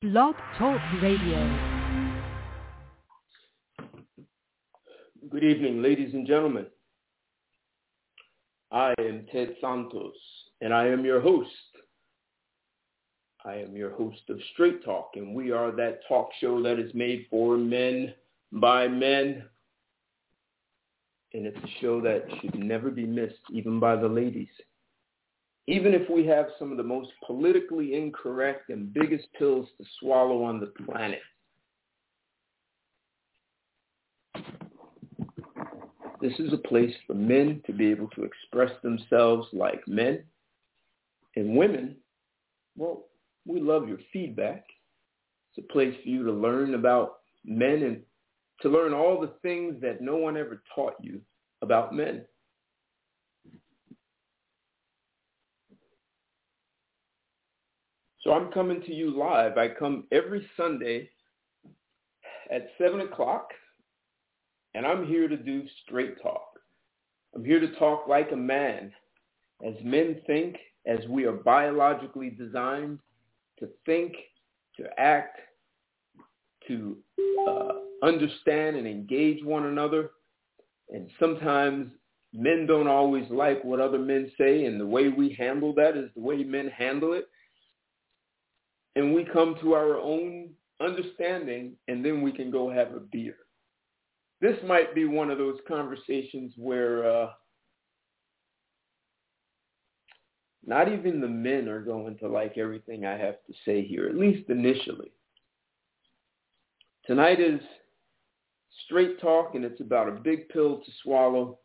Blog Talk Radio. Good evening, ladies and gentlemen. I am Ted Santos, and I am your host. I am your host of Straight Talk, and we are that talk show that is made for men by men. And it's a show that should never be missed, even by the ladies. Even if we have some of the most politically incorrect and biggest pills to swallow on the planet. This is a place for men to be able to express themselves like men. And women, well, we love your feedback. It's a place for you to learn about men and to learn all the things that no one ever taught you about men. So I'm coming to you live. I come every Sunday at 7 o'clock. And I'm here to do straight talk. I'm here to talk like a man, as men think, as we are biologically designed to think, to act, to understand and engage one another. And sometimes men don't always like what other men say, and the way we handle that is the way men handle it. And we come to our own understanding, and then we can go have a beer. This might be one of those conversations where not even the men are going to like everything I have to say here, at least initially. Tonight is Straight Talk, and it's about a big pill to swallow.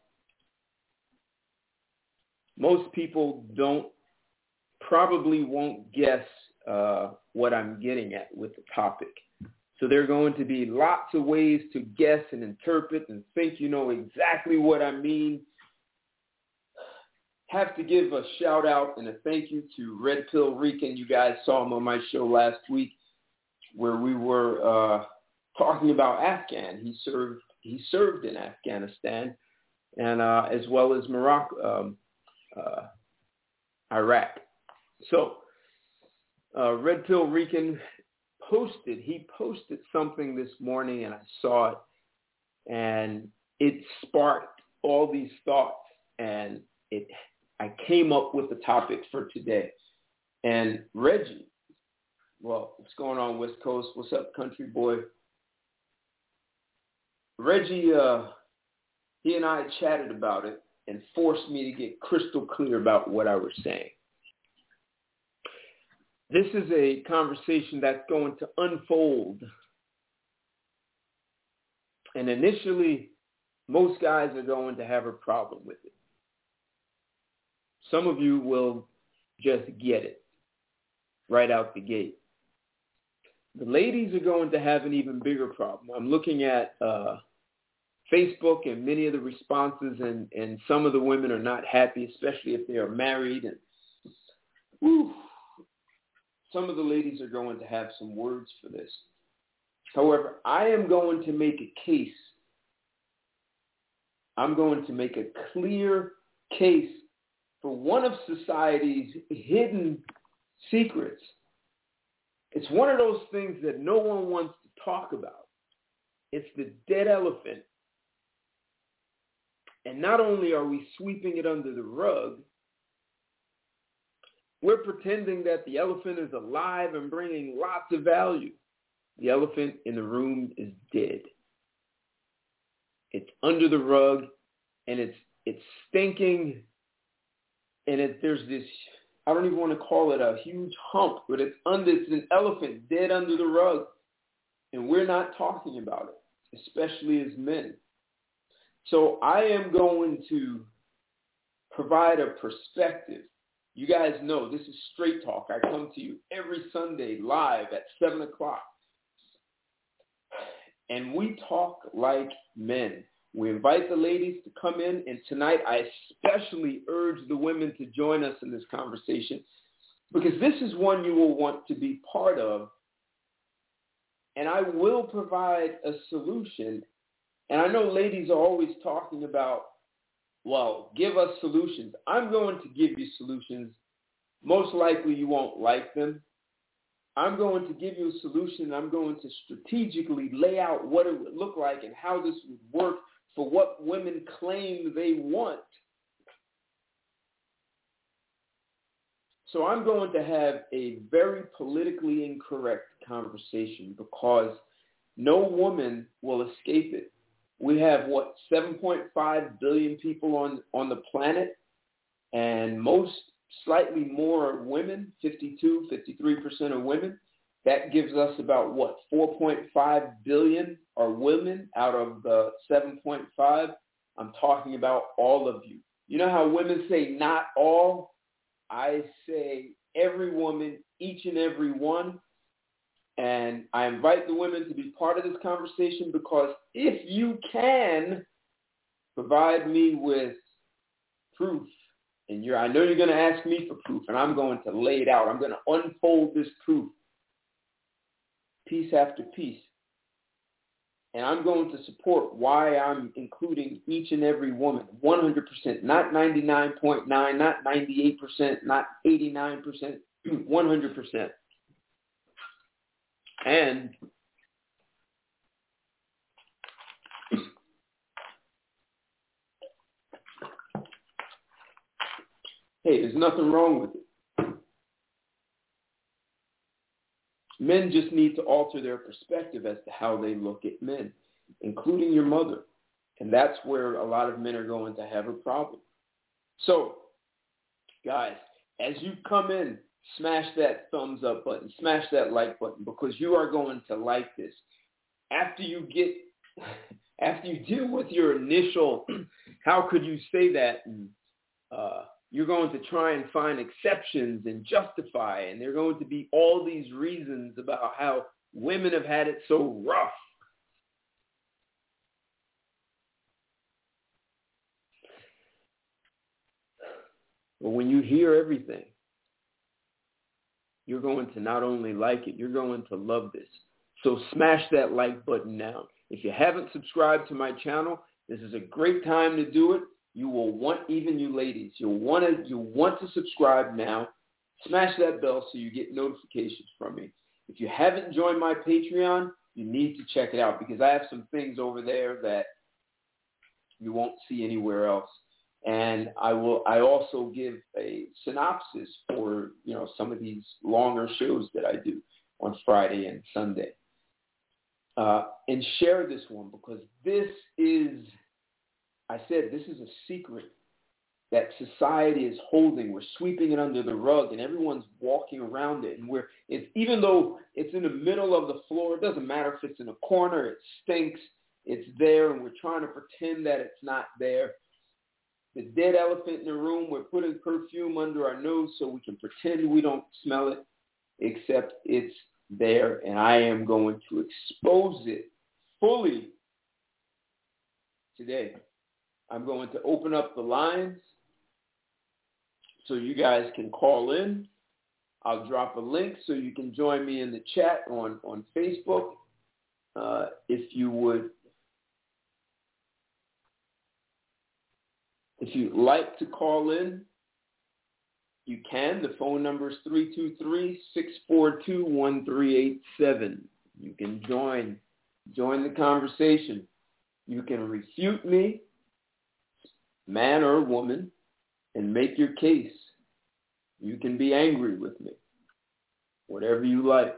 Most people probably won't guess what I'm getting at with the topic. So there are going to be lots of ways to guess and interpret and think you know exactly what I mean. Have to give a shout out and a thank you to Red Pill Rican. You guys saw him on my show last week where we were talking about Afghan. He served in Afghanistan and as well as Morocco, Iraq. So Red Pill Rican he posted something this morning, and I saw it, and it sparked all these thoughts, and I came up with the topic for today. And Reggie, well, what's going on, West Coast? What's up, country boy? Reggie, he and I chatted about it and forced me to get crystal clear about what I was saying. This is a conversation that's going to unfold. And initially, most guys are going to have a problem with it. Some of you will just get it right out the gate. The ladies are going to have an even bigger problem. I'm looking at Facebook and many of the responses, and some of the women are not happy, especially if they are married. And whew, some of the ladies are going to have some words for this. However, I am going to make a case. I'm going to make a clear case for one of society's hidden secrets. It's one of those things that no one wants to talk about. It's the dead elephant. And not only are we sweeping it under the rug, we're pretending that the elephant is alive and bringing lots of value. The elephant in the room is dead. It's under the rug, and it's stinking, and there's this, I don't even want to call it a huge hump, but it's an elephant dead under the rug, and we're not talking about it, especially as men. So I am going to provide a perspective. You guys know this is Straight Talk. I come to you every Sunday live at 7 o'clock. And we talk like men. We invite the ladies to come in. And tonight I especially urge the women to join us in this conversation because this is one you will want to be part of. And I will provide a solution. And I know ladies are always talking about, well, give us solutions. I'm going to give you solutions. Most likely you won't like them, I'm going to give you a solution. I'm going to strategically lay out what it would look like and how this would work for what women claim they want. So I'm going to have a very politically incorrect conversation because no woman will escape it. We have, 7.5 billion people on the planet, and most, slightly more are women, 53% are women. That gives us about, 4.5 billion are women out of the 7.5. I'm talking about all of you. You know how women say not all? I say every woman, each and every one. And I invite the women to be part of this conversation because if you can provide me with proof, and I know you're going to ask me for proof, and I'm going to lay it out. I'm going to unfold this proof piece after piece. And I'm going to support why I'm including each and every woman, 100%, not 99.9, not 98%, not 89%, 100%. And hey, there's nothing wrong with it. Men just need to alter their perspective as to how they look at men, including your mother. And that's where a lot of men are going to have a problem. So, guys, as you come in, smash that thumbs up button, smash that like button, because you are going to like this. After you deal with your initial, how could you say that? And, you're going to try and find exceptions and justify, and there are going to be all these reasons about how women have had it so rough. But when you hear everything, you're going to not only like it, you're going to love this. So smash that like button now. If you haven't subscribed to my channel, this is a great time to do it. You will want, even you ladies, you'll want to subscribe now. Smash that bell so you get notifications from me. If you haven't joined my Patreon, you need to check it out because I have some things over there that you won't see anywhere else. And I also give a synopsis for, some of these longer shows that I do on Friday and Sunday. And share this one because this is a secret that society is holding. We're sweeping it under the rug, and everyone's walking around it. And even though it's in the middle of the floor, it doesn't matter if it's in a corner, it stinks, it's there, and we're trying to pretend that it's not there. The dead elephant in the room, we're putting perfume under our nose so we can pretend we don't smell it, except it's there, and I am going to expose it fully today. I'm going to open up the lines so you guys can call in. I'll drop a link so you can join me in the chat on Facebook. If you'd like to call in, you can. The phone number is 323-642-1387. You can join the conversation. You can refute me, man or woman, and make your case. You can be angry with me, whatever you like.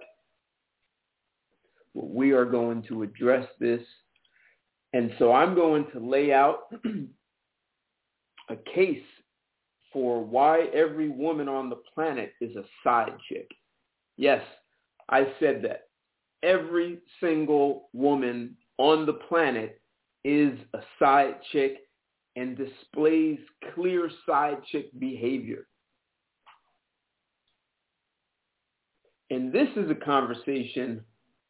But we are going to address this. And so I'm going to lay out a case for why every woman on the planet is a side chick. Yes, I said that. Every single woman on the planet is a side chick and displays clear side chick behavior. And this is a conversation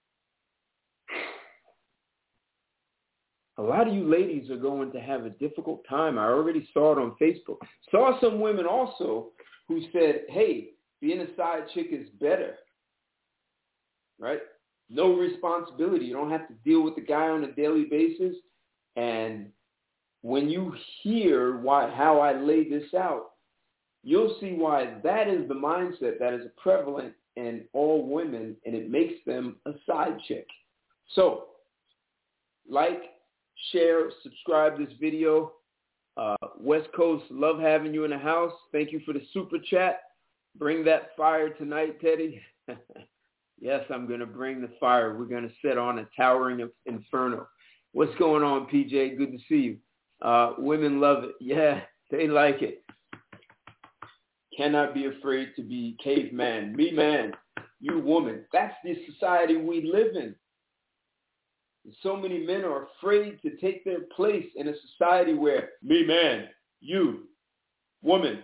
a lot of you ladies are going to have a difficult time. I already saw it on Facebook. Saw some women also who said, hey, being a side chick is better, right? No responsibility. You don't have to deal with the guy on a daily basis. And when you hear how I lay this out, you'll see why that is the mindset that is prevalent and all women, and it makes them a side chick. So, like, share, subscribe this video. West Coast, love having you in the house. Thank you for the super chat. Bring that fire tonight, Teddy. Yes, I'm going to bring the fire. We're going to set on a towering inferno. What's going on, PJ? Good to see you. Women love it. Yeah, they like it. Cannot be afraid to be caveman. Me man, you woman. That's the society we live in. So many men are afraid to take their place in a society where me man, you, woman.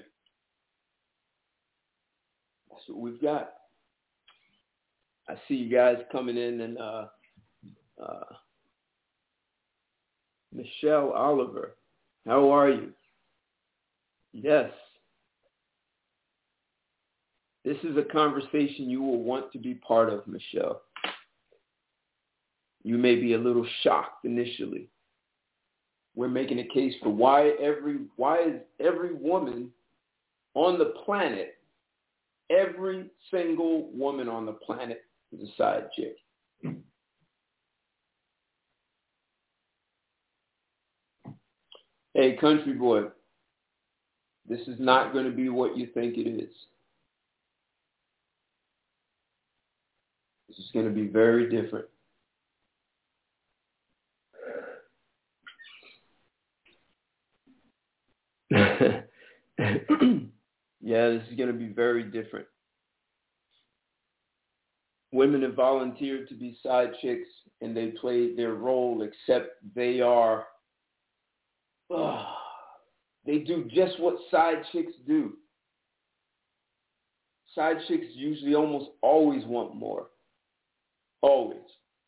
That's what we've got. I see you guys coming in, and Michelle Oliver, how are you? Yes. This is a conversation you will want to be part of, Michelle. You may be a little shocked initially. We're making a case for why is every woman on the planet, every single woman on the planet is a side chick. Hey, country boy, this is not going to be what you think it is. This is going to be very different. Yeah, this is going to be very different. Women have volunteered to be side chicks, and they play their role, except they do just what side chicks do. Side chicks usually almost always want more. Always.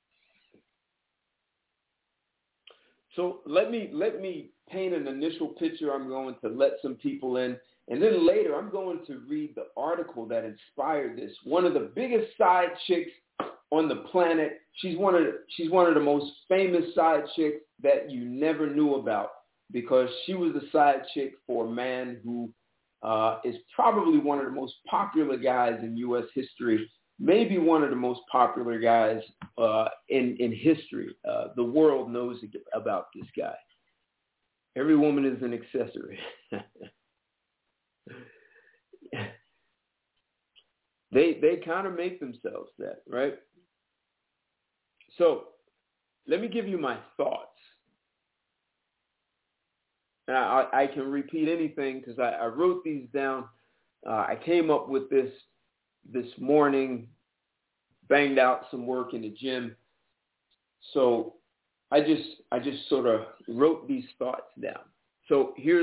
So let me paint an initial picture. I'm going to let some people in, and then later I'm going to read the article that inspired this. One of the biggest side chicks on the planet. She's one of the most famous side chicks that you never knew about, because she was a side chick for a man who is probably one of the most popular guys in U.S. history. Maybe one of the most popular guys in history. The world knows about this guy. Every woman is an accessory. They kind of make themselves that, right? So let me give you my thoughts. And I can repeat anything because I wrote these down. I came up with this morning, banged out some work in the gym. So I just sort of wrote these thoughts down. So here's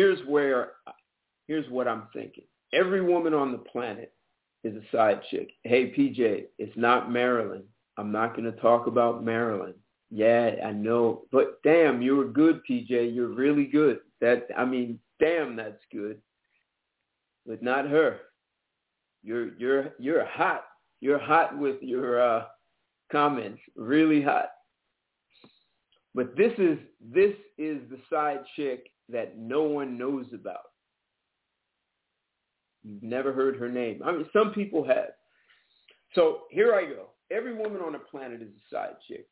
what I'm thinking. Every woman on the planet is a side chick. Hey, PJ, it's not Marilyn. I'm not going to talk about Marilyn. Yeah, I know. But damn, you were good, PJ. You're really good. Damn, that's good. But not her. You're hot. You're hot with your comments. Really hot. But this is the side chick that no one knows about. You've never heard her name. Some people have. So here I go. Every woman on the planet is a side chick.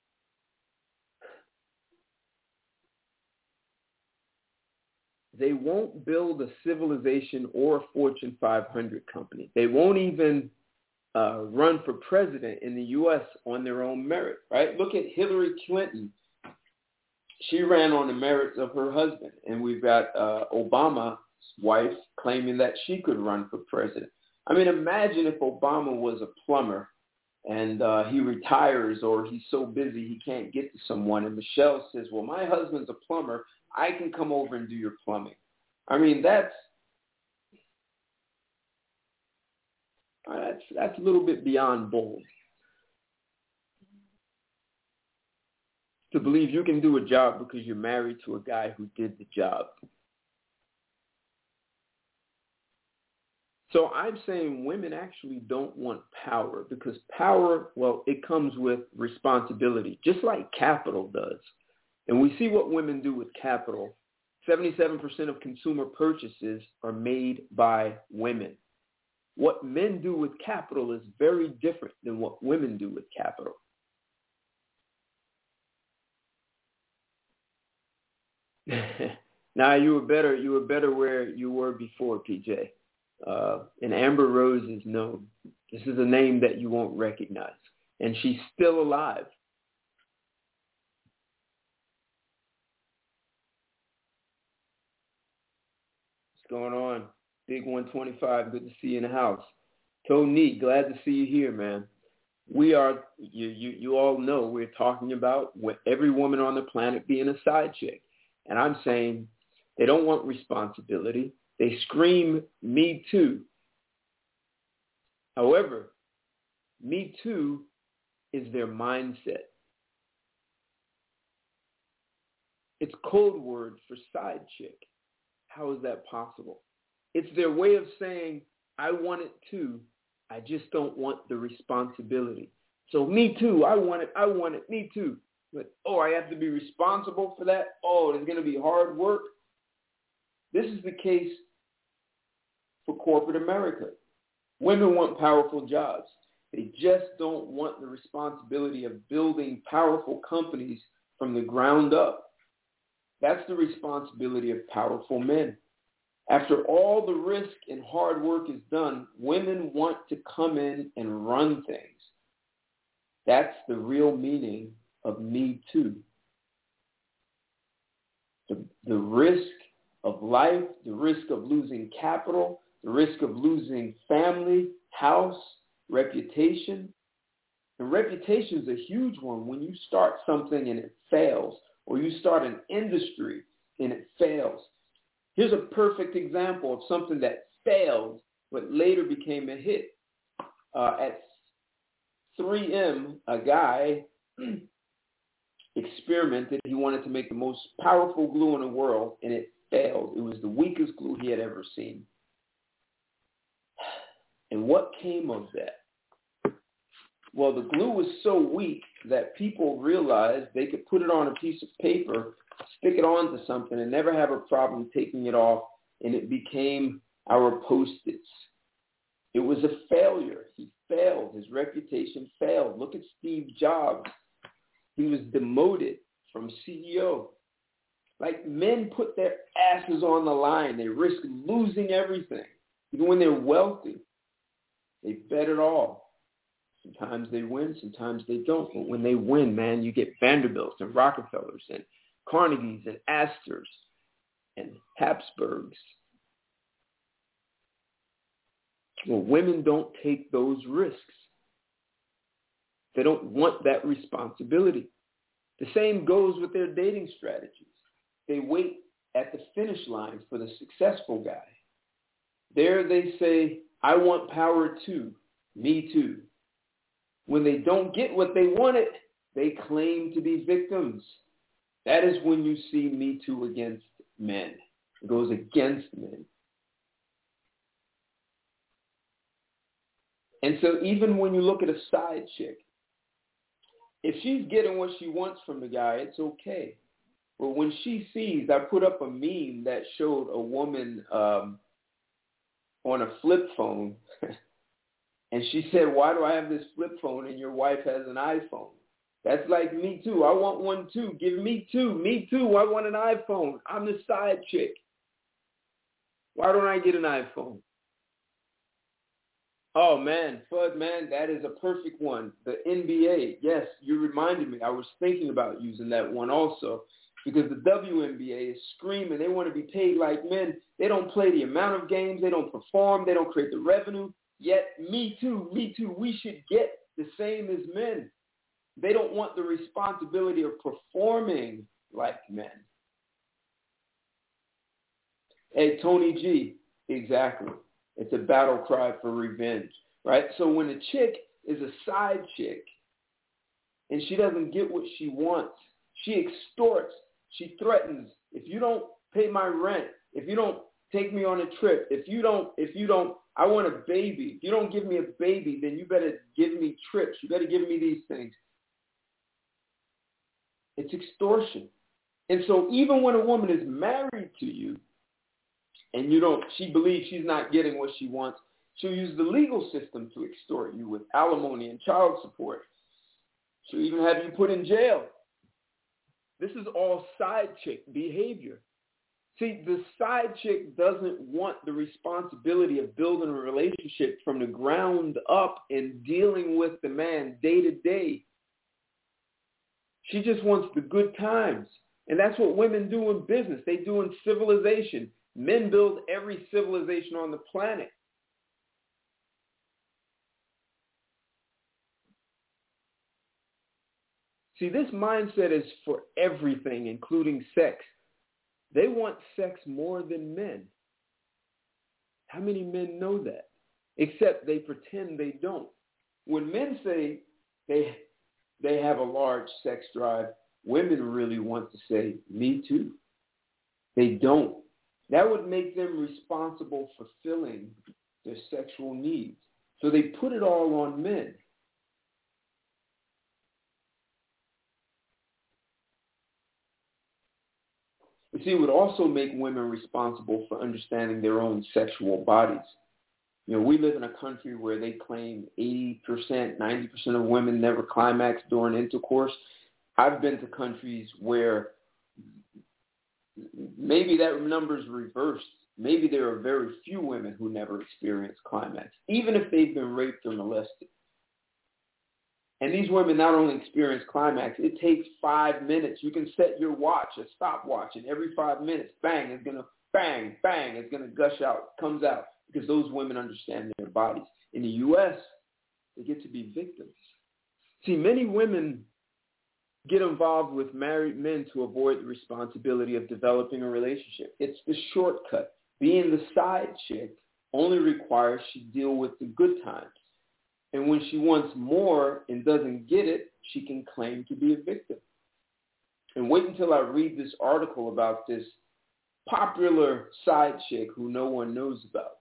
They won't build a civilization or a Fortune 500 company. They won't even run for president in the U.S. on their own merit, right? Look at Hillary Clinton. She ran on the merits of her husband. And we've got Obama's wife claiming that she could run for president. Imagine if Obama was a plumber and he retires, or he's so busy he can't get to someone, and Michelle says, well, my husband's a plumber. I can come over and do your plumbing. That's a little bit beyond bold. To believe you can do a job because you're married to a guy who did the job. So I'm saying women actually don't want power, because power, well, it comes with responsibility, just like capital does. And we see what women do with capital. 77% of consumer purchases are made by women. what men do with capital is very different than what women do with capital. Now you were better where you were before, PJ. And Amber Rose is known. This is a name that you won't recognize. And she's still alive. What's going on? Big 125, good to see you in the house. Tony, glad to see you here, man. We are, you all know, we're talking about every woman on the planet being a side chick. And I'm saying they don't want responsibility. They scream, me too. However, me too is their mindset. It's code word for side chick. How is that possible? It's their way of saying, I want it too. I just don't want the responsibility. So me too, I want it, me too. But, I have to be responsible for that? It's going to be hard work? This is the case for corporate America. Women want powerful jobs. They just don't want the responsibility of building powerful companies from the ground up. That's the responsibility of powerful men. After all the risk and hard work is done, women want to come in and run things. That's the real meaning of Me Too. The risk of life, the risk of losing capital, the risk of losing family, house, reputation. And reputation is a huge one. When you start something and it fails, or you start an industry and it fails. Here's a perfect example of something that failed but later became a hit. At 3M, a guy experimented. He wanted to make the most powerful glue in the world, and it failed. It was the weakest glue he had ever seen. And what came of that? Well, the glue was so weak that people realized they could put it on a piece of paper, stick it onto something, and never have a problem taking it off, and it became our Post-its. It was a failure. He failed. His reputation failed. Look at Steve Jobs. He was demoted from CEO. Like, men put their asses on the line. They risk losing everything. Even when they're wealthy, they bet it all. Sometimes they win, sometimes they don't. But when they win, man, you get Vanderbilts and Rockefellers and Carnegies and Astors and Habsburgs. Well, women don't take those risks. They don't want that responsibility. The same goes with their dating strategies. They wait at the finish line for the successful guy. There they say, I want power too, me too. When they don't get what they wanted, they claim to be victims. That is when you see Me Too against men. It goes against men. And so even when you look at a side chick, if she's getting what she wants from the guy, it's okay. But when she sees, I put up a meme that showed a woman on a flip phone, and she said, why do I have this flip phone and your wife has an iPhone? That's like Me Too. I want one too. Give me two. Me too. I want an iPhone. I'm the side chick. Why don't I get an iPhone? Oh, man, Fudd, man, that is a perfect one. The NBA, yes, you reminded me. I was thinking about using that one also because the WNBA is screaming. They want to be paid like men. They don't play the amount of games. They don't perform. They don't create the revenue. Yet, me too, we should get the same as men. They don't want the responsibility of performing like men. Hey, Tony G, exactly. It's a battle cry for revenge, right? So when a chick is a side chick and she doesn't get what she wants, she extorts, she threatens. If you don't pay my rent, if you don't take me on a trip, if you don't, I want a baby. If you don't give me a baby, then you better give me trips. You better give me these things. It's extortion. And so even when a woman is married to you, and she believes she's not getting what she wants, She'll use the legal system to extort you with alimony and child support. She'll even have you put in jail. This is all side chick behavior. See, the side chick doesn't want the responsibility of building a relationship from the ground up and dealing with the man day to day. She just wants the good times. And that's what women do in business. They do in civilization. Men build every civilization on the planet. See, this mindset is for everything, including sex. They want sex more than men. How many men know that? Except they pretend they don't. When men say they have a large sex drive, women really want to say, me too. They don't. That would make them responsible for fulfilling their sexual needs. So they put it all on men. You see, it would also make women responsible for understanding their own sexual bodies. You know, we live in a country where they claim 80%, 90% of women never climax during intercourse. I've been to countries where maybe that number's reversed. Maybe there are very few women who never experience climax, even if they've been raped or molested. And these women not only experience climax, it takes 5 minutes. You can set your watch, a stopwatch, and every 5 minutes, bang, it's going to bang, bang, it's going to gush out, comes out, because those women understand their bodies. In the U.S., they get to be victims. See, many women get involved with married men to avoid the responsibility of developing a relationship. It's the shortcut. Being the side chick only requires she deal with the good times. And when she wants more and doesn't get it, she can claim to be a victim. And wait until I read this article about this popular side chick who no one knows about.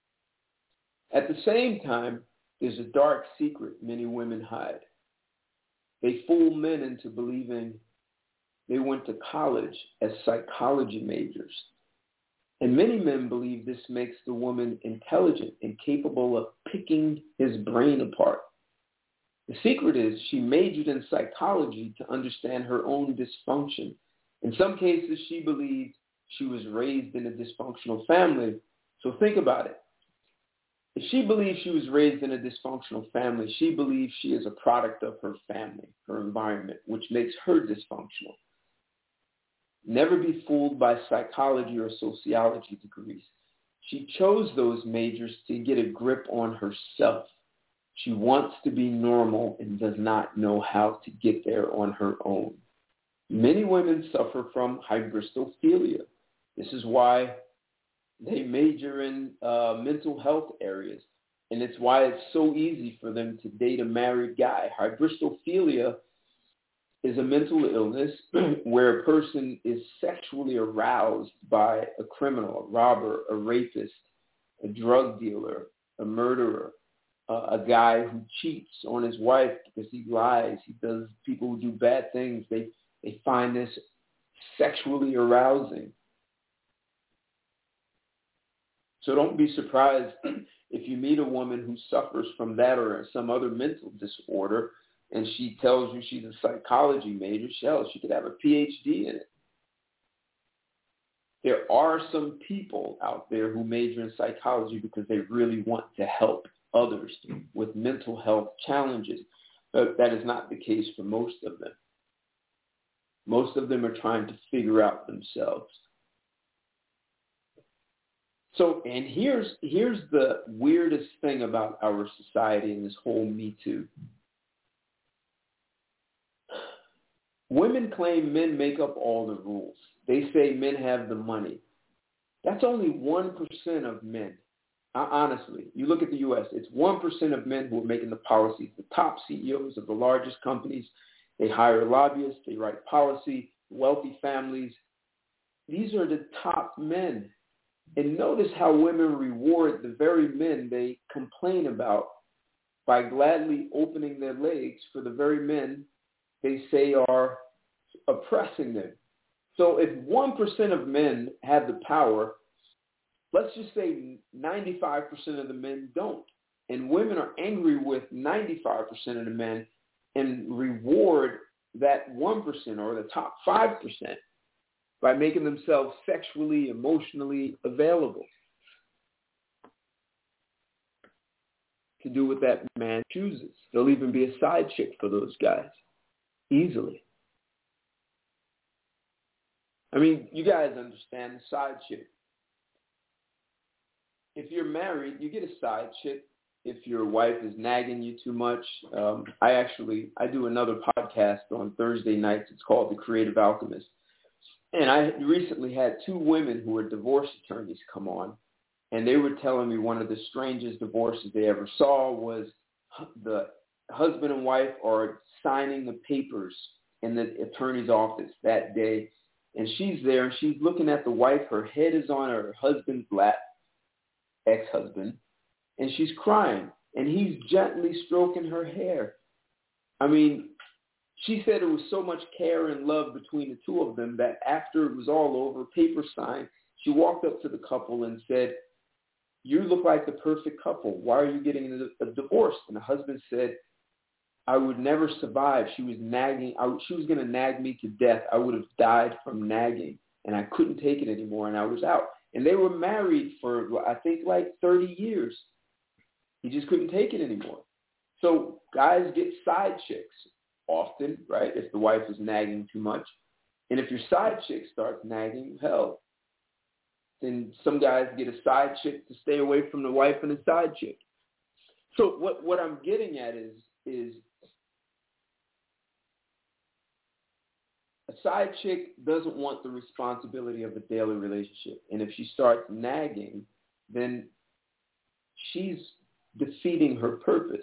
At the same time, there's a dark secret many women hide. They fool men into believing they went to college as psychology majors. And many men believe this makes the woman intelligent and capable of picking his brain apart. The secret is she majored in psychology to understand her own dysfunction. In some cases, she believed she was raised in a dysfunctional family. So think about it. If she believes she was raised in a dysfunctional family, she believes she is a product of her family, her environment, which makes her dysfunctional. Never be fooled by psychology or sociology degrees. She chose those majors to get a grip on herself. She wants to be normal and does not know how to get there on her own. Many women suffer from hybristophilia. This is why they major in mental health areas. And it's why it's so easy for them to date a married guy. Hybristophilia is a mental illness where a person is sexually aroused by a criminal, a robber, a rapist, a drug dealer, a murderer, a guy who cheats on his wife because he lies. He does, people who do bad things, they find this sexually arousing. So don't be surprised if you meet a woman who suffers from that or some other mental disorder and she tells you she's a psychology major. She could have a PhD in it. There are some people out there who major in psychology because they really want to help others with mental health challenges. But that is not the case for most of them. Most of them are trying to figure out themselves. So, and here's the weirdest thing about our society and this whole Me Too. Women claim men make up all the rules. They say men have the money. That's only 1% of men. Honestly, you look at the U.S., it's 1% of men who are making the policies. The top CEOs of the largest companies, they hire lobbyists, they write policy, wealthy families. These are the top men. And notice how women reward the very men they complain about by gladly opening their legs for the very men they say are oppressing them. So if 1% of men have the power let's just say 95% of the men don't. And women are angry with 95% of the men and reward that 1% or the top 5% by making themselves sexually, emotionally available to do what that man chooses. There'll even be a side chick for those guys, easily. I mean, you guys understand the side chick. If you're married, you get a side chick. If your wife is nagging you too much, I do another podcast on Thursday nights. It's called The Creative Alchemist. And I recently had 2 women who were divorce attorneys come on, and they were telling me one of the strangest divorces they ever saw was the husband and wife are signing the papers in the attorney's office that day. And she's there, and she's looking at the wife. Her head is on her husband's lap, ex-husband, and she's crying. And he's gently stroking her hair. I mean, she said it was so much care and love between the 2 of them that after it was all over, paper signed, she walked up to the couple and said, "You look like the perfect couple. Why are you getting a divorce?" And the husband said, "I would never survive. She was nagging. She was going to nag me to death. I would have died from nagging, and I couldn't take it anymore, and I was out." And they were married for, I think, like 30 years. He just couldn't take it anymore. So guys get side chicks often, right, if the wife is nagging too much. And if your side chick starts nagging, hell, then some guys get a side chick to stay away from the wife and the side chick. So what I'm getting at is a side chick doesn't want the responsibility of a daily relationship. And if she starts nagging, then she's defeating her purpose.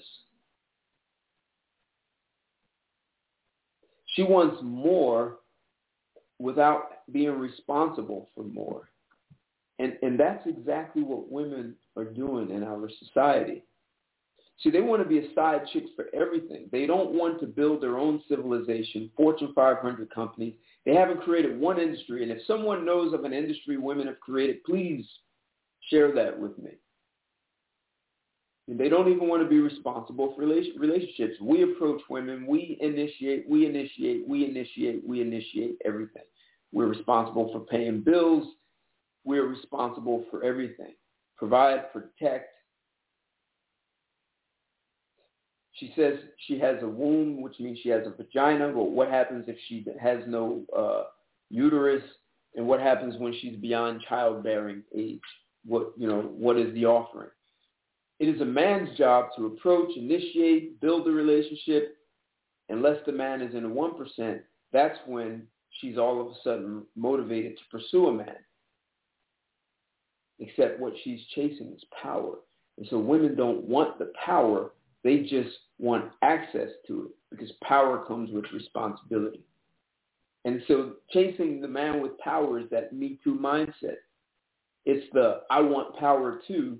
She wants more without being responsible for more. And that's exactly what women are doing in our society. See, they want to be a side chick for everything. They don't want to build their own civilization, Fortune 500 companies. They haven't created one industry. And if someone knows of an industry women have created, please share that with me. And they don't even want to be responsible for relationships. We approach women. We initiate everything. We're responsible for paying bills. We're responsible for everything. Provide, protect. She says she has a womb, which means she has a vagina. But what happens if she has no uterus? And what happens when she's beyond childbearing age? What is the offering? It is a man's job to approach, initiate, build a relationship. Unless the man is in the 1%, that's when she's all of a sudden motivated to pursue a man. Except what she's chasing is power. And so women don't want the power. They just want access to it because power comes with responsibility. And so chasing the man with power is that Me Too mindset. It's the I want power too.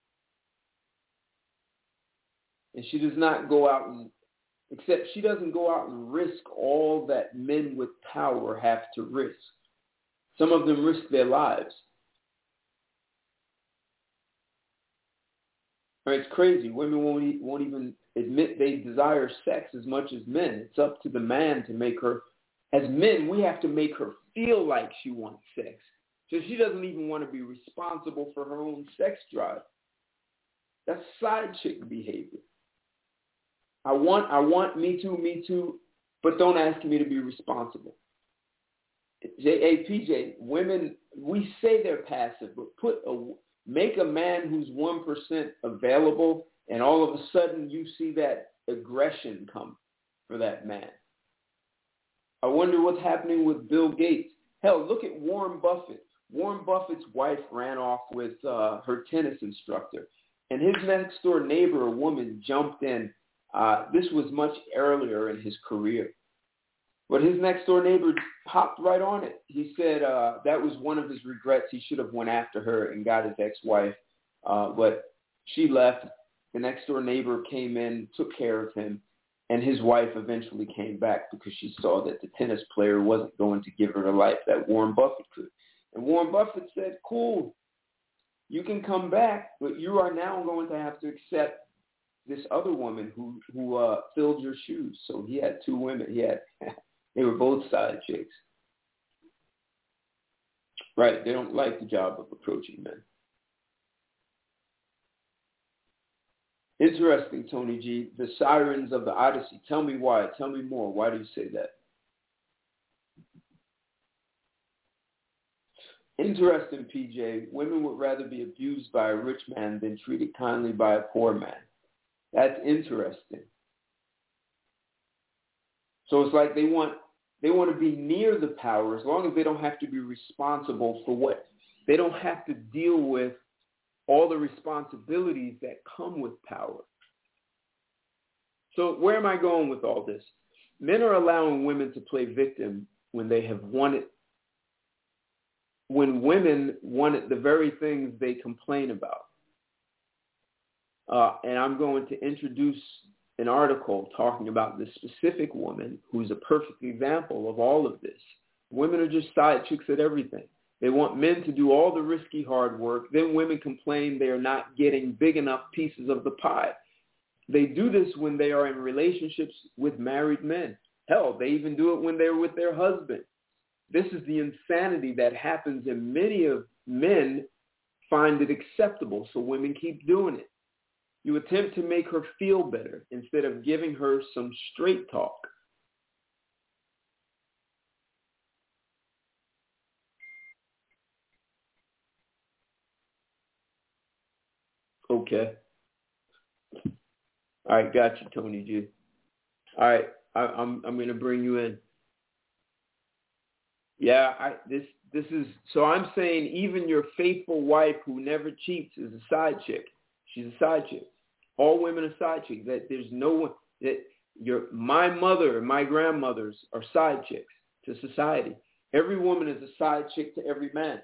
And she does not go out and, except she doesn't go out and risk all that men with power have to risk. Some of them risk their lives. It's crazy. Women won't even admit they desire sex as much as men. It's up to the man to make her. As men, we have to make her feel like she wants sex. So she doesn't even want to be responsible for her own sex drive. That's side chick behavior. I want me too, but don't ask me to be responsible. Hey, PJ, women, we say they're passive, but make a man who's 1% available, and all of a sudden you see that aggression come for that man. I wonder what's happening with Bill Gates. Hell, look at Warren Buffett. Warren Buffett's wife ran off with her tennis instructor, and his next door neighbor, a woman, jumped in. This was much earlier in his career. But his next door neighbor hopped right on it. He said that was one of his regrets. He should have went after her and got his ex-wife. But she left. The next door neighbor came in, took care of him, and his wife eventually came back because she saw that the tennis player wasn't going to give her the life that Warren Buffett could. And Warren Buffett said, cool, You can come back, but you are now going to have to accept this other woman who filled your shoes. So he had two women. They were both side chicks. Right, they don't like the job of approaching men. Interesting, Tony G. The sirens of the Odyssey. Tell me why. Tell me more. Why do you say that? Interesting, PJ. Women would rather be abused by a rich man than treated kindly by a poor man. That's interesting. So it's like they want to be near the power as long as they don't have to be responsible for what. They don't have to deal with all the responsibilities that come with power. So where am I going with all this? Men are allowing women to play victim when they have wanted, when women wanted the very things they complain about. And I'm going to introduce an article talking about this specific woman who's a perfect example of all of this. Women are just side chicks at everything. They want men to do all the risky hard work. Then women complain they are not getting big enough pieces of the pie. They do this when they are in relationships with married men. Hell, they even do it when they're with their husband. This is the insanity that happens, and many of men find it acceptable, so women keep doing it. You attempt to make her feel better instead of giving her some straight talk. Okay. All right, got you, Tony G. All right, I'm going to bring you in. Yeah, this is, so I'm saying even your faithful wife who never cheats is a side chick. She's a side chick. All women are side chicks. That there's no one that my mother and my grandmothers are side chicks to society. Every woman is a side chick to every man.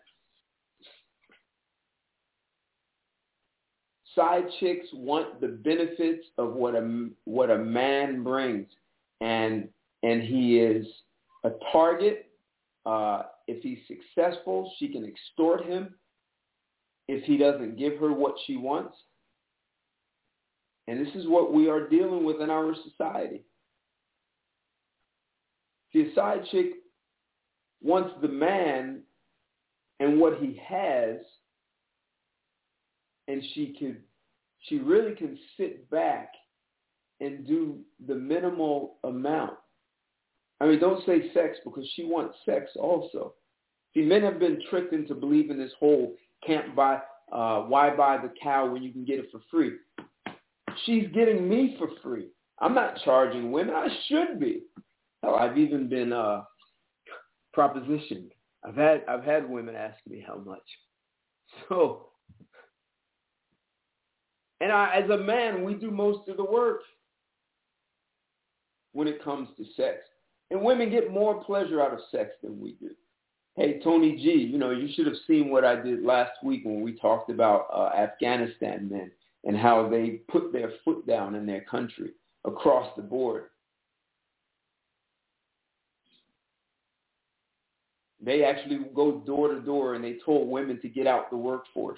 Side chicks want the benefits of what a man brings, and he is a target. If he's successful, she can extort him if he doesn't give her what she wants. And this is what we are dealing with in our society. See, a side chick wants the man and what he has, and she really can sit back and do the minimal amount. I mean, don't say sex, because she wants sex also. See, men have been tricked into believing this whole why buy the cow when you can get it for free. She's getting me for free. I'm not charging women. I should be. Hell, I've even been propositioned. I've had women ask me how much. So, and as a man, we do most of the work when it comes to sex. And women get more pleasure out of sex than we do. Hey, Tony G, you should have seen what I did last week when we talked about Afghanistan men and how they put their foot down in their country across the board. They actually go door to door and they told women to get out the workforce.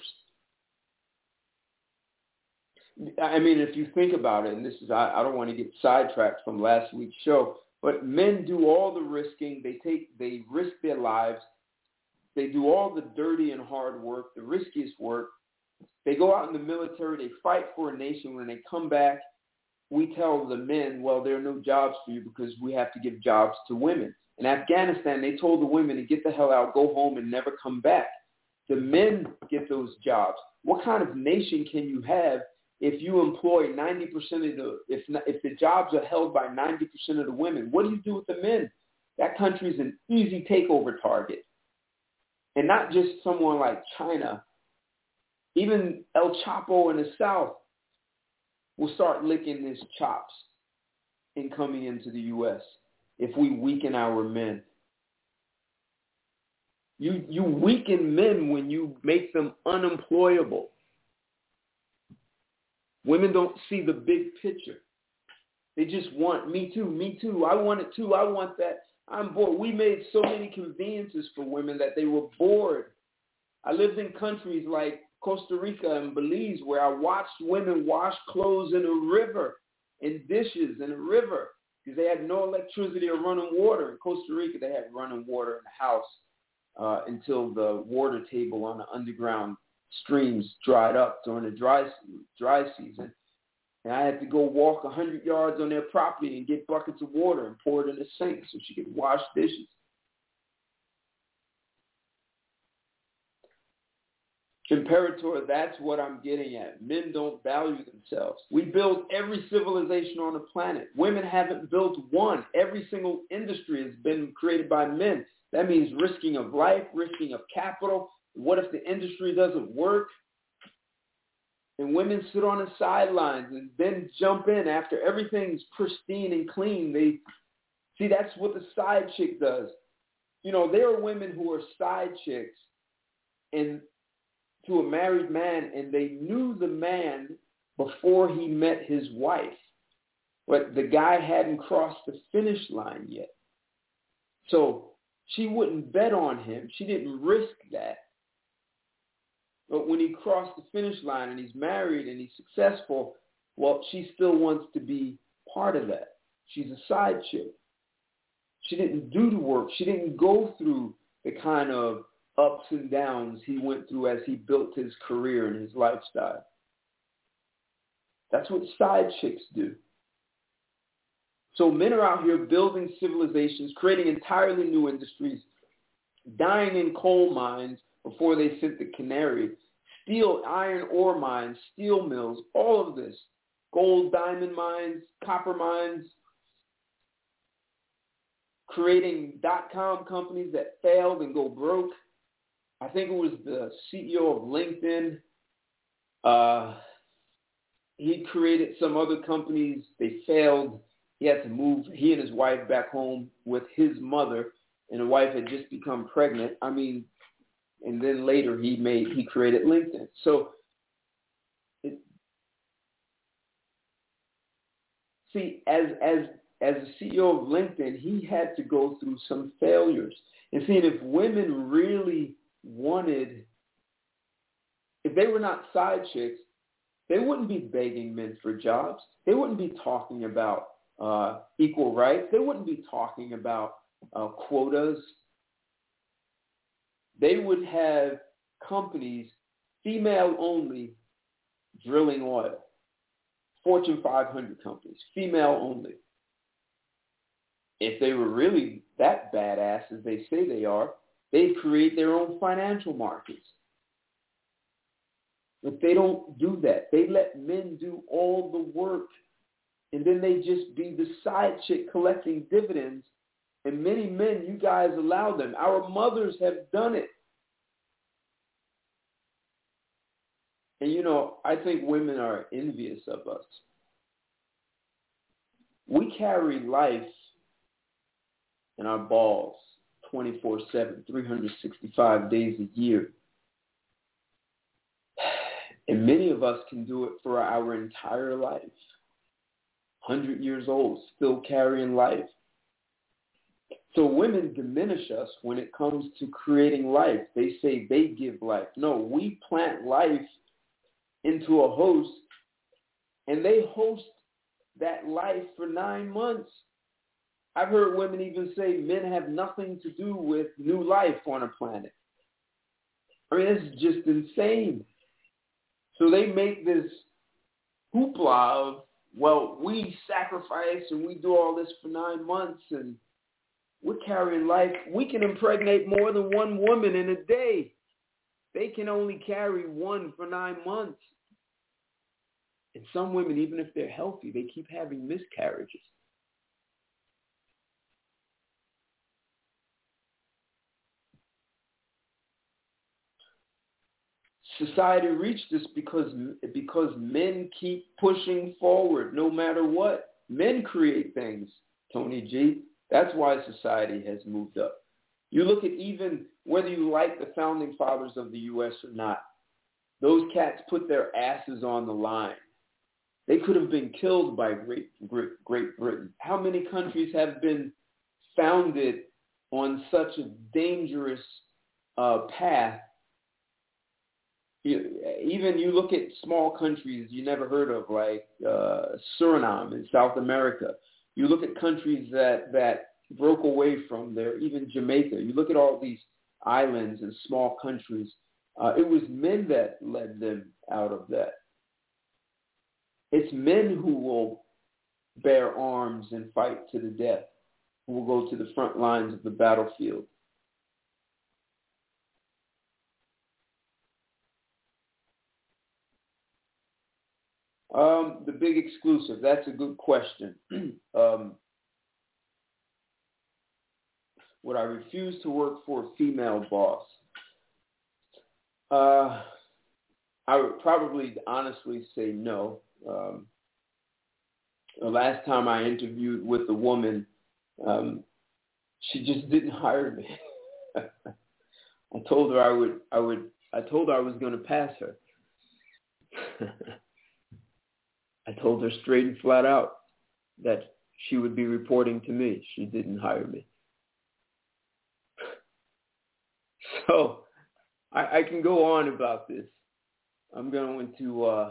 I mean, if you think about it, and this is, I don't want to get sidetracked from last week's show, but men do all the risking. They risk their lives. They do all the dirty and hard work, the riskiest work. They go out in the military. They fight for a nation. When they come back, we tell the men, well, there are no jobs for you because we have to give jobs to women. In Afghanistan, they told the women to get the hell out, go home, and never come back. The men get those jobs. What kind of nation can you have if you employ 90% of if the jobs are held by 90% of the women? What do you do with the men? That country is an easy takeover target. And not just someone like China. Even El Chapo in the South will start licking his chops in coming into the U.S. if we weaken our men. You weaken men when you make them unemployable. Women don't see the big picture. They just want me too. I want it too. I want that. I'm bored. We made so many conveniences for women that they were bored. I lived in countries like Costa Rica and Belize, where I watched women wash clothes in a river, in dishes in a river, because they had no electricity or running water. In Costa Rica, they had running water in the house until the water table on the underground streams dried up during the dry season. And I had to go walk 100 yards on their property and get buckets of water and pour it in the sink so she could wash dishes. Imperator, that's what I'm getting at. Men don't value themselves. We build every civilization on the planet. Women haven't built one. Every single industry has been created by men. That means risking of life, risking of capital. What if the industry doesn't work? And women sit on the sidelines and then jump in after everything's pristine and clean. That's what the side chick does. There are women who are side chicks and to a married man, and they knew the man before he met his wife. But the guy hadn't crossed the finish line yet. So she wouldn't bet on him. She didn't risk that. But when he crossed the finish line and he's married and he's successful, well, she still wants to be part of that. She's a side chick. She didn't do the work. She didn't go through the kind of ups and downs he went through as he built his career and his lifestyle. That's what side chicks do. So men are out here building civilizations, creating entirely new industries, dying in coal mines before they sent the canary, steel, iron ore mines, steel mills, all of this, gold, diamond mines, copper mines, creating dot-com companies that failed and go broke. I think it was the CEO of LinkedIn. He created some other companies. They failed. He had to move he and his wife back home with his mother, and the wife had just become pregnant. And then later he created LinkedIn. So as the CEO of LinkedIn, he had to go through some failures. And if women really wanted, if they were not side chicks, they wouldn't be begging men for jobs. They wouldn't be talking about equal rights. They wouldn't be talking about quotas. They would have companies, female only, drilling oil. Fortune 500 companies, female only. If they were really that badass as they say they are, they'd create their own financial markets. But they don't do that. They let men do all the work. And then they just be the side chick collecting dividends. And many men, you guys allow them. Our mothers have done it. And, I think women are envious of us. We carry life in our balls 24/7, 365 days a year. And many of us can do it for our entire life. 100 years old, still carrying life. So women diminish us when it comes to creating life. They say they give life. No, we plant life into a host, and they host that life for 9 months. I've heard women even say men have nothing to do with new life on a planet. It's just insane. So they make this hoopla of, we sacrifice and we do all this for 9 months and we're carrying life. We can impregnate more than one woman in a day. They can only carry one for 9 months. And some women, even if they're healthy, they keep having miscarriages. Society reached this because men keep pushing forward no matter what. Men create things, Tony G. That's why society has moved up. You look at even whether you like the founding fathers of the U.S. or not, those cats put their asses on the line. They could have been killed by Great Britain. How many countries have been founded on such a dangerous path? even you look at small countries you never heard of, like Suriname in South America. You look at countries that broke away from there, even Jamaica. You look at all these islands and small countries. It was men that led them out of that. It's men who will bear arms and fight to the death, who will go to the front lines of the battlefield. The big exclusive, that's a good question. Would I refuse to work for a female boss? I would probably honestly say no. The last time I interviewed with a woman, she just didn't hire me. I told her I told her I was going to pass her. I told her straight and flat out that she would be reporting to me. She didn't hire me. So I can go on about this. I'm going to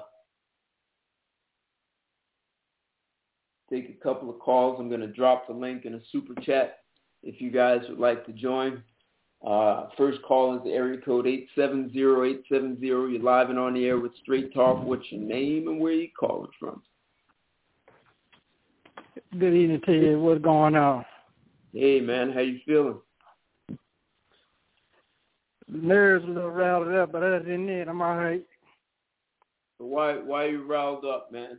take a couple of calls. I'm going to drop the link in a super chat if you guys would like to join. First call is the area code 870-870. You're live and on the air with Straight Talk. What's your name and where you calling from? Good evening to you. What's going on? Hey, man. How you feeling? Nerves a little riled up, but other than that, I'm all right. Why are you riled up, man?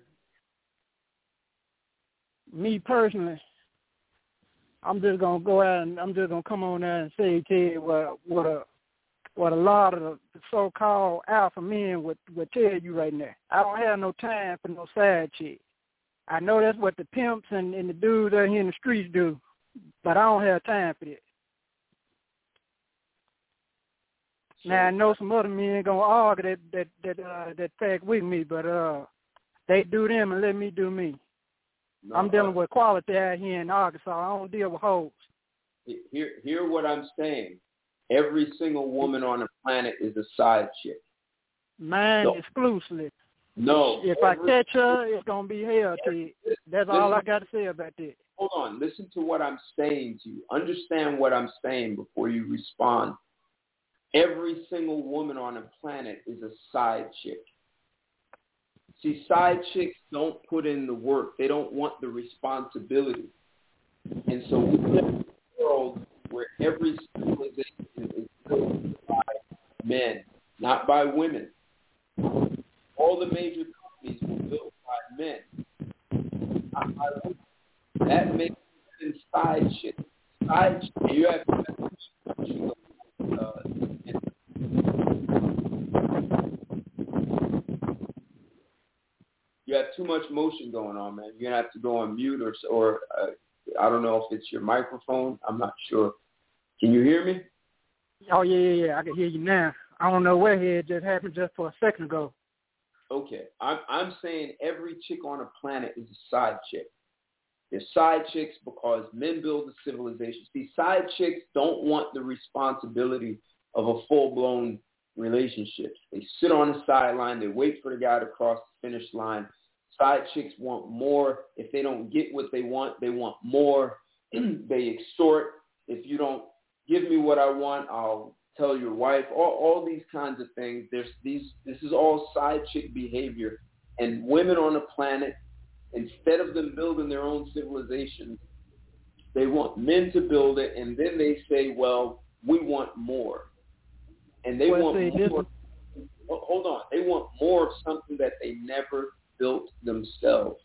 Me personally, I'm just gonna go out and I'm just gonna come on there and say to you what a lot of the so-called alpha men would tell you right now. I don't have no time for no side chick. I know that's what the pimps and the dudes out here in the streets do, but I don't have time for that. Now I know some other men gonna argue that fact with me, but they do them and let me do me. No, I'm dealing with quality out here in Arkansas. I don't deal with hoes. Hear what I'm saying. Every single woman on the planet is a side chick. Mine exclusively. No. If I catch her, it's gonna be hell to you. That's all I got to say about that. Hold on. Listen to what I'm saying to you. Understand what I'm saying before you respond. Every single woman on the planet is a side chick. See, side chicks don't put in the work. They don't want the responsibility. And so we live in a world where every civilization is built by men, not by women. All the major companies were built by men, not by women. That makes them side chicks. Side chicks. You have you have too much motion going on, man. You're going to have to go on mute or I don't know if it's your microphone. I'm not sure. Can you hear me? Oh, yeah. I can hear you now. I don't know where it just happened just for a second ago. Okay. I'm saying every chick on the planet is a side chick. They're side chicks because men build a civilization. See, side chicks don't want the responsibility of a full-blown relationship. They sit on the sideline. They wait for the guy to cross the finish line. Side chicks want more. If they don't get what they want more. They extort. If you don't give me what I want, I'll tell your wife. All these kinds of things. This is all side chick behavior. And women on the planet, instead of them building their own civilization, they want men to build it, and then they say, well, we want more. And they want more. Hold on. They want more of something that they never built themselves.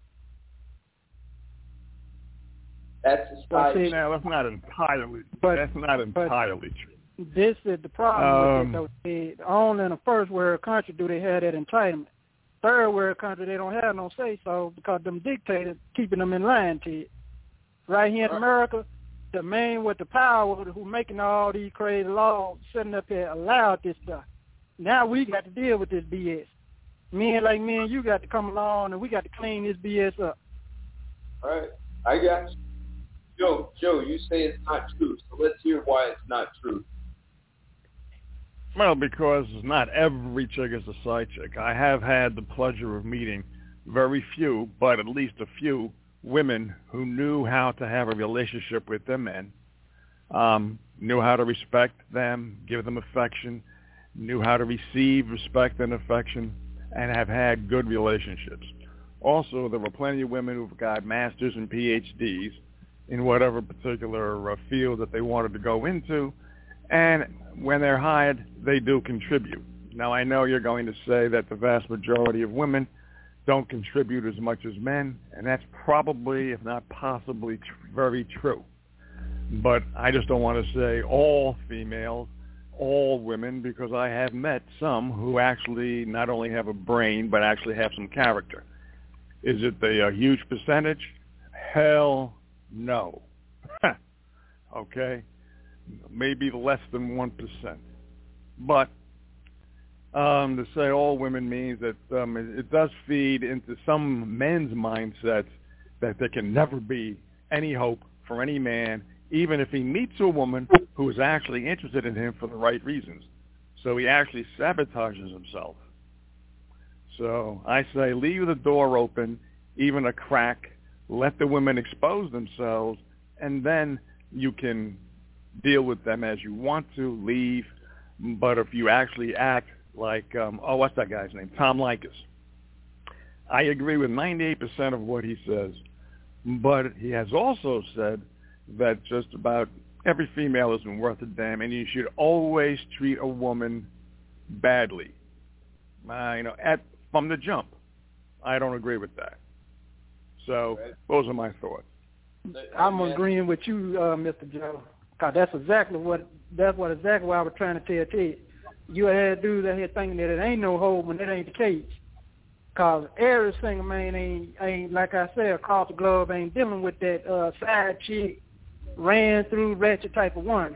That's a side chick. Now, that's not entirely true. This is the problem with it, though. Only in a first world country do they have that entitlement. Third world country, they don't have no say-so because them dictators keeping them in line to it. Right here in America, the man with the power who making all these crazy laws, sitting up here, allowed this stuff. Now we got to deal with this BS. Men like me and you got to come along and we got to clean this BS up. All right. I got you. Joe, you say it's not true, so let's hear why it's not true. Well, because not every chick is a side chick. I have had the pleasure of meeting very few, but at least a few women who knew how to have a relationship with their men, knew how to respect them, give them affection, knew how to receive respect and affection, and have had good relationships. Also, there were plenty of women who've got masters and PhDs in whatever particular field that they wanted to go into, and when they're hired, they do contribute. Now, I know you're going to say that the vast majority of women don't contribute as much as men, and that's probably, if not possibly, very true. But I just don't want to say all females, all women, because I have met some who actually not only have a brain, but actually have some character. Is it a huge percentage? Hell no. Okay? Maybe less than 1%. But to say all women means that it does feed into some men's mindsets that there can never be any hope for any man, even if he meets a woman who is actually interested in him for the right reasons. So he actually sabotages himself. So I say leave the door open, even a crack, let the women expose themselves, and then you can deal with them as you want to, leave. But if you actually act like, what's that guy's name? Tom Leykis. I agree with 98% of what he says, but he has also said that just about every female isn't worth a damn, and you should always treat a woman badly. From the jump. I don't agree with that. So those are my thoughts. I'm agreeing with you, Mr. Joe. Cause that's exactly what I was trying to tell Ted. You had dudes out here thinking that it ain't no hole when it ain't the case. Cause every single man ain't like I said, across the globe ain't dealing with that side chick, ran through ratchet type of one.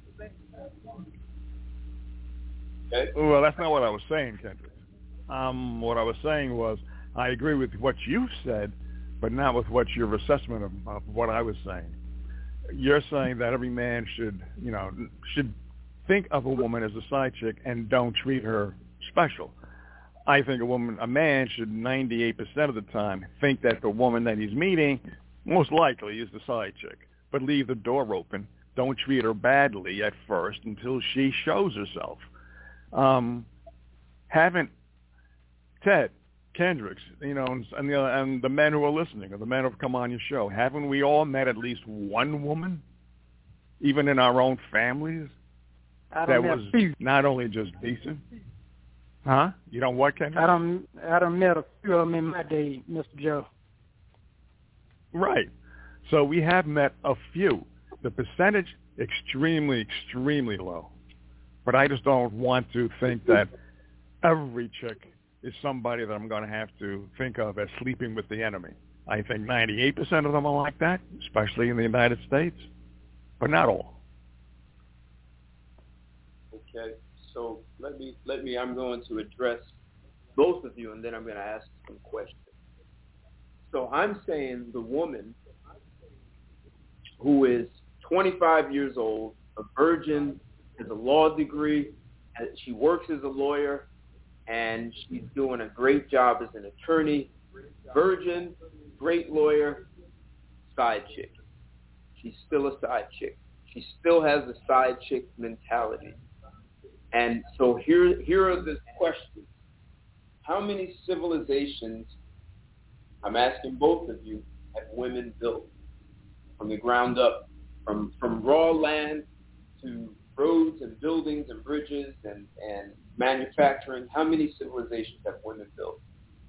Well, that's not what I was saying, Kendrick. What I was saying was I agree with what you said, but not with what your assessment of what I was saying. You're saying that every man should think of a woman as a side chick and don't treat her special. I think a man should 98% of the time think that the woman that he's meeting most likely is the side chick, but leave the door open. Don't treat her badly at first until she shows herself. Ted, Kendricks, and the men who are listening, or the men who have come on your show, haven't we all met at least one woman, even in our own families, that was not only just decent? Huh? You don't what, Kendrick? I done met a few of them in my day, Mr. Joe. Right. So we have met a few. The percentage, extremely, extremely low. But I just don't want to think that every chick is somebody that I'm going to have to think of as sleeping with the enemy. I think 98% of them are like that, especially in the United States, but not all. Okay, so I'm going to address both of you, and then I'm going to ask some questions. So I'm saying the woman who is 25 years old, a virgin, has a law degree, she works as a lawyer, and she's doing a great job as an attorney, virgin, great lawyer, side chick. She's still a side chick. She still has a side chick mentality. And so here are the questions. How many civilizations, I'm asking both of you, have women built from the ground up, from raw land to roads and buildings and bridges and manufacturing? How many civilizations have women built?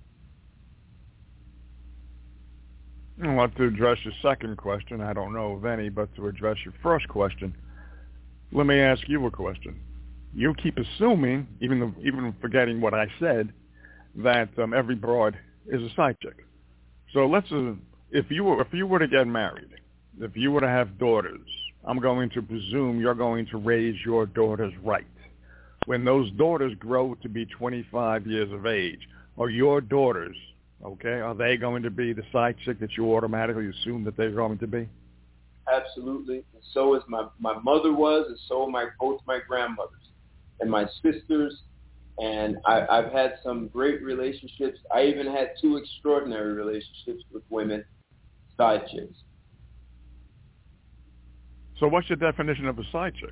Well, to address your second question, I don't know of any, but to address your first question, let me ask you a question. You keep assuming, even forgetting what I said, that every broad is a side chick. So let's if you were to get married, if you were to have daughters, I'm going to presume you're going to raise your daughters right. When those daughters grow to be 25 years of age, are your daughters, okay, are they going to be the side chick that you automatically assume that they're going to be? Absolutely. And so is my mother was, and so are both my grandmothers. and my sisters, and I've had some great relationships. I even had 2 extraordinary relationships with women, side chicks. So what's your definition of a side chick?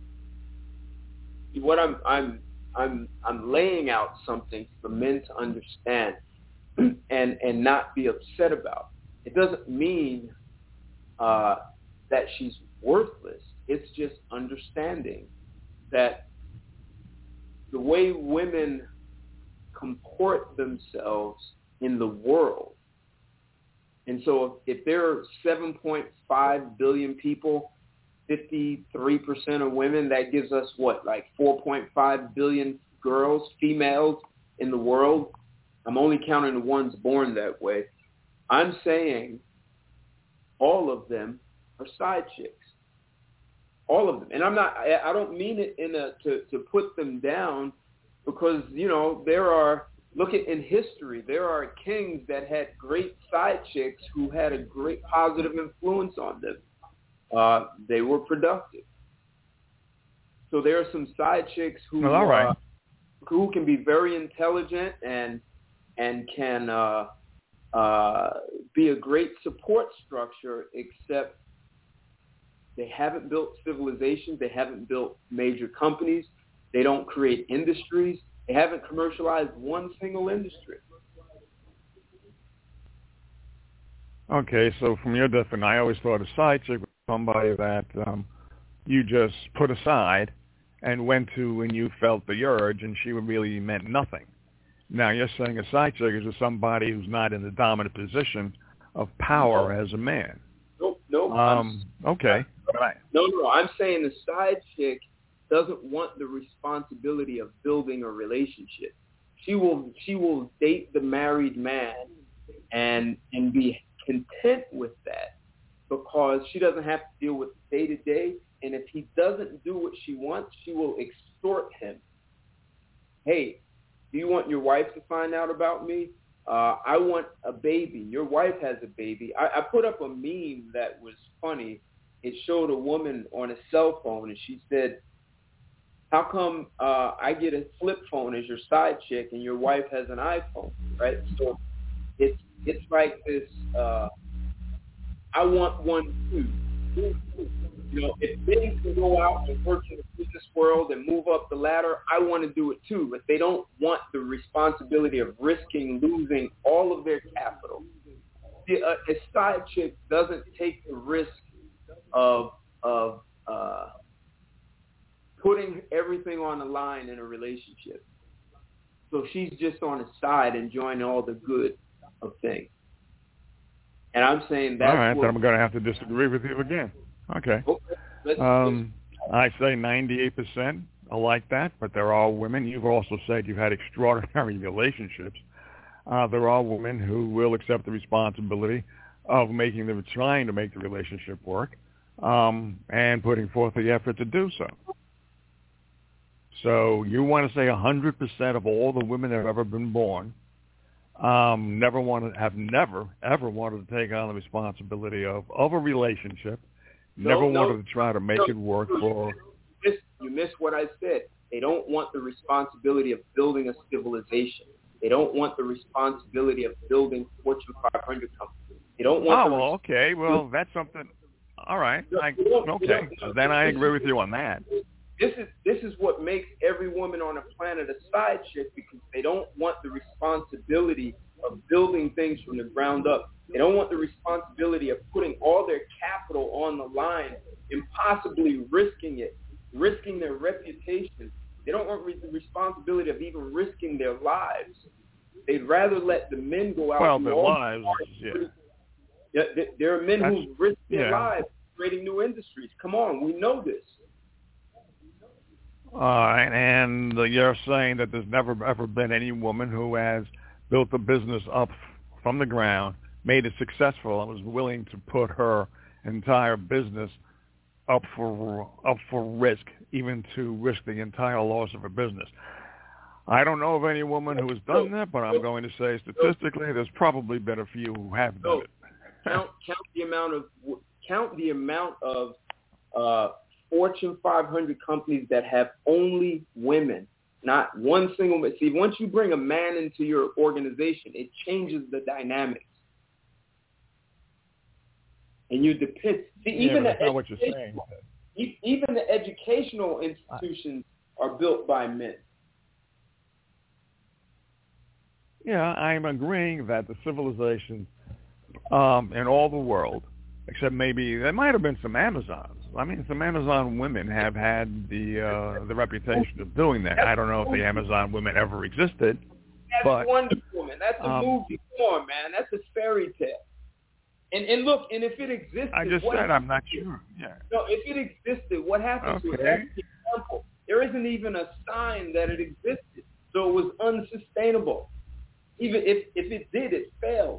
What I'm laying out something for men to understand and not be upset about. It doesn't mean that she's worthless. It's just understanding that the way women comport themselves in the world. And so if there are 7.5 billion people, 53% of women, that gives us what, like 4.5 billion girls, females in the world. I'm only counting the ones born that way. I'm saying all of them are side chicks. All of them. And I don't mean it to put them down, because, look at in history, there are kings that had great side chicks who had a great positive influence on them. They were productive. So there are some side chicks who who can be very intelligent and can be a great support structure, except they haven't built civilizations. They haven't built major companies. They don't create industries. They haven't commercialized one single industry. Okay, so from your definition, I always thought a side chick was somebody that you just put aside and went to when you felt the urge, and she really meant nothing. Now you're saying a side chick is somebody who's not in the dominant position of power as a man. No. Okay. Right. No. I'm saying the side chick doesn't want the responsibility of building a relationship. She will date the married man and be content with that, because she doesn't have to deal with day to day. And if he doesn't do what she wants, she will extort him. Hey, do you want your wife to find out about me? I want a baby. Your wife has a baby. I put up a meme that was funny. It showed a woman on a cell phone, and she said, how come I get a flip phone as your side chick and your wife has an iPhone, right? So it's like this, I want one too. If men can go out and work in the business world and move up the ladder, I want to do it too. But they don't want the responsibility of risking losing all of their capital. A side chick doesn't take the risk of putting everything on the line in a relationship. So she's just on the side enjoying all the good of things. And I'm saying that's all right, then I'm going to have to disagree with you again. Okay. I say 98% are like that, but there are women. You've also said you've had extraordinary relationships. There are women who will accept the responsibility of trying to make the relationship work, and putting forth the effort to do so. So you want to say 100% of all the women that have ever been born never ever wanted to take on the responsibility of a relationship. Never wanted to try to make it work for. You missed what I said. They don't want the responsibility of building a civilization. They don't want the responsibility of building Fortune 500 companies. They don't want. Okay. Well, that's something. All right. Okay. So then I agree with you on that. This is what makes every woman on the planet a side chick, because they don't want the responsibility of building things from the ground up. They don't want the responsibility of putting all their capital on the line and possibly risking their reputation. They don't want the responsibility of even risking their lives. They'd rather let the men go out. Well, their lives, yeah. There are men who risk their lives creating new industries. Come on, we know this. All right, and you're saying that there's never ever been any woman who has built a business up from the ground, made it successful, and was willing to put her entire business up for risk, even to risk the entire loss of her business. I don't know of any woman who has done that, but I'm going to say statistically, there's probably been a few who have done it. Count the amount of Fortune 500 companies that have only women, not one single man. See, once you bring a man into your organization, it changes the dynamics. And you depict. See, even that's not what you're saying. Even the educational institutions are built by men. Yeah, I'm agreeing that the civilization in all the world, except maybe there might have been some Amazons. I mean, some Amazon women have had the reputation of doing that. I don't know if the Amazon women ever existed. That's Wonder Woman. That's a movie. Come on, man. That's a fairy tale. And look, and if it existed, I just said I'm not sure. Yeah. No, if it existed, what happened to it? That's the example. There isn't even a sign that it existed, so it was unsustainable. Even if it did, it failed.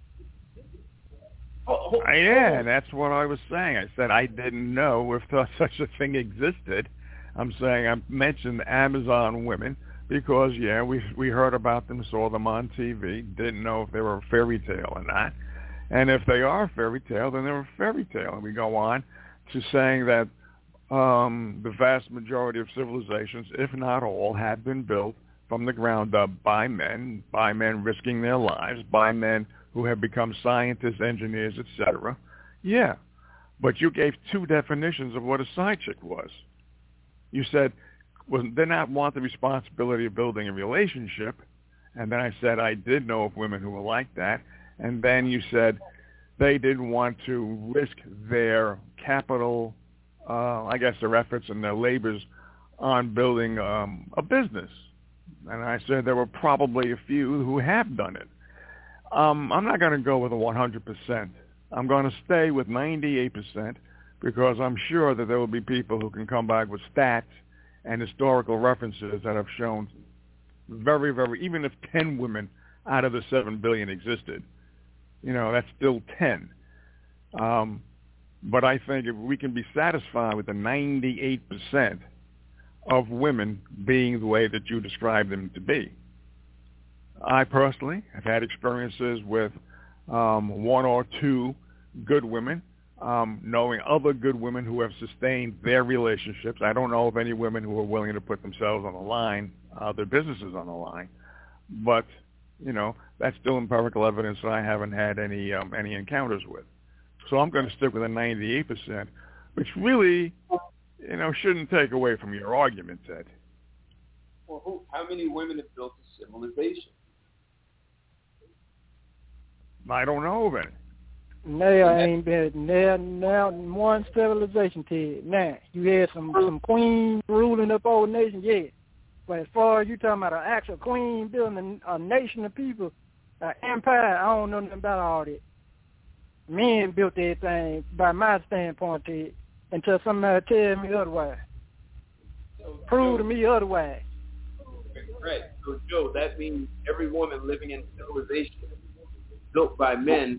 Yeah, that's what I was saying. I said I didn't know if such a thing existed. I'm saying I mentioned Amazon women because, we heard about them, saw them on TV, didn't know if they were a fairy tale or not. And if they are a fairy tale, then they're a fairy tale. And we go on to saying that the vast majority of civilizations, if not all, have been built from the ground up by men risking their lives, by men who have become scientists, engineers, etc. Yeah, but you gave two definitions of what a side chick was. You said, well, they not want the responsibility of building a relationship, and then I said I did know of women who were like that, and then you said they didn't want to risk their capital, I guess their efforts and their labors on building a business. And I said there were probably a few who have done it. I'm not going to go with a 100%. I'm going to stay with 98% because I'm sure that there will be people who can come back with stats and historical references that have shown very, very, even if 10 women out of the 7 billion existed, that's still 10. But I think if we can be satisfied with the 98% of women being the way that you describe them to be. I personally have had experiences with one or two good women, knowing other good women who have sustained their relationships. I don't know of any women who are willing to put themselves on the line, their businesses on the line. But, that's still empirical evidence that I haven't had any encounters with. So I'm going to stick with a 98%, which really, shouldn't take away from your argument, Ted. Well, how many women have built a civilization? I don't know of any. There ain't been now one civilization, Ted. Now, you had some queens ruling up old nations, yeah. But as far as you talking about an actual queen building a nation of people, an empire, I don't know nothing about all that. Men built everything, by my standpoint, Ted, until somebody tell me otherwise. Prove to me otherwise. Right. So, Joe, that means every woman living in civilization built by men.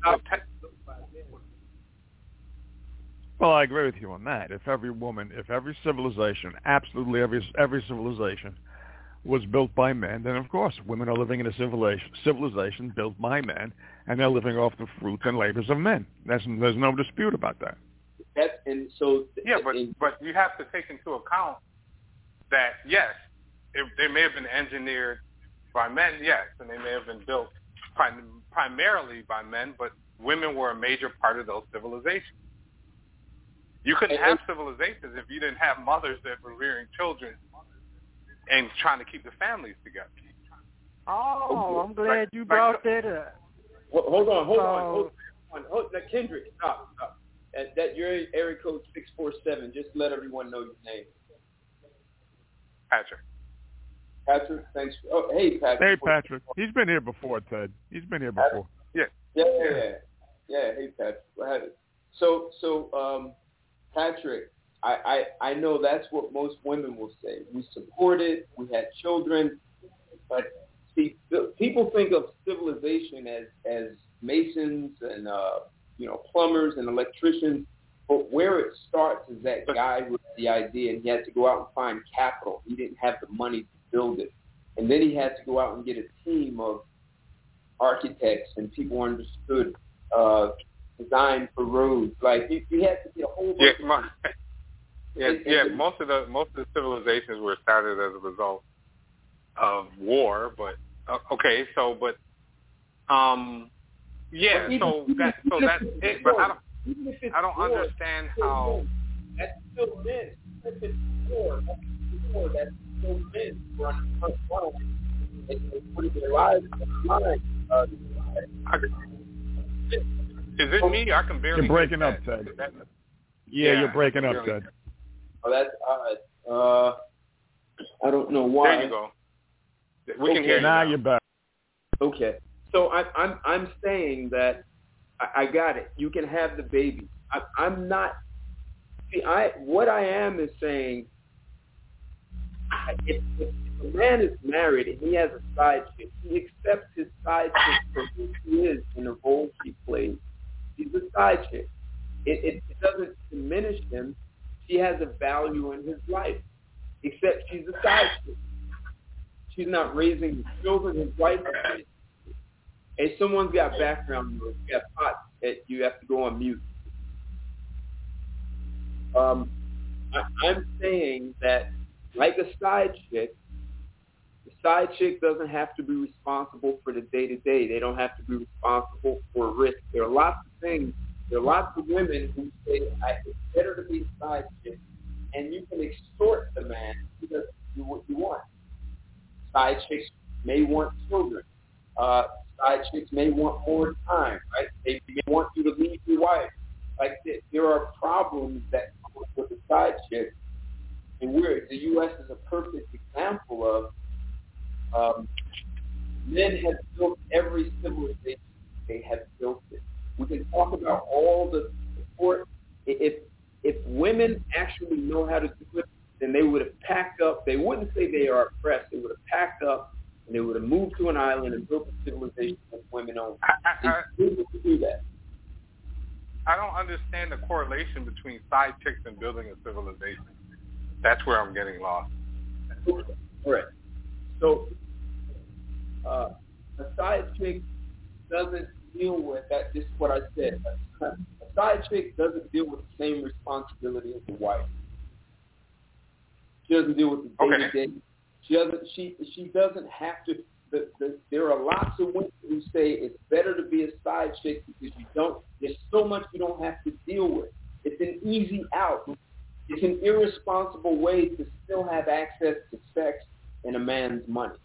Well, I agree with you on that. If every civilization, absolutely every civilization was built by men, then of course women are living in a civilization built by men, and they're living off the fruits and labors of men. There's no dispute about that. But you have to take into account that, yes, they may have been engineered by men, yes, and they may have been built primarily by men, but women were a major part of those civilizations. You couldn't have civilizations if you didn't have mothers that were rearing children and trying to keep the families together. Oh, I'm glad you brought that up. Hold on. Now, Kendrick, stop. That your area code 647. Just let everyone know your name. Patrick, thanks. Hey, Patrick. Hey, Patrick. He's been here before, Ted. He's been here before. Yeah. Hey, Patrick. Go ahead. So, Patrick, I know that's what most women will say. We support it. We had children, but see, people think of civilization as masons and plumbers and electricians. But where it starts is that guy with the idea, and he had to go out and find capital. He didn't have the money to build it. And then he had to go out and get a team of architects and people who understood design for roads. Like, he had to get a whole bunch Most of the civilizations were started as a result of war, but okay. So, but yeah. So that's it. But I don't understand how. That's still men. If it's war, that's still men running and putting their lives on the line. Is it me? I can barely. You're breaking up, Ted. Yeah, you're breaking up, Ted. Oh, that's odd. I don't know why. There you go. We can hear you now. You're back. Okay. So I'm saying that I got it. You can have the baby. I'm not. See, what I am is saying, if a man is married and he has a side chick, he accepts his side chick for who he is in the role she plays. She's a side chick. It doesn't diminish him. She has a value in his life, except she's a side chick. She's not raising his children. His wife is. Hey, someone's got background noise. You got pots that you have to go on mute. I'm saying that, like a side chick, the side chick doesn't have to be responsible for the day-to-day. They don't have to be responsible for risk. There are lots of things. There are lots of women who say, it's better to be a side chick, and you can extort the man who doesn't do what you want. Side chicks may want children. Side chicks may want more time, right? They may want you to leave your wife. Like, there are problems that come with a side chick, and the U.S. is a perfect example of men have built every civilization. They have built it. We can talk about all the support. If women actually know how to do it, then they would have packed up. They wouldn't say they are oppressed. They would have packed up and they would have moved to an island and built a civilization with women only. They able to do that. I don't understand the correlation between side chicks and building a civilization. That's where I'm getting lost. All right. So a side chick doesn't deal with that. This is what I said. A side chick doesn't deal with the same responsibility as a wife. She doesn't deal with the day-to-day. She doesn't have to. There are lots of women who say it's better to be a side chick because there's so much you don't have to deal with. It's an easy out. It's an irresponsible way to still have access to sex and a man's money.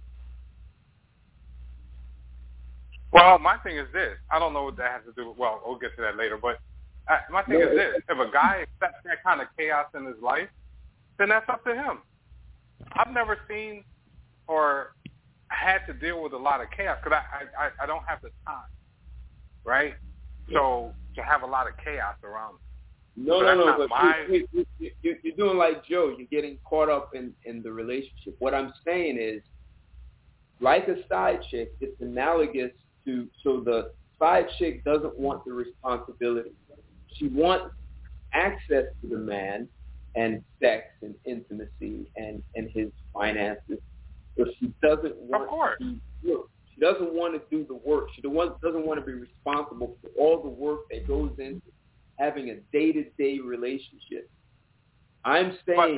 Well, my thing is this. I don't know what that has to do with, well, we'll get to that later, but my thing is this. If a guy accepts that kind of chaos in his life, then that's up to him. I've never seen or had to deal with a lot of chaos because I don't have the time, right? So to have a lot of chaos around me. No. But you're doing like Joe. You're getting caught up in the relationship. What I'm saying is, like a side chick, it's analogous to, so the side chick doesn't want the responsibility. She wants access to the man and sex and intimacy and his finances. But she doesn't want to do work. She doesn't want to do the work. She doesn't want to be responsible for all the work that goes into having a day-to-day relationship. I'm saying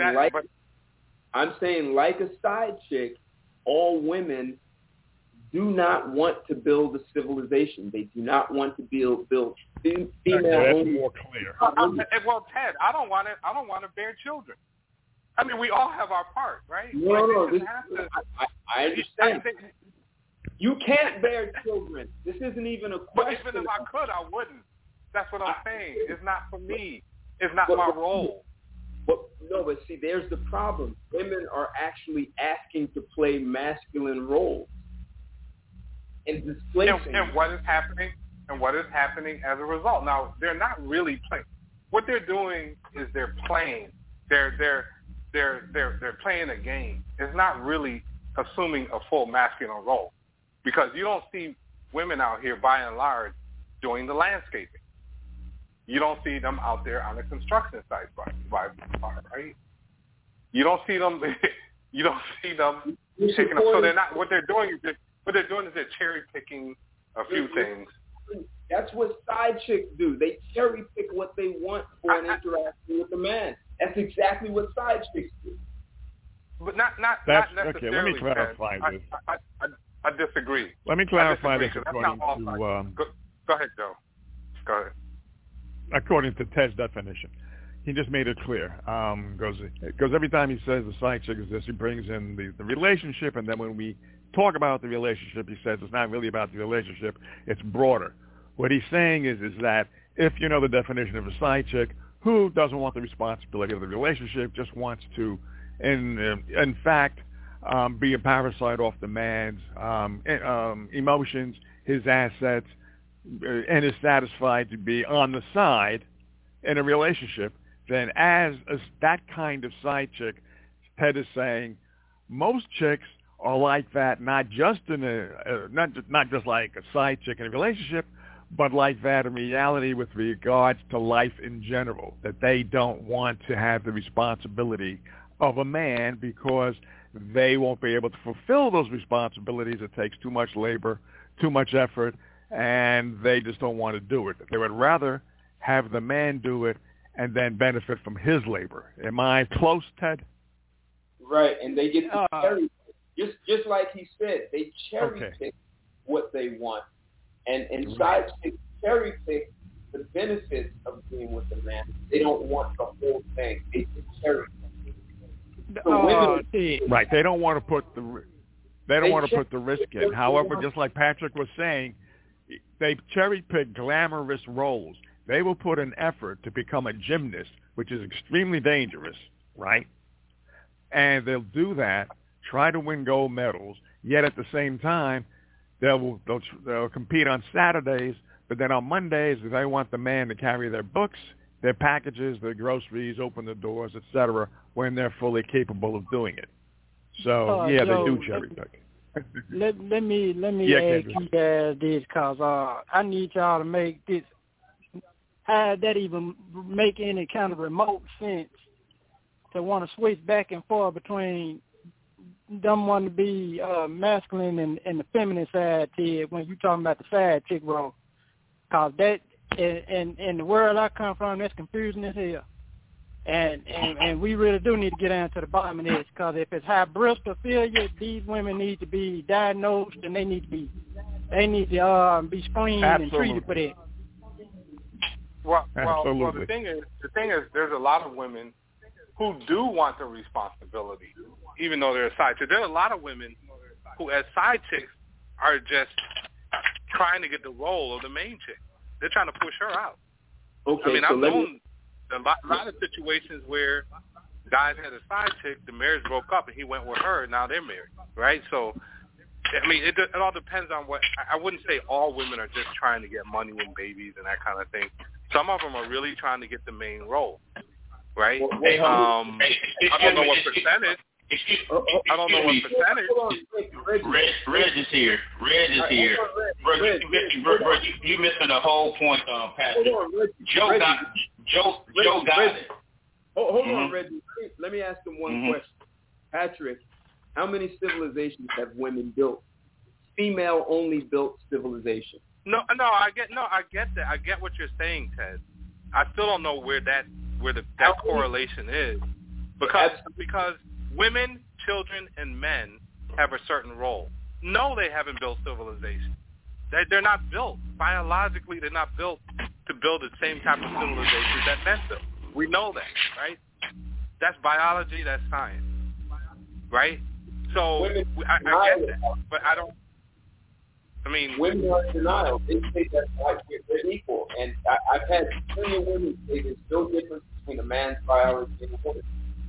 like a side chick, all women do not want to build a civilization. They do not want to build female homes. More clear. Well, Ted, I don't want to bear children. I mean, we all have our part, right? No. I understand. You can't bear children. This isn't even a question. But even if I could, I wouldn't. That's what I'm saying. It's not for me. It's not my role. But see, there's the problem. Women are actually asking to play masculine roles and displacing. And what is happening? And what is happening as a result? Now, they're not really playing. What they're doing is they're playing. They're playing a game. It's not really assuming a full masculine role, because you don't see women out here, by and large, doing the landscaping. You don't see them out there on the construction site, right? You don't see them. You don't see them picking up. So they're not. What they're doing is they're cherry picking a few things. That's what side chicks do. They cherry pick what they want for an interaction with a man, That's exactly what side chicks do. But not necessarily. Okay, let me clarify this. I disagree. Let me clarify this according to Go ahead, Joe. Go ahead. According to Ted's definition. He just made it clear. Goes every time he says the side chick is this, he brings in the relationship, and then when we talk about the relationship, he says it's not really about the relationship, it's broader. What he's saying is that if you know the definition of a side chick, who doesn't want the responsibility of the relationship, just wants to, in fact, be a parasite off the man's emotions, his assets, and is satisfied to be on the side in a relationship, then as that kind of side chick, Ted is saying, most chicks are like that, not just not just like a side chick in a relationship, but like that in reality with regards to life in general, that they don't want to have the responsibility of a man because they won't be able to fulfill those responsibilities. It takes too much labor, too much effort, and they just don't want to do it. They would rather have the man do it and then benefit from his labor. Am I close, Ted? Right, and they get to cherry pick. Just like he said, they cherry pick what they want. And side chicks cherry pick the benefits of being with the man. They don't want the whole thing. They just cherry pick. So women, right, they don't want to put the risk in. However, just like Patrick was saying, they cherry pick glamorous roles. They will put an effort to become a gymnast, which is extremely dangerous, right? And they'll do that, try to win gold medals, yet at the same time, they'll compete on Saturdays, but then on Mondays, they want the man to carry their books, their packages, their groceries, open the doors, etc., when they're fully capable of doing it. So, Joe, they do cherry pick. let me ask you guys this, because I need y'all to make this, how that even make any kind of remote sense to want to switch back and forth between them wanting to be masculine and the feminine side, Ted, when you talking about the side chick role. Because that, in the world I come from, that's confusing as hell. And we really do need to get down to the bottom of this, because if it's high bristophilia, these women need to be diagnosed, and they need to be screened and treated for that. Well, the thing is, there's a lot of women who do want the responsibility, even though they're a side chick. There are a lot of women who, as side chicks, are just trying to get the role of the main chick. They're trying to push her out. Okay, I mean, I've known a lot of situations where guys had a side chick, the marriage broke up, and he went with her, and now they're married, right? So, I mean, it all depends on what. I wouldn't say all women are just trying to get money and babies and that kind of thing. Some of them are really trying to get the main role, right? I don't know what percentage. I don't know what percentage. Reg is here. Bro, you missing the whole point, Patrick. Joe got it. Hold on, Reggie. Let me ask him one question. Patrick, how many civilizations have women built? Female-only built civilization. No, I get that. I get what you're saying, Ted. I still don't know where that correlation is, because women, children, and men have a certain role. No, they haven't built civilization. They're not built biologically. They're not built to build the same type of civilization that men built. We know that, right? That's biology. That's science, right? So I get that, but I don't. I mean, women are in denial. They say that they're equal, and I've had plenty of women say there's no difference between a man's biology and a woman.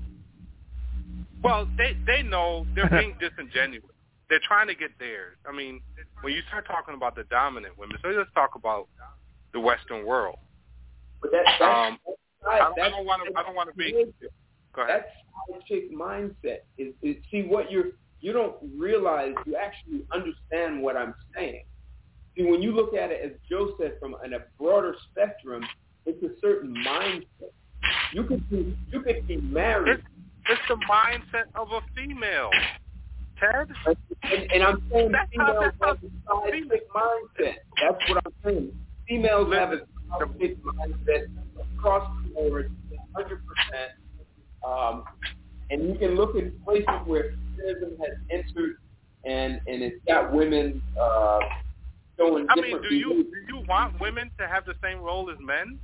Well, they know they're being disingenuous. They're trying to get theirs. I mean, when you start talking about the dominant women, so let's talk about the Western world. But I don't want to be. Go ahead. That's side chick mindset. Is see what you don't realize. You actually understand what I'm saying. See, when you look at it, as Joe said, from a broader spectrum, it's a certain mindset. You could be married. It's the mindset of a female, Ted. And I'm saying females have a side chick mindset. That's what I'm saying. Females have a side chick mindset across the board, 100%. And you can look at places where feminism has entered, and it's got women showing different. Do you want women to have the same role as men?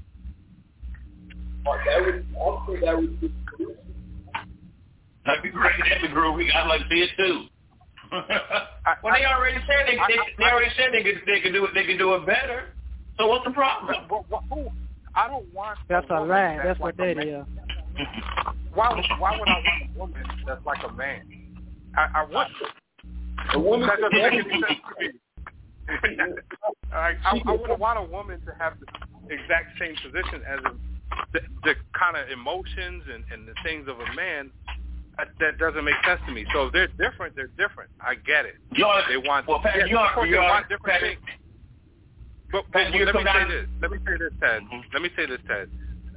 That would be. That'd be great. That'd be groovy. I'd like to see it too. Well, they already said they could do it. They could do it better. So what's the problem? I don't want. That's a lie. That's what that is. Why would I want a woman that's like a man? I want a woman that doesn't make any sense to me. I wouldn't want a woman to have the exact same position as the kind of emotions and the things of a man. That doesn't make sense to me. So if they're different, they're different. I get it. They want different things. But let me say this. Let me say this, Ted.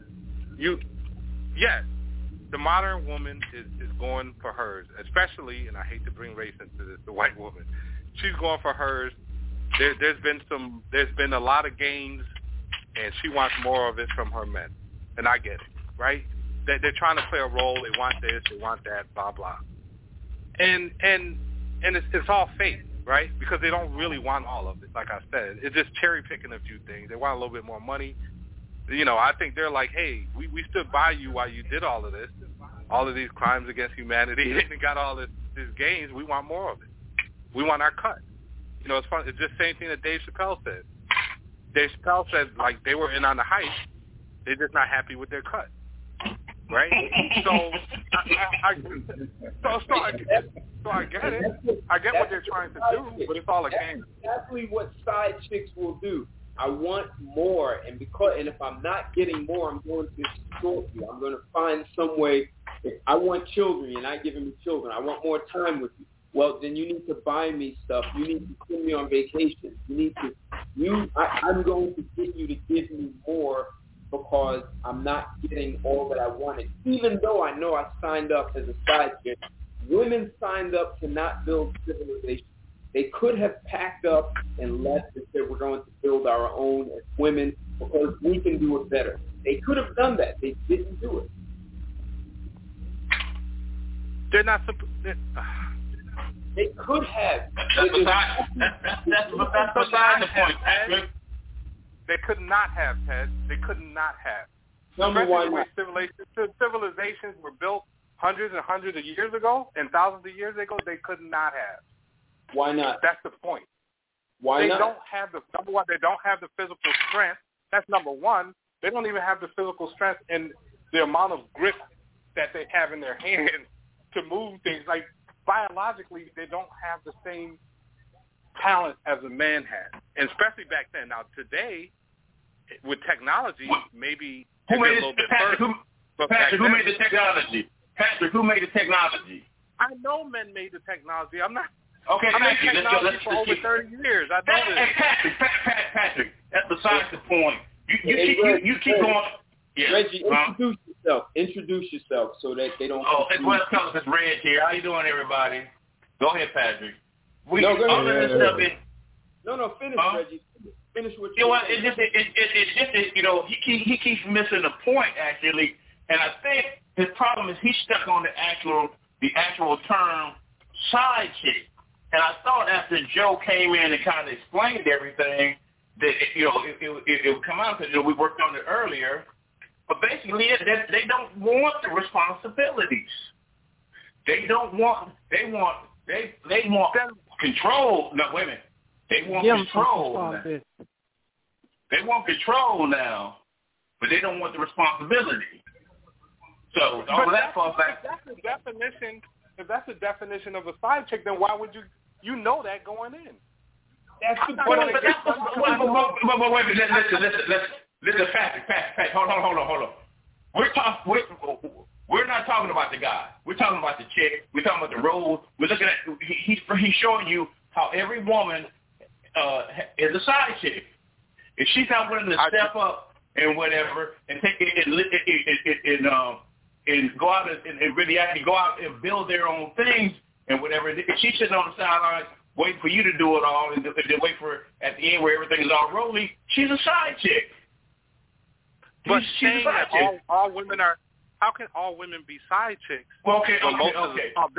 Yes, the modern woman is going for hers, especially, and I hate to bring race into this, the white woman. She's going for hers. There's been a lot of gains, and she wants more of it from her men, and I get it, right? They're trying to play a role. They want this, they want that, blah blah, and it's all fake, right? Because they don't really want all of it. Like I said, it's just cherry picking a few things. They want a little bit more money. I think they're like, hey, we stood by you while you did all of this, all of these crimes against humanity, and got all these gains. We want more of it. We want our cut. It's fun. It's just the same thing that Dave Chappelle said. Dave Chappelle said, like, they were in on the hype. They're just not happy with their cut. Right? So I get it. I get what they're trying to do, but it's all a game. That's exactly what side chicks will do. I want more, and if I'm not getting more, I'm going to extort you. I'm going to find some way. If I want children, you're not giving me children. I want more time with you. Well, then you need to buy me stuff. You need to send me on vacation. I'm going to get you to give me more, because I'm not getting all that I wanted. Even though I know I signed up as a side chick, women signed up to not build civilization. They could have packed up and left and said, we're going to build our own as women because we can do it better. They could have done that. They didn't do it. They're not They could have. That's beside the point, Patrick. They could not have, Ted. They could not have. Tell me why not. Civilizations were built hundreds and hundreds of years ago and thousands of years ago. They could not have. Why not? That's the point. Why not? They don't have number one. They don't have the physical strength. That's number one. They don't even have the physical strength and the amount of grip that they have in their hands to move things. Like, biologically, they don't have the same talent as a man had, and especially back then. Now today, with technology, maybe who made a little bit further. Patrick, who made the technology? Patrick, who made the technology? I know men made the technology. I'm not. Okay, I made technology for over 30 years. I know this. Patrick, that's besides the point. You keep going. Yeah. Reggie, introduce yourself so that they don't. Oh, it's West Coast. It's Reg here. How you doing, everybody? Go ahead, Patrick. Finish, Reggie. Finish what you know. What? It's just he keeps missing the point actually, and I think his problem is he's stuck on the actual term side chick. And I thought after Joe came in and kind of explained everything that it would come out because we worked on it earlier. But basically, they don't want the responsibilities. They want control. No, wait a minute. They want control. They want control now, but they don't want the responsibility. So all of that falls back. If that's the definition of a side chick, then why would you know that going in? That's the point. But wait a minute. Listen, Patrick. Hold on. We're not talking about the guy. We're talking about the chick. We're talking about the role. We're looking at. He's showing you how every woman is a side chick. If she's not willing to step up and whatever and take it and go out and really actually go out and build their own things and whatever, if she's sitting on the sidelines waiting for you to do it all and then wait for at the end where everything is all rolling, she's a side chick. But saying that all women are, how can all women be side chicks? Well, Most of the small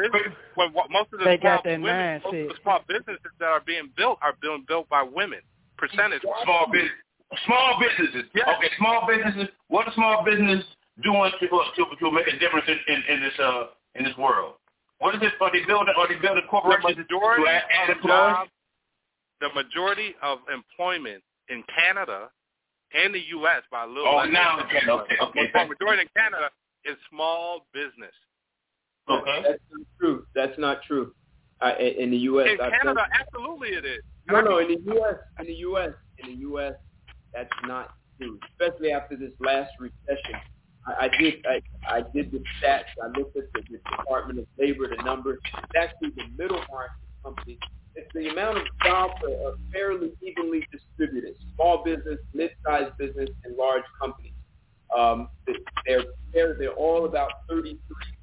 businesses that are being built by women. Percentage. Small businesses. Yes. Okay, small businesses. What are small businesses doing to make a difference in this world? What is it? Are they building corporations to add employees? The majority of employment in Canada and the U.S. by a little. Oh, now in Canada. Okay. The majority in Canada is small business. Okay. That's not true. That's not true. In the U.S. In Canada, absolutely it is. No, in the U.S., that's not true. Especially after this last recession. I did the stats. I looked at the Department of Labor, the numbers. It's actually the middle market companies. It's the amount of jobs that are fairly evenly distributed. Small business, mid-sized business, and large companies. They're all about 33,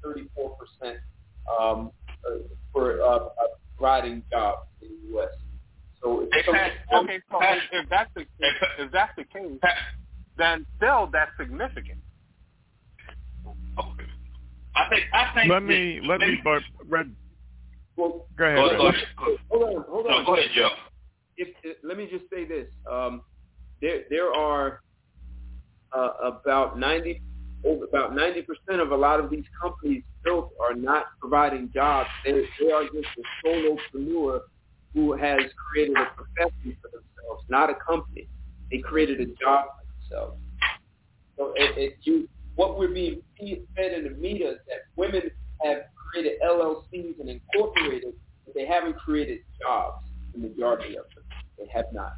34% for providing jobs in the U.S. So if that's the case, then still that's significant. I think. Let me. Red. Well, go ahead. Hold on. No, go ahead, Joe. Let me just say this. There are about 90% of a lot of these companies built are not providing jobs. They are just a solopreneur who has created a profession for themselves, not a company. They created a job for themselves. So what we're being fed in the media is that women have created LLCs and incorporated, but they haven't created jobs, the majority of them. They have not.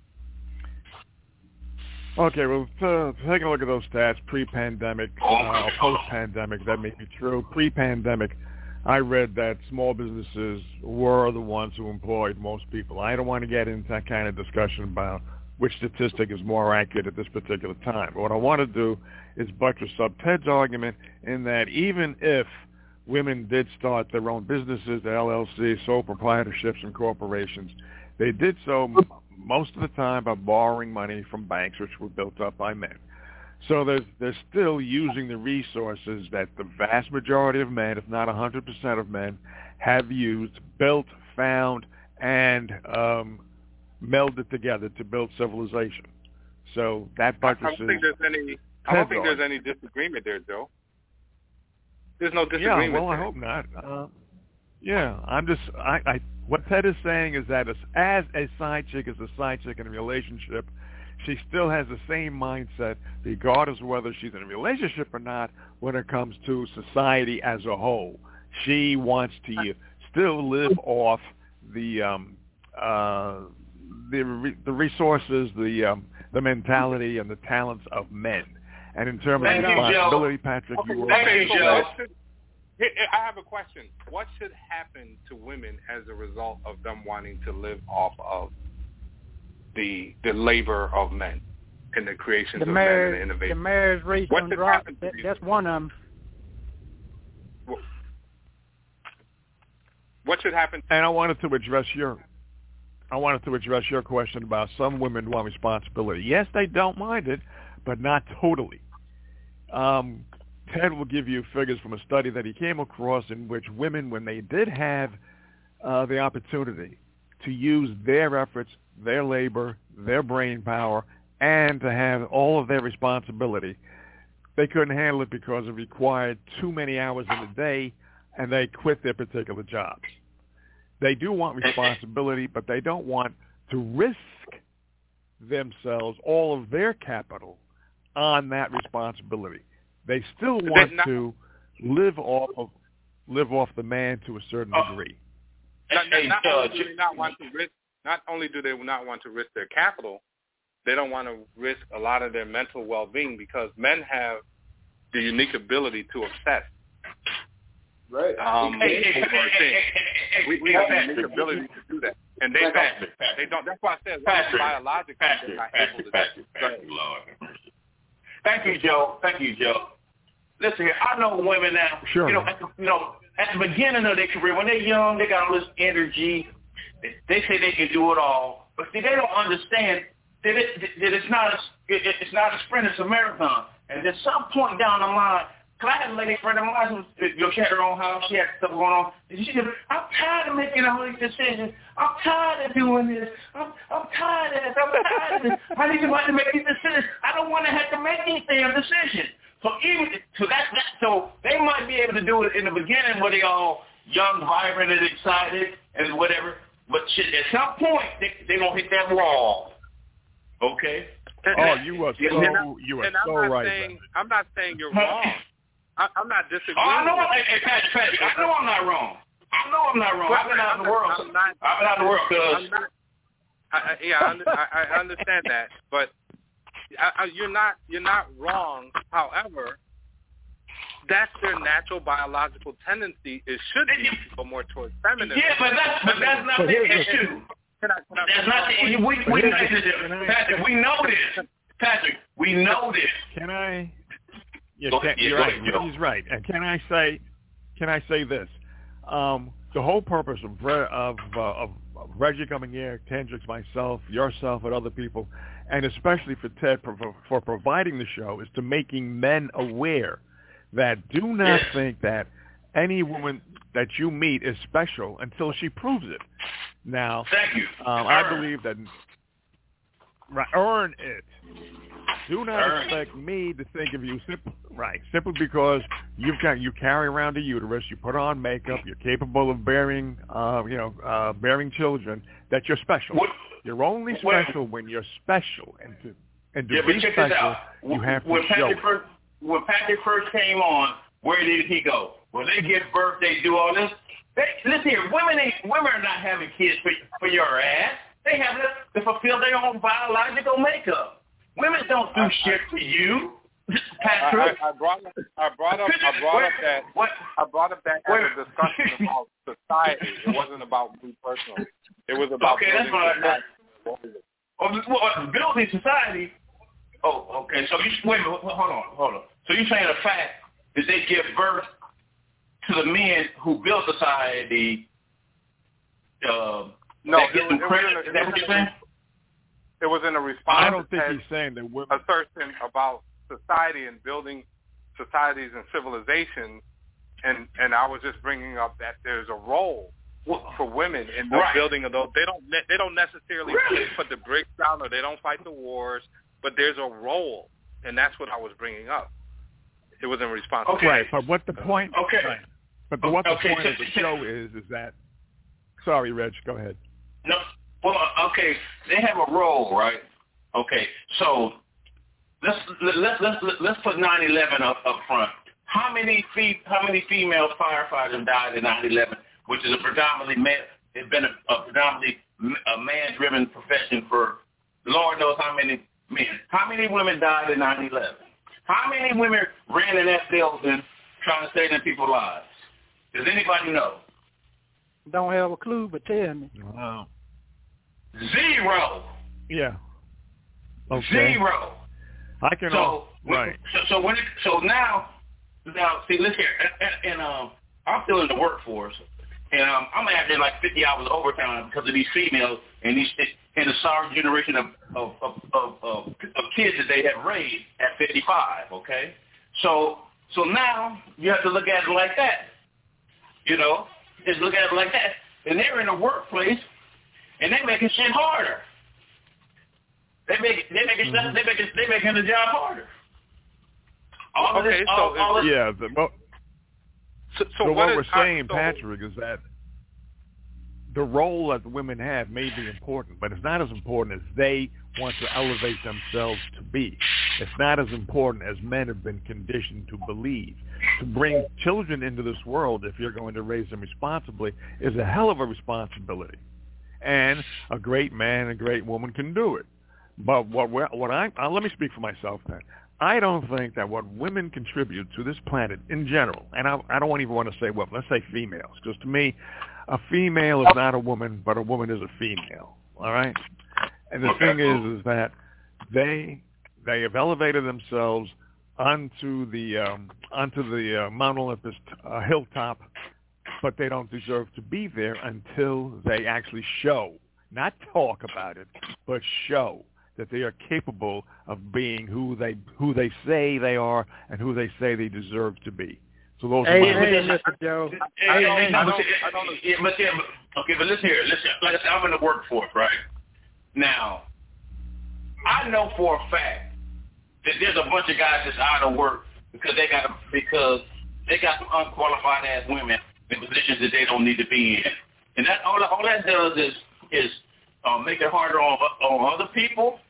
Okay, well, taking a look at those stats, pre-pandemic, post-pandemic, that may be true. Pre-pandemic, I read that small businesses were the ones who employed most people. I don't want to get into that kind of discussion about which statistic is more accurate at this particular time. But what I want to do is buttress up Ted's argument in that even if women did start their own businesses, their LLCs, sole proprietorships, and corporations, they did so most of the time by borrowing money from banks, which were built up by men. So they're still using the resources that the vast majority of men, if not 100% of men, have used, built, found, and melded together to build civilization. So that buttresses. I don't think there's any disagreement there, Joe. There's no disagreement. Yeah, well, I hope not. What Ted is saying is that as a side chick is a side chick in a relationship, she still has the same mindset, regardless of whether she's in a relationship or not, when it comes to society as a whole. She wants to still live off the resources, the mentality, and the talents of men. And in terms of responsibility, Patrick, you were. Thank you, Joe. I have a question. What should happen to women as a result of them wanting to live off of the labor of men and the creations of men and the innovation? The marriage rate will drop. That's one of them. What should happen? And I wanted to address your question about some women want responsibility. Yes, they don't mind it, but not totally. Ted will give you figures from a study that he came across in which women, when they did have the opportunity to use their efforts, their labor, their brain power, and to have all of their responsibility, they couldn't handle it because it required too many hours in the day, and they quit their particular jobs. They do want responsibility, but they don't want to risk themselves, all of their capital, on that responsibility. They still want to live off the man to a certain degree. Not only do they not want to risk their capital, they don't want to risk a lot of their mental well-being because men have the unique ability to obsess. Right. We have the unique ability to do that, and they don't. They don't. That's why I said biologically they're not able to do that. Thank you, Joe. Listen here, I know women now. Sure. At the beginning of their career, when they're young, they got all this energy. They say they can do it all, but see, they don't understand that it's not a sprint; it's a marathon. And at some point down the line, Cause I had a lady friend of mine who she had her own house. She had stuff going on. And she said, I'm tired of making all these decisions. I'm tired of doing this. I'm tired of this. I'm tired of this. I need somebody to make these decisions. I don't want to have to make these damn decisions. So they might be able to do it in the beginning where they all young, vibrant, and excited and whatever. But shit, at some point they gonna hit that wall. Okay. Oh, you are so right. I'm not saying you're wrong. I'm not disagreeing. Oh, I know. Hey, Patrick, I know I'm not wrong. I've been out in the world. I've been out in the world, I understand that, but you're not wrong. However, that's their natural biological tendency. It should be go more towards feminism. Yeah, but that's not the issue. That's not the issue. Patrick, we know this. Patrick, we know this. Can I? Yes, you're right. He's right. And can I say this? The whole purpose of Reggie coming here, Kendricks, myself, yourself, and other people, and especially for Ted for providing the show, is to making men aware that do not think that any woman that you meet is special until she proves it. Now, thank you. I believe that earn it. Do not expect me to think of you simply because you carry around a uterus, you put on makeup, you're capable of bearing children, that you're special. You're only special when you're special, and to be special, you have to show it. When Patrick first came on, where did he go? When they give birth, they do all this. Listen here, women are not having kids for your ass. They have to fulfill their own biological makeup. Women don't do shit for you, Patrick. I brought up that as a discussion about society. It wasn't about me personally. It was about building society. Oh, okay. So wait a minute. Hold on. So you're saying the fact that they give birth to the men who built society? No, that get them credit. Is that what you're saying? It was in a response. I don't think he's saying that women assertion about society and building societies and civilizations, and I was just bringing up that there's a role for women in the building of those. They don't necessarily put the bricks down or they don't fight the wars, but there's a role, and that's what I was bringing up. It was in response. Okay. Right, but what the point? Okay. Right. But what the point of the show is that. Sorry, Reg. Go ahead. No. Well, okay, they have a role, right? Okay, so let's put 9/11 up front. How many female firefighters died in 9/11, which is a predominantly man-driven profession for Lord knows how many men. How many women died in 9/11? How many women ran in that building trying to save them people's lives? Does anybody know? Don't have a clue, but tell me. Wow. 0. Yeah. Okay. 0. I can. Right. So now, see, listen here, and I'm still in the workforce, and I'm averaging like 50 hours overtime because of these females and the sorry generation of kids that they have raised at 55. Okay. So now you have to look at it like that. You know, just look at it like that, and they're in the workplace. And they making shit harder. They making the job harder. So what we're saying, Patrick, is that the role that the women have may be important, but it's not as important as they want to elevate themselves to be. It's not as important as men have been conditioned to believe. To bring children into this world, if you're going to raise them responsibly, is a hell of a responsibility. And a great man, a great woman can do it. But let me speak for myself then. I don't think that what women contribute to this planet in general, and I don't even want to say women, let's say females, because to me, a female is not a woman, but a woman is a female. All right? And the thing is that they have elevated themselves onto the Mount Olympus hilltop, but they don't deserve to be there until they actually show, not talk about it, but show that they are capable of being who they say they are and who they say they deserve to be. So those are Mr. Joe. But listen here. Like I said, I'm in the workforce, right? Now, I know for a fact that there's a bunch of guys that's out of work because they got some unqualified ass women in positions that they don't need to be in, and that all that does is make it harder on other people.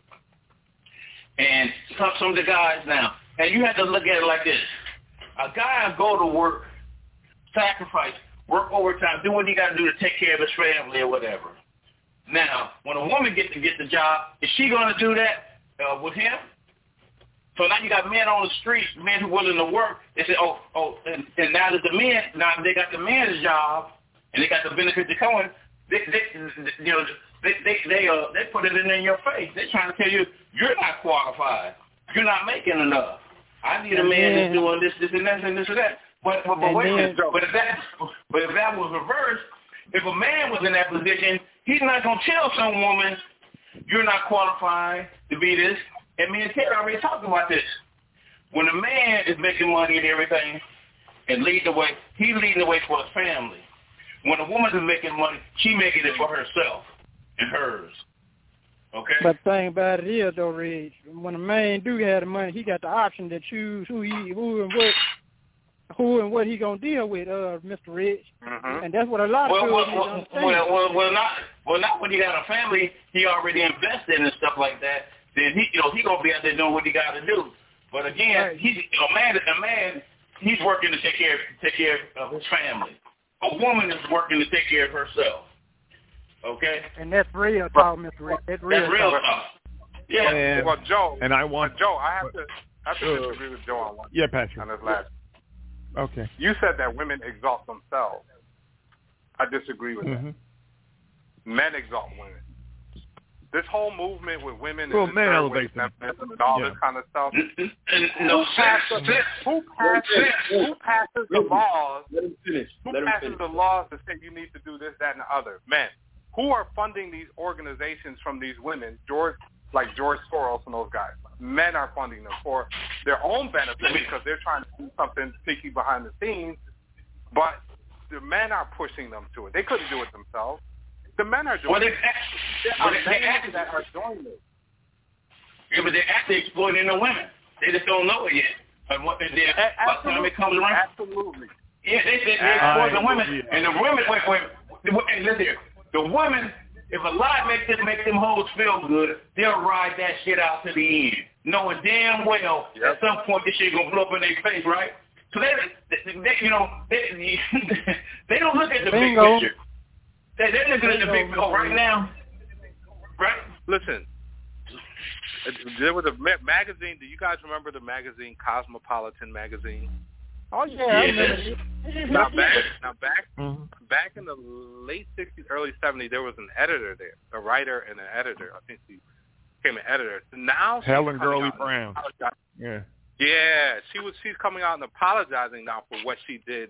And some of the guys now, and you have to look at it like this: a guy go to work, sacrifice, work overtime, do what he got to do to take care of his family or whatever. Now, when a woman gets the job, is she going to do that with him? So now you got men on the street, men who are willing to work. They say, and now that they got the men's job, and they got the benefits that come with it, they put it in your face. They're trying to tell you you're not qualified, you're not making enough. I need a man that's doing this and that and this and that. But wait a minute. But if that was reversed, if a man was in that position, he's not going to tell some woman, you're not qualified to be this. And me and Ted already talked about this. When a man is making money and everything and leading the way, he's leading the way for his family. When a woman is making money, she's making it for herself and hers. Okay? But the thing about it is, though, Reg, when a man do have the money, he got the option to choose who and what he gonna deal with, Mr. Reg. Mm-hmm. And that's what a lot of people need to understand. Well, not when he got a family. He already invested and stuff like that. Then he gonna be out there doing what he got to do. But again, right. A man, he's working to take care of his family. A woman is working to take care of herself. Okay. And that's real talk, Mr. Rick. That's real talk. Yeah. And, well, Joe. And I want Joe. I have to disagree with Joe on one. Yeah, Patrick. On his last. Okay. You said that women exalt themselves. I disagree with that. Men exalt women. This whole movement with women and men elevate them and all this kind of stuff. Who passes the laws? Let him finish. Who passes the laws that say you need to do this, that, and the other? Men. Who are funding these organizations from these women? George Soros and those guys. Men are funding them for their own benefit because they're trying to do something sticky behind the scenes. But the men are pushing them to it. They couldn't do it themselves. The men are doing it. That are doing this. Yeah, but they're actually exploiting the women. They just don't know it yet. But by the time it comes around, absolutely. Yeah, they exploit the women, and the women. Wait, listen here. The women, if a lie makes them hoes feel good, they'll ride that shit out to the end, knowing damn well at some point this shit gonna blow up in their face, right? So they they don't look at the big picture. They're looking at the big picture right now, right? Listen, there was a magazine. Do you guys remember the magazine Cosmopolitan magazine? Oh yeah, I remember it. Now back in the late 60s, early 70s, there was an editor there, a writer and an editor. I think she became an editor. Now Helen Gurley Brown. Yeah, she's coming out and apologizing now for what she did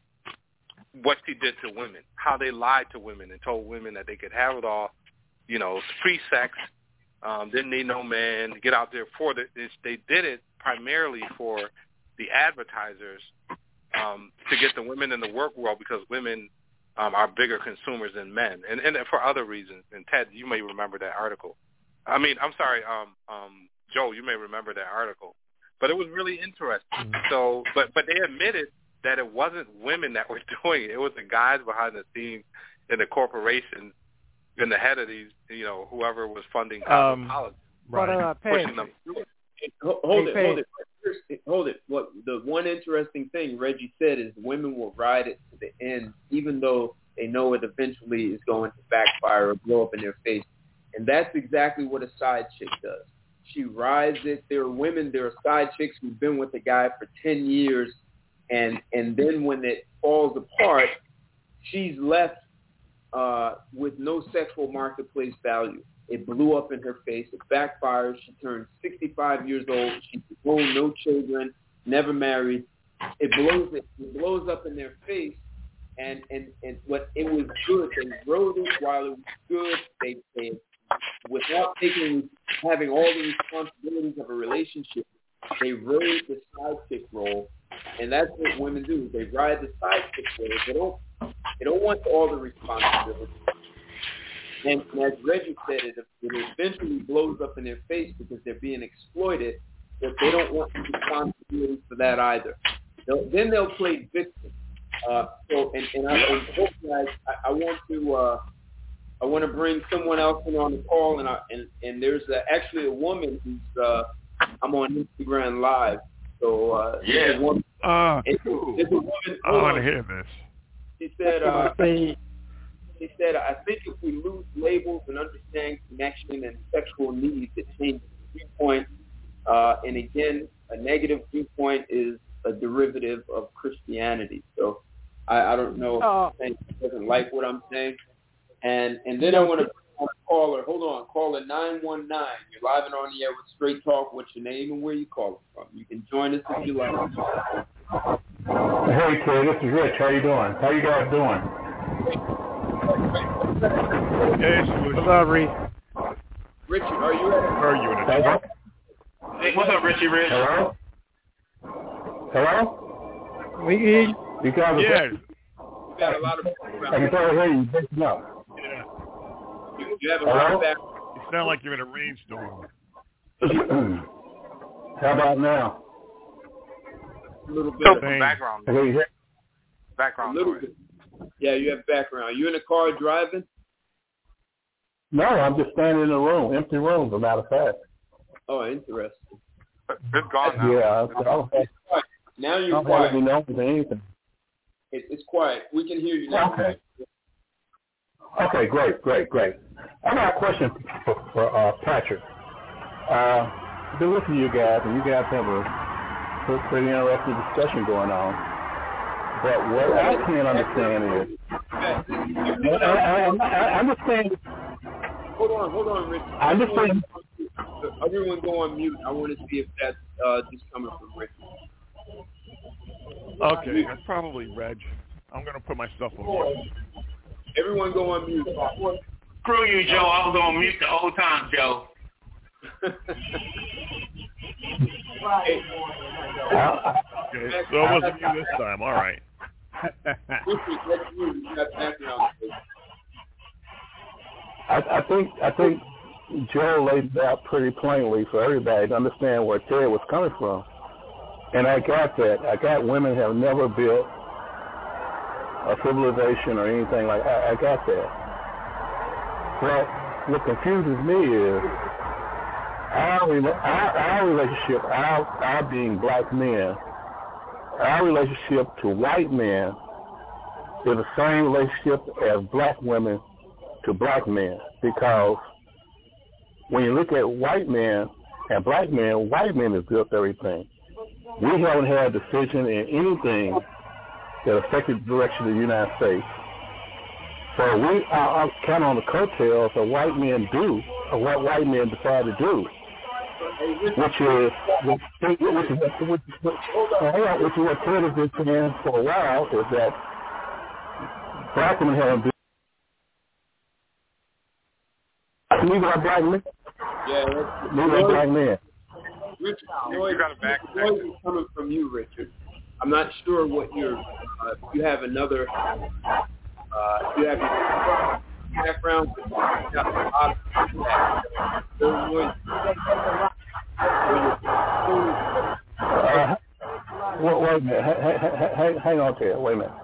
to women, how they lied to women and told women that they could have it all, free sex, didn't need no man, get out there for this. They did it primarily for the advertisers to get the women in the work world because women are bigger consumers than men, and for other reasons. And Ted, you may remember that article. I'm sorry, Joe, you may remember that article. But it was really interesting. So, but they admitted that it wasn't women that were doing it. It was the guys behind the scenes in the corporations, in the head of these, whoever was funding college, pushing them through it. Hold it. What the one interesting thing Reggie said is women will ride it to the end, even though they know it eventually is going to backfire or blow up in their face. And that's exactly what a side chick does. She rides it. There are side chicks who've been with the guy for 10 years, and then when it falls apart, she's left with no sexual marketplace value. It blew up in her face. It backfires. She turned 65 years old. She's grown, no children, never married. It blows up in their face. And what it was good. They wrote it while it was good. They without having all the responsibilities of a relationship, they ride the sidekick role, and that's what women do. They ride the sidekick role. They don't want all the responsibility. And as Reggie said, it eventually blows up in their face because they're being exploited, but they don't want the responsibility for that either. Then they'll play victim. I want to bring someone else in on the call, and there's actually a woman who's I'm on Instagram Live. So there's a woman. There's a woman. I want to hear this. She said, I think if we lose labels and understand connection and sexual needs, it changes the viewpoint. And again, a negative viewpoint is a derivative of Christianity. So I don't know if she doesn't like what I'm saying. And then I want to bring on a caller. Hold on, caller 919. You're live and on the air with Straight Talk. What's your name and where you calling from? You can join us if you like. Hey, Ted, this is Rich. How you doing? How you guys doing? Hey, what's up, Reed? Richard, are you at Are you in a Hey, what's up, Richie Rich? Hello? Hello? We hear you. You guys are yes. You got a lot of I can totally hear you. Breaking up. Yeah. You have a lot of back. You sound like you're in a rainstorm. How about now? A little bit of background. Can you hear? Background a little noise. bit. Yeah, you have background. You in the car driving? No, I'm just standing in a room, empty room, as a matter of fact. Oh, interesting. It's gone now. Yeah, Now you're don't quiet. have any noise or anything. It's quiet. We can hear you now. Okay, great. I got a question for Patrick. I've been listening to you guys, and you guys have a pretty interesting discussion going on. But what I can't understand is, I'm just saying. Hold on, Rich. I'm just saying. Everyone go on mute. I want to see if that's just coming from Rich. Okay, that's probably Reg. I'm going to put myself on mute. Everyone go on mute. Screw you, Joe. I was on mute the whole time, Joe. Hey. Okay, so it wasn't you this time. All right. Richard, that's you. You got background. I think Joe laid it out pretty plainly for everybody to understand where Ted was coming from. And I got that. I got women have never built a civilization or anything like that. I got that. But what confuses me is our relationship, our being black men, our relationship to white men is the same relationship as black women to black men. Because when you look at white men and black men, white men have built everything. We haven't had a decision in anything that affected the direction of the United States. So we are kind of on the coattails of white men do, or what white men decide to do, which is what Ted has been saying for a while, is that black women haven't built. Neither are black men. Yeah, neither are black men. Richard, noise is coming from you, Richard. I'm not sure what you're. You have another. You have your background. Wait a minute. Hang on, Ted. Wait a minute.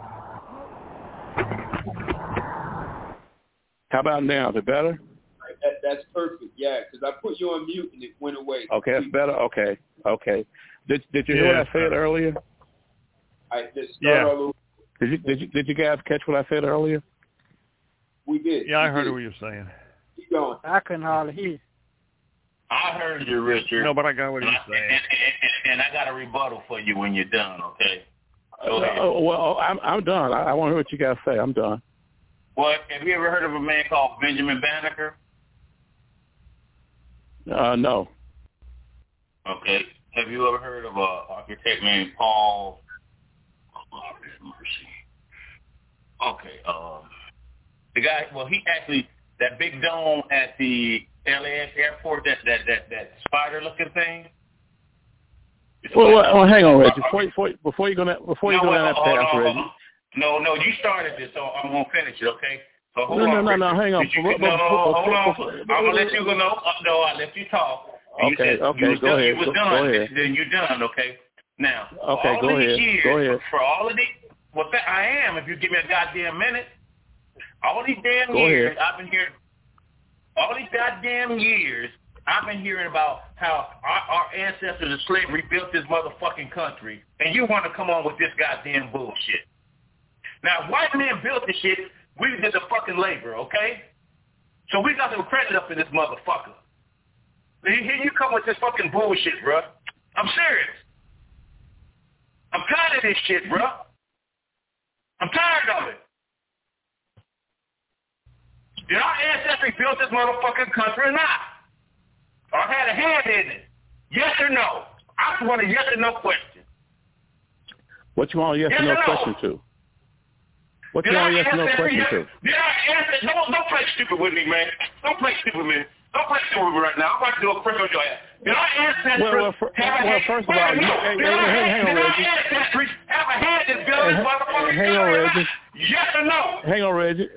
How about now? Is it better? That's perfect. Yeah, because I put you on mute and it went away. Okay, that's better. Okay. Did you hear what I said earlier? I just start all over. Did you guys catch what I said earlier? We did. Yeah, I heard what you were saying. Keep going. I couldn't hardly hear. I heard you, Richard. No, but I got what you're saying. And I got a rebuttal for you when you're done, okay? Well, I'm done. I want to hear what you guys say. I'm done. Well, have you ever heard of a man called Benjamin Banneker? No. Okay. Have you ever heard of an architect named Paul? Oh, Lord have mercy. Okay. The guy. Well, he actually that big dome at the LAX airport, that spider-looking thing? Well, hang on, Reggie. Before you go down that path, Reggie. No, you started this, so I'm gonna finish it, okay? So hold on. No, hang on. Hold on. I'm gonna let you go. No, I'll let you talk. Okay, go ahead. You was done. Then you're done, okay? Now, okay, go ahead. For all of these, I am. If you give me a goddamn minute, all these damn go years ahead. I've been here. All these goddamn years I've been hearing about how our ancestors of slavery built this motherfucking country, and you want to come on with this goddamn bullshit. Now, white men built this shit. We did the fucking labor, okay? So we got some credit up in this motherfucker. Here you come with this fucking bullshit, bro. I'm serious. I'm tired of this shit, bro. I'm tired of it. Did our ancestors build this motherfucking country or not? Or had a hand in it? Yes or no? I just want a yes or no question. What you want a yes or no question to? What you want a yes or no question to? Did our ancestors... Don't play stupid with me, man. Don't play stupid with me. Don't play stupid with me right now. I'm about to do a quick on your ass. Did our ancestors first of all, hang on, Reggie. Have a hand in building this motherfucking country or not? Yes or no? Hang on, Reggie.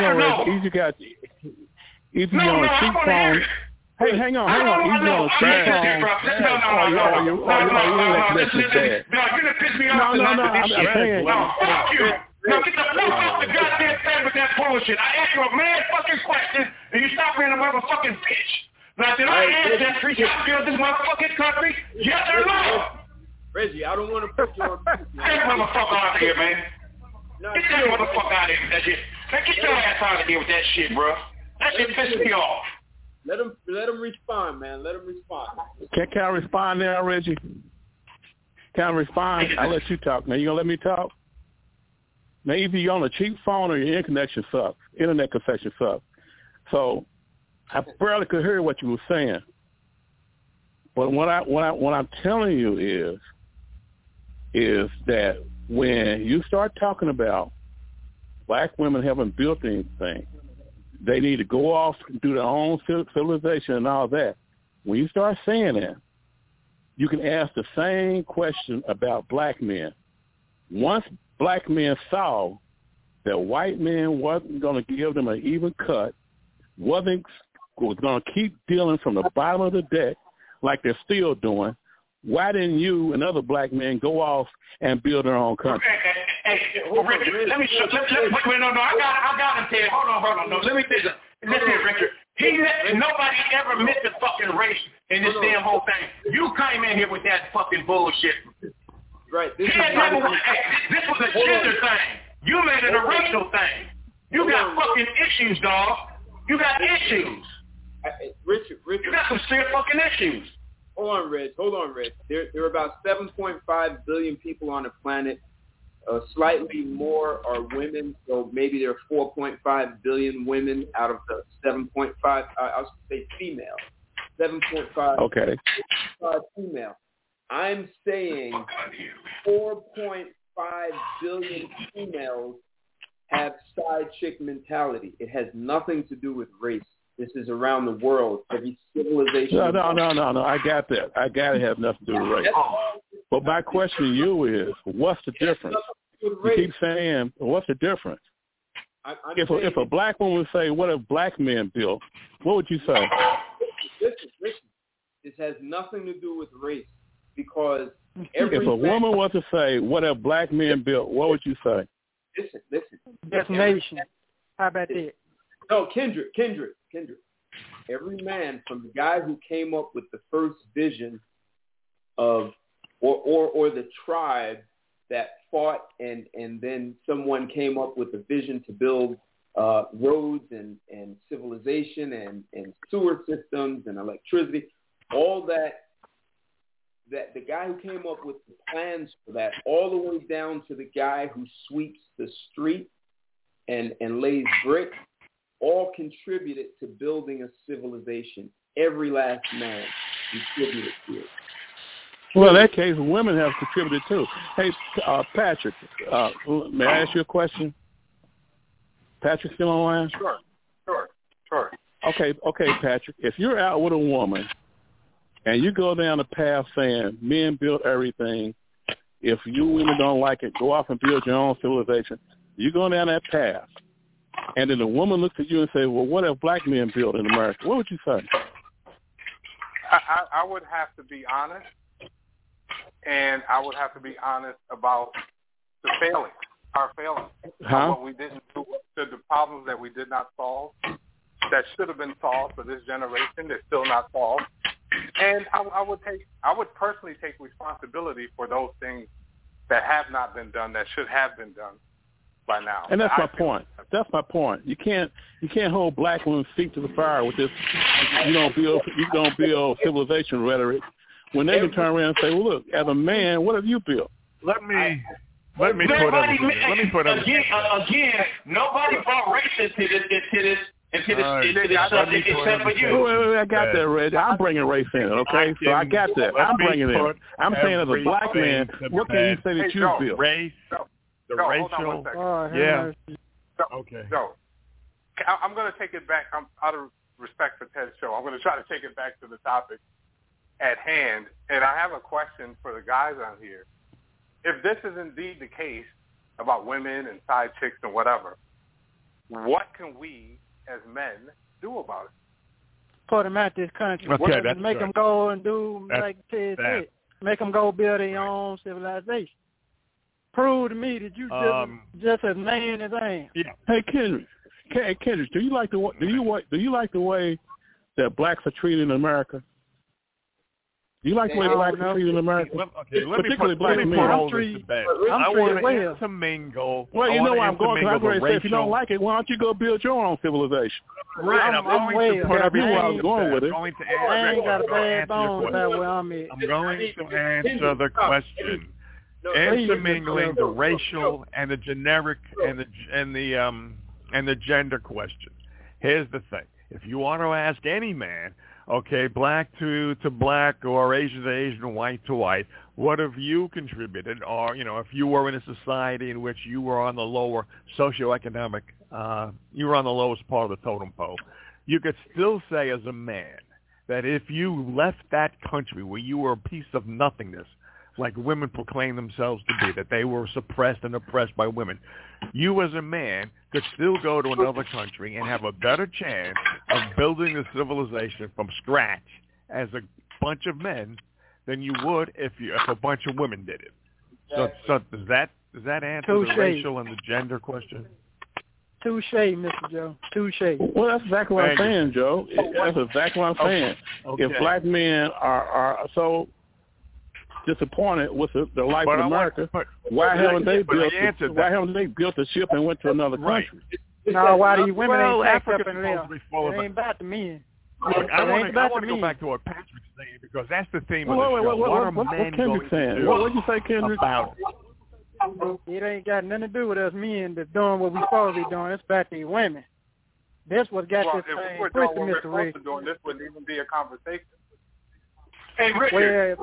Easy on a cheap phone. Hey, hang on. Easy on a cheap phone. No, you're gonna piss me off tonight. No, fuck you. Now get the fuck off the goddamn thing with that bullshit. I asked you a man fucking question, and you stop being a motherfucking bitch. Now, did I ancestry build this motherfucking country? Yes or no? Reggie, I don't want to put you on. Get that motherfucker out of here, man. Get that motherfucker out of here with that shit. Man, get your ass out of here with that shit, bro. That shit pisses me off. Let him respond, man. Let him respond. Can I respond now, Reggie? Can I respond? I'll let you talk. Now, you gonna let me talk? Now, either you're on a cheap phone or your internet connection sucks. So I barely could hear what you were saying. But what I'm telling you is that when you start talking about black women haven't built anything, they need to go off and do their own civilization and all that. When you start saying that, you can ask the same question about black men. Once black men saw that white men wasn't going to give them an even cut, was going to keep dealing from the bottom of the deck like they're still doing, why didn't you and other black men go off and build their own country? Hey, Richard, let me wait, no, I got him, Ted. Hold on. No, let me think. Listen here, Richard. Nobody ever missed the fucking race in this damn whole thing. You came in here with that fucking bullshit. Right. This was a gender thing. You made it a racial thing. You got fucking issues, dog. You got issues. Richard. You got some serious fucking issues. Hold on, Reg. There are about 7.5 billion people on the planet. Slightly more are women, so maybe there are 4.5 billion women out of the 7.5. I'll say female. 7.5. Okay. Female. I'm saying 4.5 billion females have side chick mentality. It has nothing to do with race. This is around the world. Every civilization. No. I got that. I got to have nothing to do with race. But my question to you is, what's the difference? You keep saying, what's the difference? If a black woman would say, what have black men built, what would you say? Listen. This has nothing to do with race. Because if a woman was to say, what have black men built, what would you say? Listen. Defamation. How about that? No, Kendrick. Every man, from the guy who came up with the first vision of, or the tribe that fought, and then someone came up with a vision to build roads and civilization and sewer systems and electricity, all that the guy who came up with the plans for that, all the way down to the guy who sweeps the street and lays brick, all contributed to building a civilization. Every last man contributed to it. Well, in that case, women have contributed too. Hey, Patrick, may I ask you a question? Patrick still online? Sure. Sure. Okay, Patrick. If you're out with a woman and you go down the path saying men built everything, if you women don't like it, go off and build your own civilization. You go down that path, and then the woman looks at you and says, well, what have black men built in America? What would you say? I would have to be honest, and I would have to be honest about the failings, our failings, what we didn't do, the problems that we did not solve, that should have been solved for this generation, that's still not solved. And I would personally take responsibility for those things that have not been done, that should have been done by now. And that's my point. That's my point. You can't hold black women's feet to the fire with this. You don't build civilization rhetoric when they can turn around and say, well, look, as a man, what have you built? Let me put everything. Again, nobody brought race into this except for you. Wait, I got that, Reggie. I'm bringing race in, okay? So I got that. I'm bringing it in. I'm saying as a black man, what can you say that you built? Race, the racial. Yeah. Okay. So I'm going to take it back. I'm out of respect for Ted's show. I'm going to try to take it back to the topic at hand. And I have a question for the guys on here. If this is indeed the case about women and side chicks and whatever, what can we as men do about it? Put them out this country. Okay, make them go and do like Ted said. Make them go build their own civilization. Prove to me that you just as man as I am. Yeah. Hey, Kendrick, do you like the way that blacks are treated in America? Do you like the way blacks are treated in America? Particularly black men. I'm treated well. Intermingle. Well, you know where I'm going. I'm going to say, if you don't like it, why don't you go build your own civilization? Right. I'm going to put everything where I was going with it. I ain't got a bad bone about where I'm at. I'm going to answer the question. Intermingling the racial and the generic and the gender question. Here's the thing: if you want to ask any man, okay, black to black or Asian to Asian, white to white, what have you contributed? Or if you were in a society in which you were on the lower socioeconomic, you were on the lowest part of the totem pole, you could still say as a man that if you left that country where you were a piece of nothingness, like women proclaim themselves to be, that they were suppressed and oppressed by women, you as a man could still go to another country and have a better chance of building a civilization from scratch as a bunch of men than you would if a bunch of women did it. So does that answer the racial and the gender question? Touche, Mr. Joe. Touche. Well, that's exactly what I'm saying, Joe. That's exactly what I'm saying. Okay. If black men are so disappointed with the life of America, why haven't they built a ship and went to another country? No, why these women ain't packed up and left? It ain't about the men. Look, I want to go back to what Patrick's saying, because that's the theme of the show. What are men going to do? What did you say, Kendrick? About it? It ain't got nothing to do with us men that's doing what we supposed to be doing. It's about these women. That's what got this thing twisted, Mr. Rick. This wouldn't even be a conversation. Hey, Richard,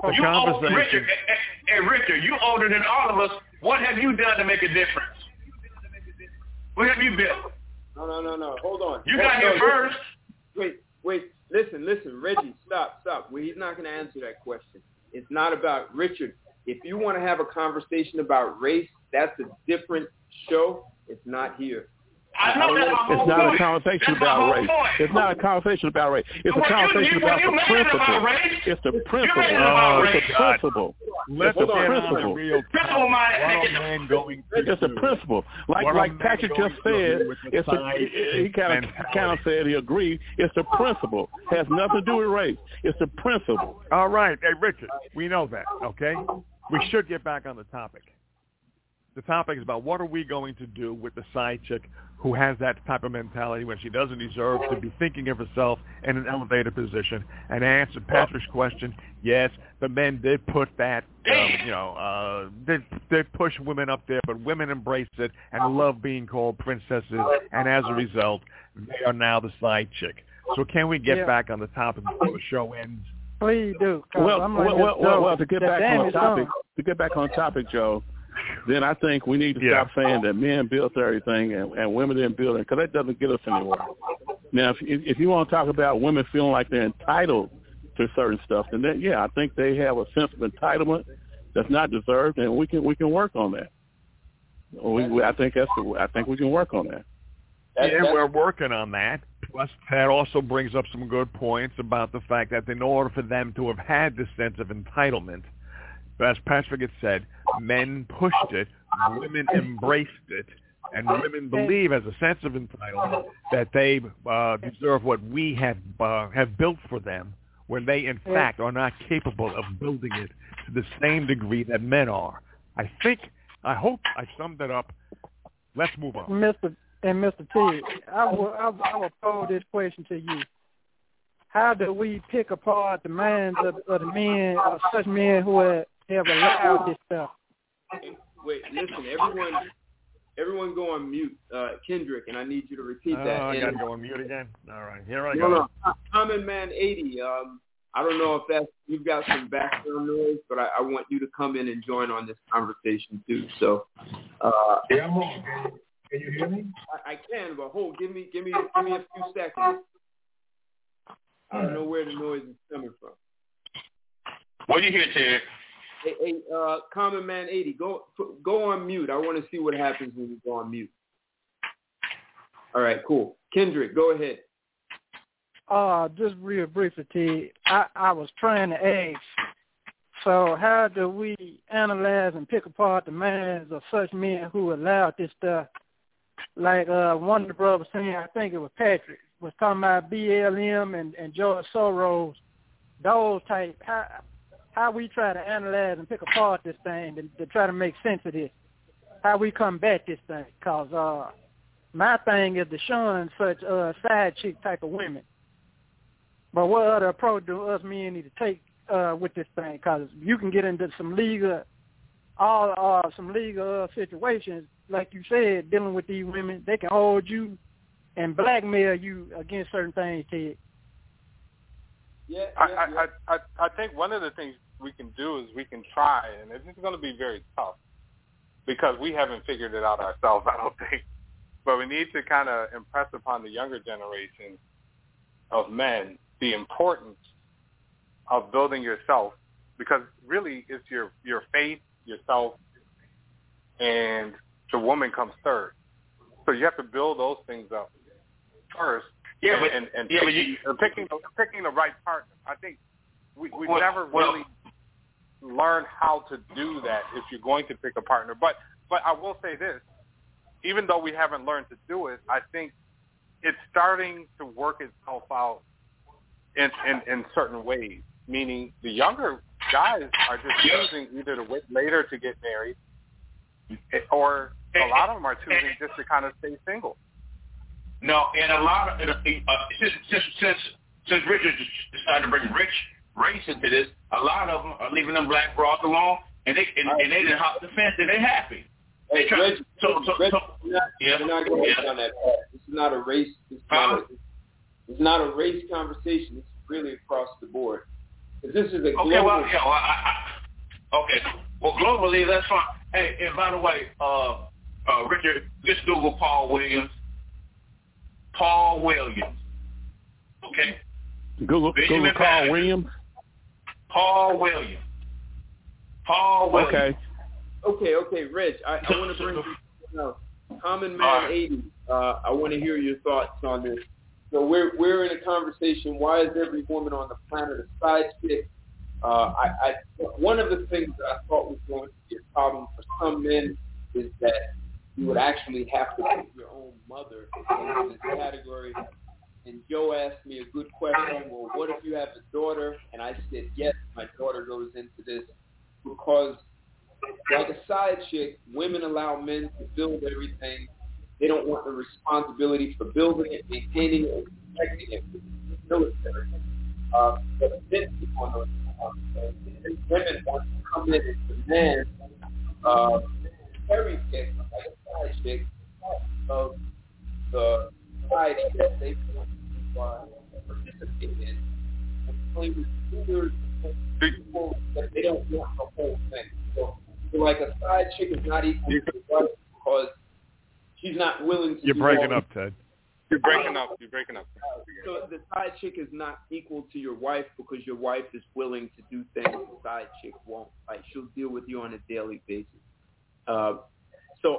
Richard, you older than all of us. What have you done to make a difference? What have you built? No. Hold on. You got here first. Wait. Listen. Reggie, stop. Well, he's not going to answer that question. It's not about Richard. If you want to have a conversation about race, that's a different show. It's not here. I know that's my whole It's not a conversation about race. It's not a conversation about race. It's a conversation about the principle. It's the principle. It's the principle. It's the principle. It's the principle. Like Patrick just said, he kind of said he agreed. It's the principle. It has nothing to do with race. It's the principle. All right. Hey, Richard, we know that, okay? We should get back on the topic. The topic is about what are we going to do with the side chick who has that type of mentality when she doesn't deserve to be thinking of herself in an elevated position. And to answer Patrick's question, yes, the men did put that, they push women up there, but women embrace it and love being called princesses. And as a result, they are now the side chick. So can we get back on the topic before the show ends? Please do. Well, to get back on topic, Joe, then I think we need to stop saying that men built everything and women didn't build it, because that doesn't get us anywhere. Now, if you want to talk about women feeling like they're entitled to certain stuff, then I think they have a sense of entitlement that's not deserved, and we can work on that. I think we can work on that. We're working on that. Plus, that also brings up some good points about the fact that in order for them to have had this sense of entitlement, as Patrick had said, men pushed it, women embraced it, and women believe as a sense of entitlement that they deserve what we have built for them, when they in fact are not capable of building it to the same degree that men are. I hope I summed it up. Let's move on. Mr. T, I will pose this question to you. How do we pick apart the minds of the men, of such men who have allowed this stuff? Wait, listen, everyone go on mute. Kendrick, and I need you to repeat that. I got to go on mute again? All right, here I go. No. Common Man 80, I don't know if you've got some background noise, but I want you to come in and join on this conversation too. So, yeah, I'm on. Can you hear me? I can, but give me a few seconds. I don't know where the noise is coming from. What do you hear, Ted? Hey, Common Man 80, go on mute. I want to see what happens when you go on mute. All right, cool. Kendrick, go ahead. Just real briefly, T. I was trying to ask, so how do we analyze and pick apart the minds of such men who allowed this stuff? Like one of the brothers saying, I think it was Patrick, was talking about BLM and George Soros, those type. How we try to analyze and pick apart this thing to try to make sense of this. How we combat this thing. Because my thing is to shun such side chick type of women. But what other approach do us men need to take with this thing? Because you can get into some legal situations, like you said, dealing with these women. They can hold you and blackmail you against certain things, Ted. Yeah. I think one of the things we can do is we can try, and it's going to be very tough because we haven't figured it out ourselves, I don't think. But we need to kind of impress upon the younger generation of men the importance of building yourself, because really it's your faith, yourself, and the woman comes third. So you have to build those things up first. Picking the right partner. I think we never really learn how to do that if you're going to pick a partner. But I will say this, even though we haven't learned to do it, I think it's starting to work itself out in certain ways, meaning the younger guys are just choosing either to wait later to get married, or a lot of them are choosing just to kind of stay single. No, and a lot of since Richard decided to bring race into this, a lot of them are leaving them black broads alone, and they didn't hop the fence, and they're happy. Hey, Reggie, we're not going down that path. This is not a race. It's not a race conversation. It's really across the board. This is a global. Well, globally, that's fine. Hey, and by the way, Richard, just Google Paul Williams. Paul Williams. Okay. Google Paul Williams. Paul Williams. Paul Williams. Okay, Reg. I want to bring you Common Man 80. I want to hear your thoughts on this. So we're in a conversation. Why is every woman on the planet a side chick? One of the things that I thought was going to be a problem for some men is that you would actually have to put your own mother in this category. And Joe asked me a good question. Well, what if you have a daughter? And I said, yes, my daughter goes into this because, like a side chick, women allow men to build everything. They don't want the responsibility for building it, maintaining it, and protecting it. Military. But men want to, and women want to come in and demand everything, like a side chick, of the society that they want to participate in, and play with leaders and people that they don't want the whole thing. So like a side chick is not equal to the wife because she's not willing to. You're breaking up, Ted. You're breaking up. So the side chick is not equal to your wife because your wife is willing to do things the side chick won't. Like she'll deal with you on a daily basis. So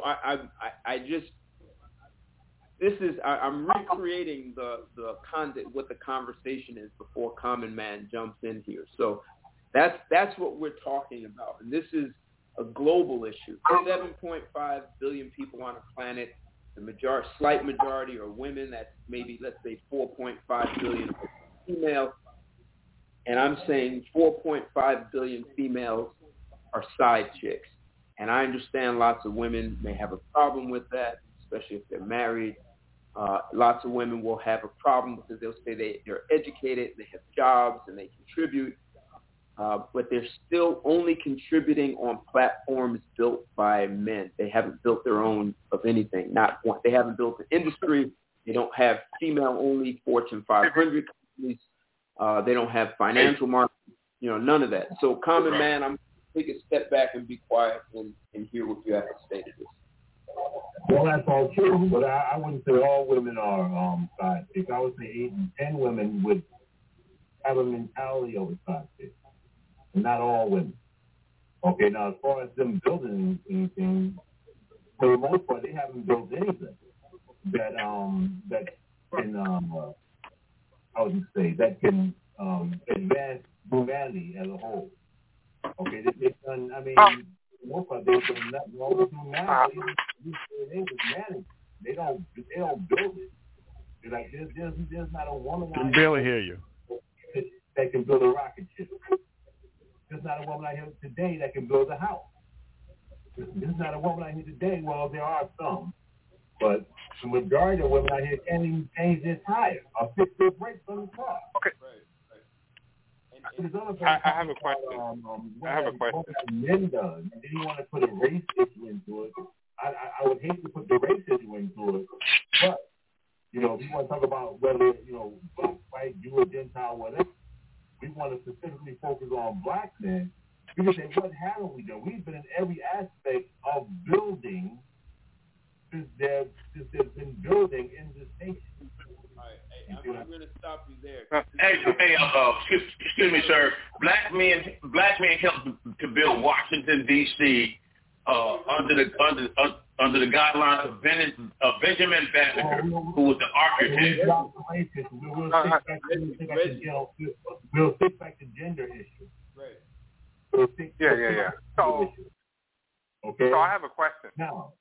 I'm recreating the content, what the conversation is before Common Man jumps in here. So that's what we're talking about, and this is a global issue. 7.5 billion people on a planet. The slight majority are women. That's maybe, let's say, 4.5 billion females. And I'm saying 4.5 billion females are side chicks. And I understand lots of women may have a problem with that, especially if they're married. Lots of women will have a problem because they'll say they're educated, they have jobs, and they contribute. But they're still only contributing on platforms built by men. They haven't built their own of anything. Not one. They haven't built an industry. They don't have female-only Fortune 500 companies. They don't have financial markets. None of that. So, Common Man, I'm going to take a step back and be quiet and hear what you have to say to this. Well, that's all true, but I wouldn't say all women are side chicks. I would say 8 and 10 women would have a mentality of a side chick. Not all women. Okay, now as far as them building anything, for the most part, they haven't built anything that can that can advance humanity as a whole. Okay, they've done. I mean, for the most part, they've done nothing wrong with humanity. They don't build it. They're like there's not a woman. I can barely hear you. That can build a rocket ship. There's not a woman out here today that can build a house. There's not a woman out here today. Well, there are some, but the majority of women out here can't even change their tire or fix their brakes on the car. Okay. Right. I have a question. Men does. And then you want to put a race issue into it. I would hate to put the race issue into it, but if you want to talk about whether black, white, Jew, or Gentile, whatever. We want to specifically focus on black men. We can say, what haven't we done? We've been in every aspect of building since there's been building in this nation. All right, I'm going to stop you there. Excuse me, sir. Black men helped to build Washington, D.C. Under the guidelines of Benjamin Banneker, who was the architect. We'll stick back to gender issue. Right. Yeah. So, okay. So I have a question. Now,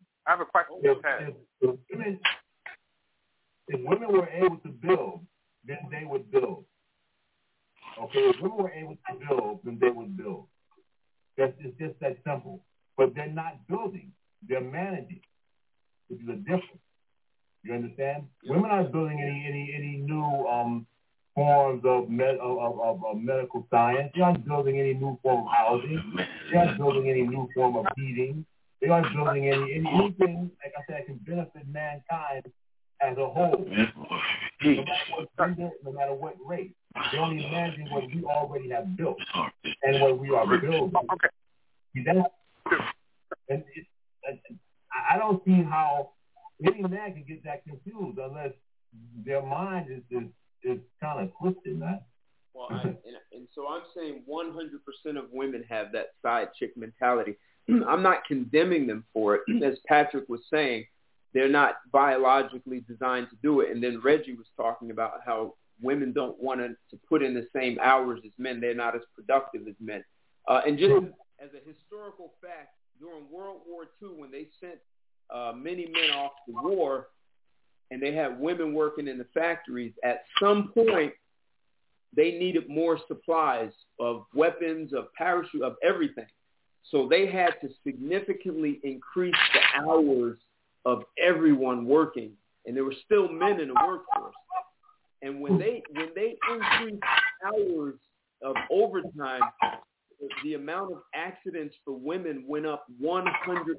if women were able to build, then they would build. Okay, if women were able to build, then they would build. It's just that simple. But they're not building; they're managing, which is a difference. You understand? Yep. Women aren't building any new forms of medical science. They aren't building any new form of housing. They aren't building any new form of heating. They aren't building anything, like I said, that can benefit mankind as a whole. No matter what gender, no matter what race. They're only managing what we already have built and what we are building. Okay. See that? And I don't see how any man can get that confused unless their mind is kind of twisted, man. Well, and so I'm saying 100% of women have that side chick mentality. I'm not condemning them for it. As Patrick was saying, they're not biologically designed to do it. And then Reggie was talking about how women don't want to put in the same hours as men. They're not as productive as men. And just as a historical fact, during World War II, when they sent many men off to war and they had women working in the factories, at some point they needed more supplies of weapons, of parachute, of everything. So they had to significantly increase the hours of everyone working, and there were still men in the workforce. And when they increased hours of overtime, the amount of accidents for women went up 150%.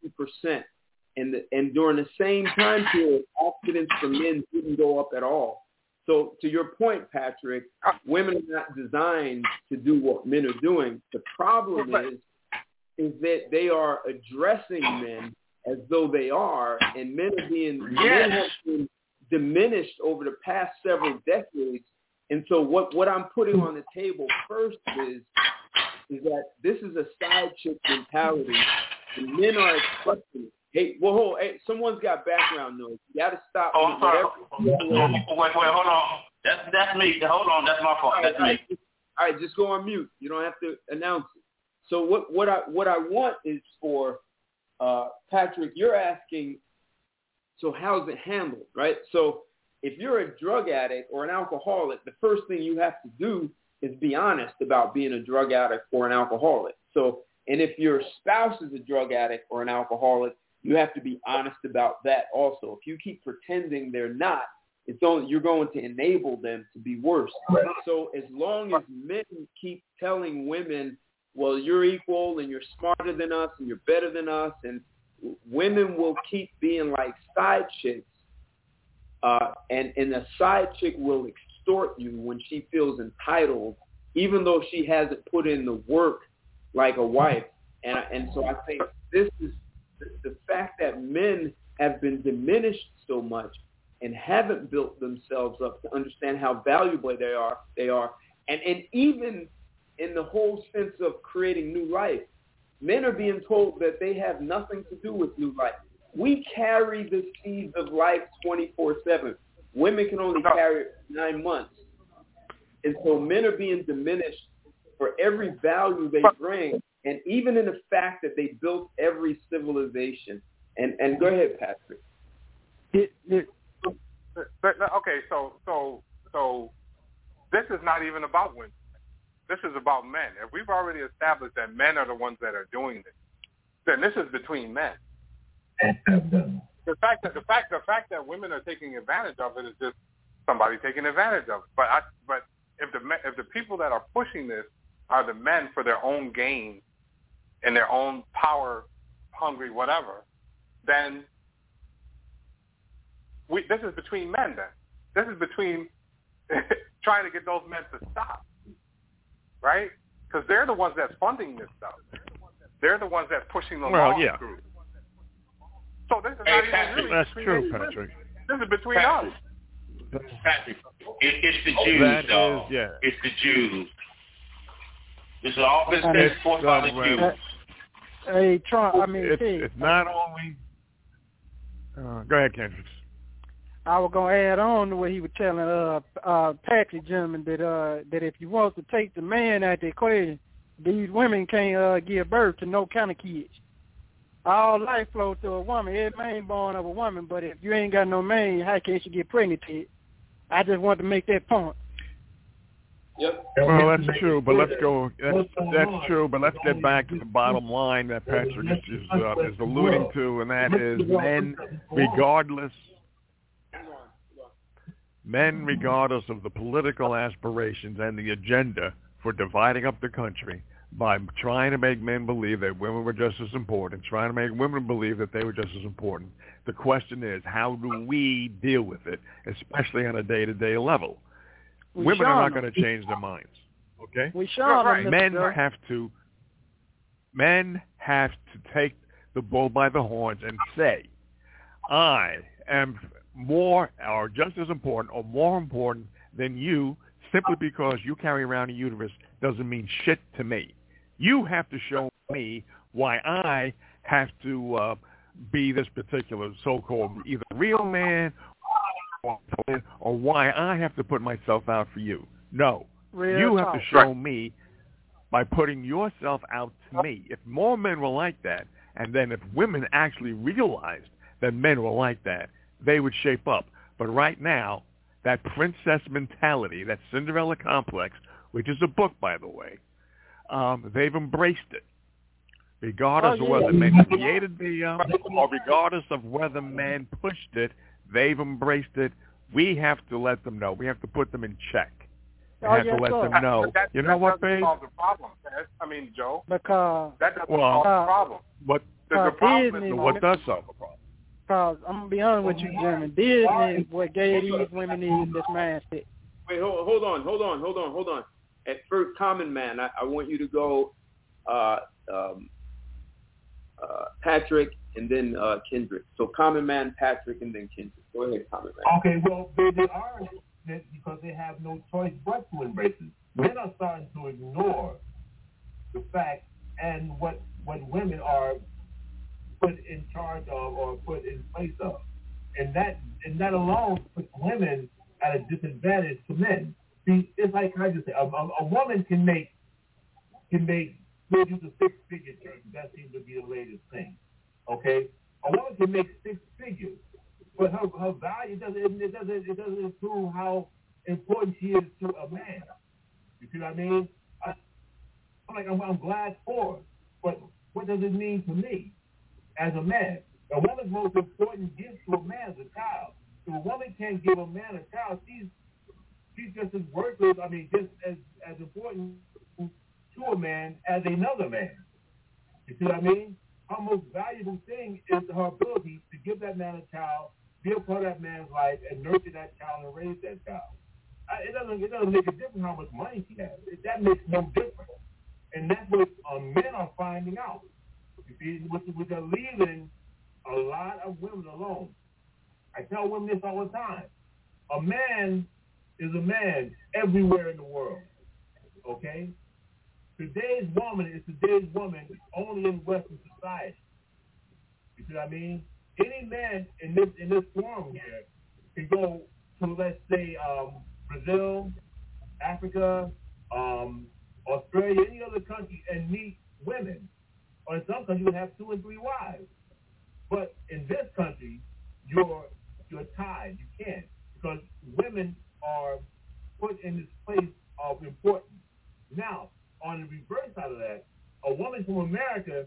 And during the same time period, accidents for men didn't go up at all. So to your point, Patrick, women are not designed to do what men are doing. The problem is that they are addressing men as though they are, and men have been diminished over the past several decades. And so what I'm putting on the table first is that this is a side chick mentality, and men are expecting it. Hey, someone's got background noise. You got to stop. Oh, I'm sorry. Wait, hold on. That's me. Hold on, that's my fault. That's me. All right, just go on mute. You don't have to announce it. So what I want is for Patrick, you're asking, so how's it handled, right? So if you're a drug addict or an alcoholic, the first thing you have to do is be honest about being a drug addict or an alcoholic. So, and if your spouse is a drug addict or an alcoholic, you have to be honest about that also. If you keep pretending they're not, you're going to enable them to be worse. So as long as men keep telling women, well, you're equal and you're smarter than us and you're better than us, and women will keep being like side chicks, and the side chick will extort you when she feels entitled, even though she hasn't put in the work like a wife. And so I think this is the fact that men have been diminished so much and haven't built themselves up to understand how valuable they are. And even in the whole sense of creating new life, men are being told that they have nothing to do with new life. We carry the seeds of life 24/7. Women can only carry it 9 months. And so men are being diminished for every value they bring, and even in the fact that they built every civilization. And go ahead, Patrick. Okay, so this is not even about women. This is about men. If we've already established that men are the ones that are doing this, then this is between men. The fact that women are taking advantage of it is just somebody taking advantage of it. But if the people that are pushing this are the men for their own gain and their own power hungry whatever, then this is between men. Then this is between trying to get those men to stop, right? Because they're the ones that's funding this stuff. They're the ones that's pushing the law through. So this is not even really. That's true, Patrick. This is between us. Patrick, it's the Jews, though. It's the Jews. This is all business forced by the Jews. Hey, Trump. It's not only. Go ahead, Kendrick. I was gonna add on to what he was telling Patrick gentlemen that if you want to take the man out the equation, these women can't give birth to no kind of kids. All life flows through a woman. Every man born of a woman, but if you ain't got no man, how can she get pregnant to it? I just want to make that point. Yep. Well, that's true, but let's go. That's true, but let's get back to the bottom line that Patrick is alluding to, and that is men, regardless of the political aspirations and the agenda for dividing up the country by trying to make men believe that women were just as important, trying to make women believe that they were just as important. The question is, how do we deal with it, especially on a day-to-day level? Women are not going to change their minds, okay? Men have to take the bull by the horns and say, I am more or just as important or more important than you simply because you carry around a uterus doesn't mean shit to me. You have to show me why I have to be this particular so-called either real man or why I have to put myself out for you. No. You have to show me by putting yourself out to me. If more men were like that, and then if women actually realized that men were like that, they would shape up. But right now, that princess mentality, that Cinderella complex, which is a book, by the way, they've embraced it. Regardless of whether men created or regardless of whether men pushed it, they've embraced it. We have to let them know. We have to put them in check. We have to let them know. You know what, babe? That doesn't solve the problem. I mean, Joe. Because that doesn't solve the problem. The problem is what does solve the problem? Because I'm going to be honest with you, gentlemen. Disney is what gave these women this mindset. Wait, hold on. At first, Common Man, I want you to go, Patrick, and then Kendrick. So Common Man, Patrick, and then Kendrick. Go ahead, Common Man. Okay, well, they are because they have no choice but to embrace it. Men are starting to ignore the fact and what women are put in charge of or put in place of. And that alone puts women at a disadvantage to men. See, it's like how you say, a woman can make 30 to 6 figures. That seems to be the latest thing. Okay, a woman can make 6 figures, but her value it doesn't improve how important she is to a man. You see what I mean? I'm glad for her, but what does it mean to me as a man? A woman's most important gift to a man is a child. If a woman can't give a man a child, she's just as worthless. I mean, just as important to a man as another man. You see what I mean? Her most valuable thing is her ability to give that man a child, be a part of that man's life, and nurture that child and raise that child. It doesn't make a difference how much money she has. That makes no difference. And that's what men are finding out. You see, which are leaving a lot of women alone. I tell women this all the time. A man is a man everywhere in the world. Okay? Today's woman is today's woman only in Western society. You see what I mean? Any man in this forum here can go to, let's say, Brazil, Africa, Australia, any other country, and meet women. Or in some countries, you would have 2 and 3 wives. But in this country, you're tied. You can't, because women are put in this place of importance. Now, on the reverse side of that, a woman from America,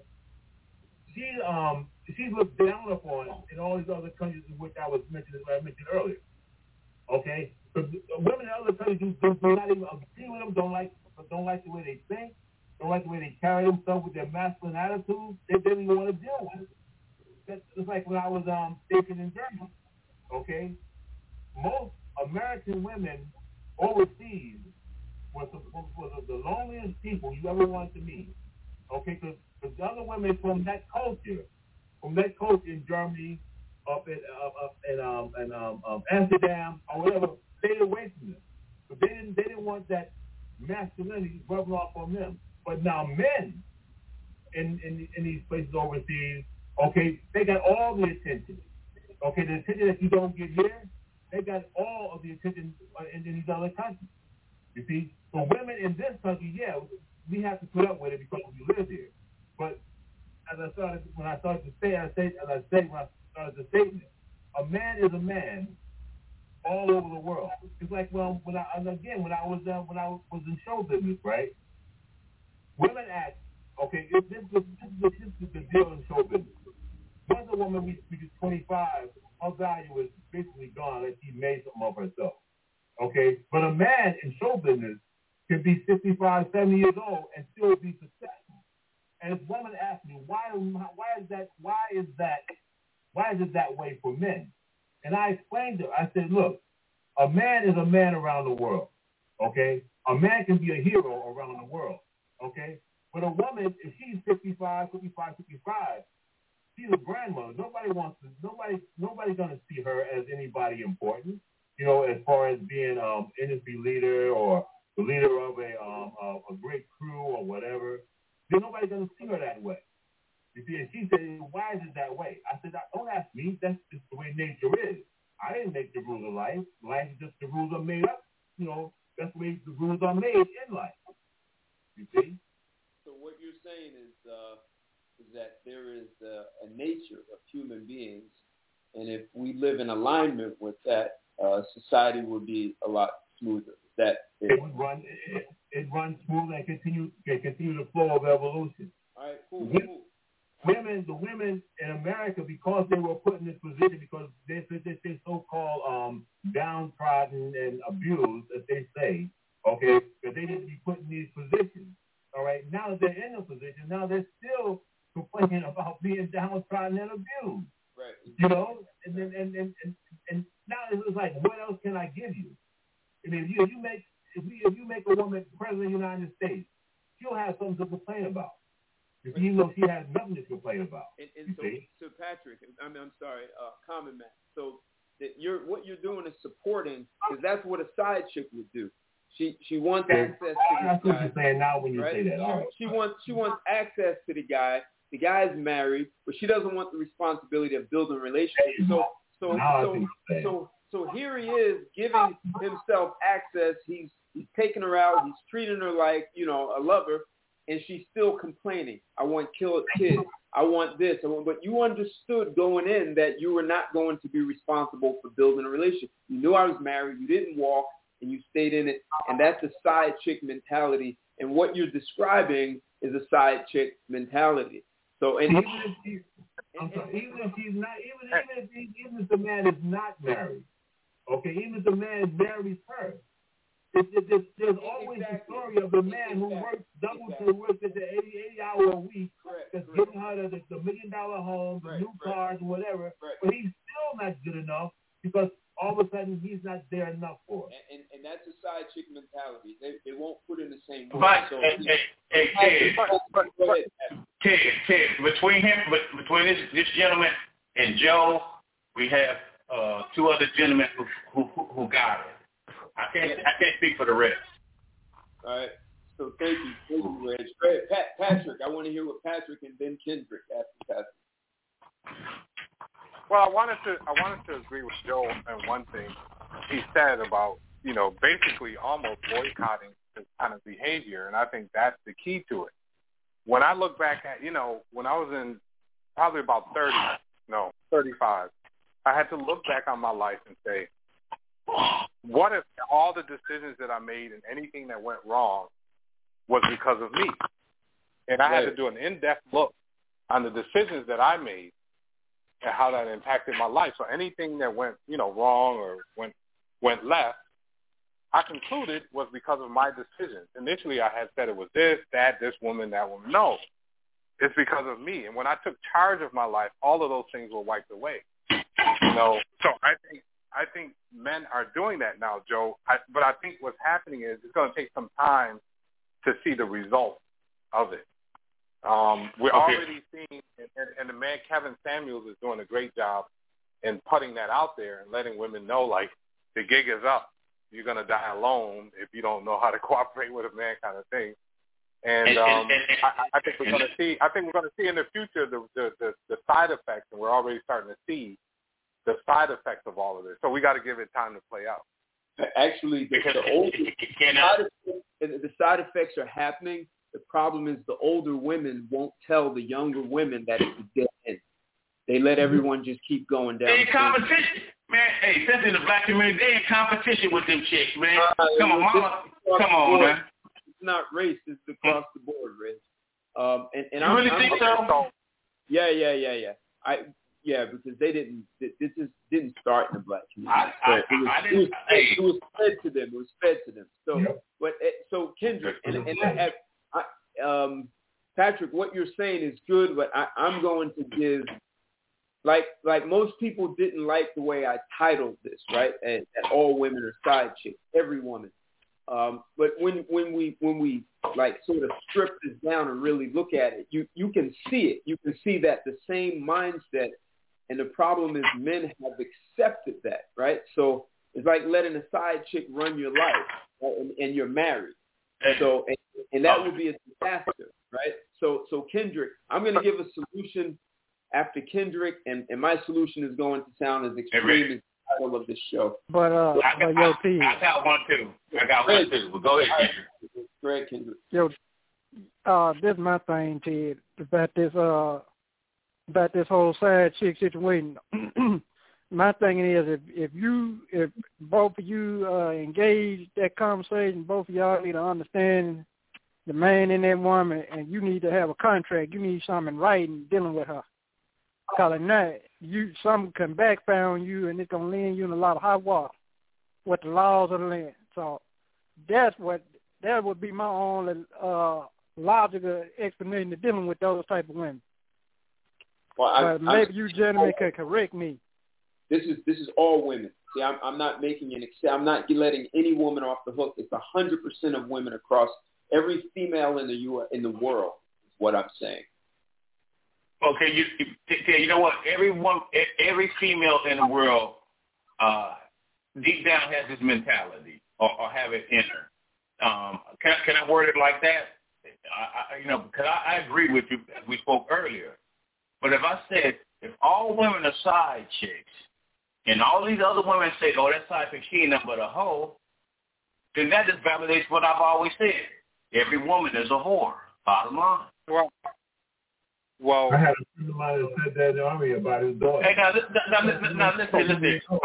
she's looked down upon in all these other countries in which I mentioned earlier. Okay, because women in other countries do not even agree with them, don't like the way they think, don't like the way they carry themselves with their masculine attitude. They don't even want to deal with it. It's like when I was stationed in Germany. Okay, most American women overseas was the loneliest people you ever wanted to meet. Okay, because the other women from that culture in Germany, up in Amsterdam or whatever, stayed away from them. But they didn't want that masculinity rubbing off on them. But now men in these places overseas, okay, they got all the attention. Okay, the attention that you don't get here, they got all of the attention in these other countries. You see, for women in this country, yeah, we have to put up with it because we live here. But when I started the statement, a man is a man all over the world. It's like when I was in show business, right? Women act, okay, this is the deal in show business. Once a woman reaches 25, her value is basically gone unless she made something of herself. Okay, but a man in show business can be 65, 70 years old and still be successful. And this woman asked me, why is it that way for men? And I explained to her, I said, look, a man is a man around the world. Okay, a man can be a hero around the world. Okay, but a woman, if she's 55, she's a grandmother. Nobody's gonna see her as anybody important. You know, as far as being industry leader or the leader of a great crew or whatever, then nobody's gonna see her that way. You see, and she said, "Why is it that way?" I said, "Don't ask me. That's just the way nature is. I didn't make the rules of life. Life is just the rules are made up. You know, that's the way the rules are made in life." You see. So what you're saying is that there is a nature of human beings, and if we live in alignment with that, society would be a lot smoother. It runs smooth and continue the flow of evolution. All right, cool. The women in America, because they were put in this position, because they're so-called downtrodden and abused, as they say, okay, that they need to be put in these positions. All right, now that they're in a position, now they're still complaining about being downtrodden and abused. Right. You know, and now it's like, what else can I give you? I mean, if you make a woman president of the United States, she'll have something to complain about. Even though she has nothing to complain about. And so Patrick. I'm sorry, Common Man. So that what you're doing is supporting, because that's what a side chick would do. She wants access to this guy. That's what you're saying now when you right? say that. All right. She wants access to the guy. The guy's married, but she doesn't want the responsibility of building a relationship. So here he is giving himself access. He's taking her out. He's treating her like, a lover, and she's still complaining. I want killed kids. I want this. But you understood going in that you were not going to be responsible for building a relationship. You knew I was married. You didn't walk, and you stayed in it. And that's a side chick mentality. And what you're describing is a side chick mentality. So, and even if the man is not married, okay, even if the man marries her, there's always the story of the man who works at the 80-hour a week, that's giving her the $1 million home, the new cars, whatever, but he's still not good enough because all of a sudden he's not there enough for her. And that's a side chick mentality. They won't put in the same way. But, so Ted, between this gentleman and Joe, we have two other gentlemen who got it. I can't speak for the rest. All right. So thank you, Reg. Great. Patrick, I want to hear what Patrick and then Kendrick after Patrick. Well, I wanted to agree with Joe on one thing he said about, basically almost boycotting this kind of behavior, and I think that's the key to it. When I look back at, when I was in probably about 35, I had to look back on my life and say, what if all the decisions that I made and anything that went wrong was because of me? And I had to do an in-depth look on the decisions that I made and how that impacted my life. So anything that went, wrong or went left, I concluded was because of my decisions. Initially, I had said it was this woman, that woman. No, it's because of me. And when I took charge of my life, all of those things were wiped away. So I think men are doing that now, Joe. But I think what's happening is it's going to take some time to see the results of it. We're already seeing, and the man Kevin Samuels is doing a great job in putting that out there and letting women know, like, the gig is up. You're going to die alone if you don't know how to cooperate with a man, kind of thing. And I think we're going to see. I think we're going to see in the future the side effects, and we're already starting to see the side effects of all of this. So we got to give it time to play out. Actually, the side effects are happening. The problem is the older women won't tell the younger women that it's a dead end. They let everyone just keep going down. They in competition, man. Hey, especially in the black community, they in competition with them chicks, man. Come on, mama. Come on, man. It's not race. It's across the board, Rich. And you really think so? Yeah. Because they didn't. This didn't start in the black community. It was fed to them. It was fed to them. So, so Kendrick and Patrick, what you're saying is good, but I'm going to give, like most people didn't like the way I titled this, right? And that all women are side chicks, every woman. But when we like sort of strip this down and really look at it, you can see it. You can see that the same mindset. And the problem is men have accepted that, right? So it's like letting a side chick run your life, and you're married. So and that would be a disaster, right? So Kendrick, I'm going to give a solution after Kendrick, and my solution is going to sound as extreme as the title of this show. But I got one too. But go ahead, Kendrick. Go ahead, Kendrick. Yo, this is my thing, Ted, about this whole side chick situation. My thing is, if both of you engage that conversation, both of y'all need to understand the man and that woman, and you need to have a contract. You need something in writing dealing with her. Because if not, something can backfire on you, and it's going to land you in a lot of hot water with the laws of the land. So that would be my only logical explanation to dealing with those type of women. Well, maybe you gentlemen could correct me. This is all women. See, I'm not making an exception. I'm not letting any woman off the hook. It's 100% of women across every female in the world. Is what I'm saying. Okay, you know what? Every female in the world, deep down has this mentality or have it in her. Can I word it like that? Because I agree with you. We spoke earlier. But if I said, if all women are side chicks, and all these other women say, oh, that side chick, she ain't nothing but a hoe, then that just validates what I've always said. Every woman is a whore. Bottom line. Well, I had a friend of mine that said that in the Army about his daughter. Hey, now listen. Listen.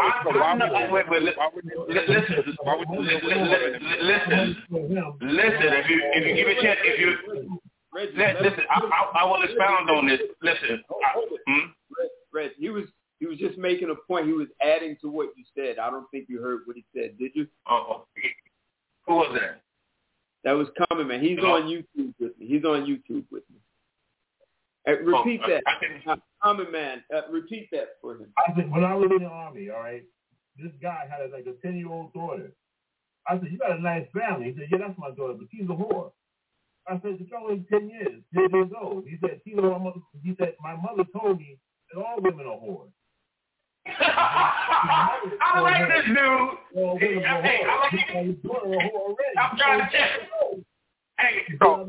If you give a chance, listen, I will expound on this. Listen. Red, he was just making a point. He was adding to what you said. I don't think you heard what he said. Did you? Oh, who was that? That was Common Man. He's on YouTube with me. Repeat that. Common Man, repeat that for him. I said, when I was in the Army, all right, this guy had like a 10-year-old daughter. I said, you got a nice family. He said, yeah, that's my daughter, but she's a whore. I said, she's only 10 years old. He said, my mother told me that all women are whores. I like this dude. Hey, I like it. I'm trying to check. So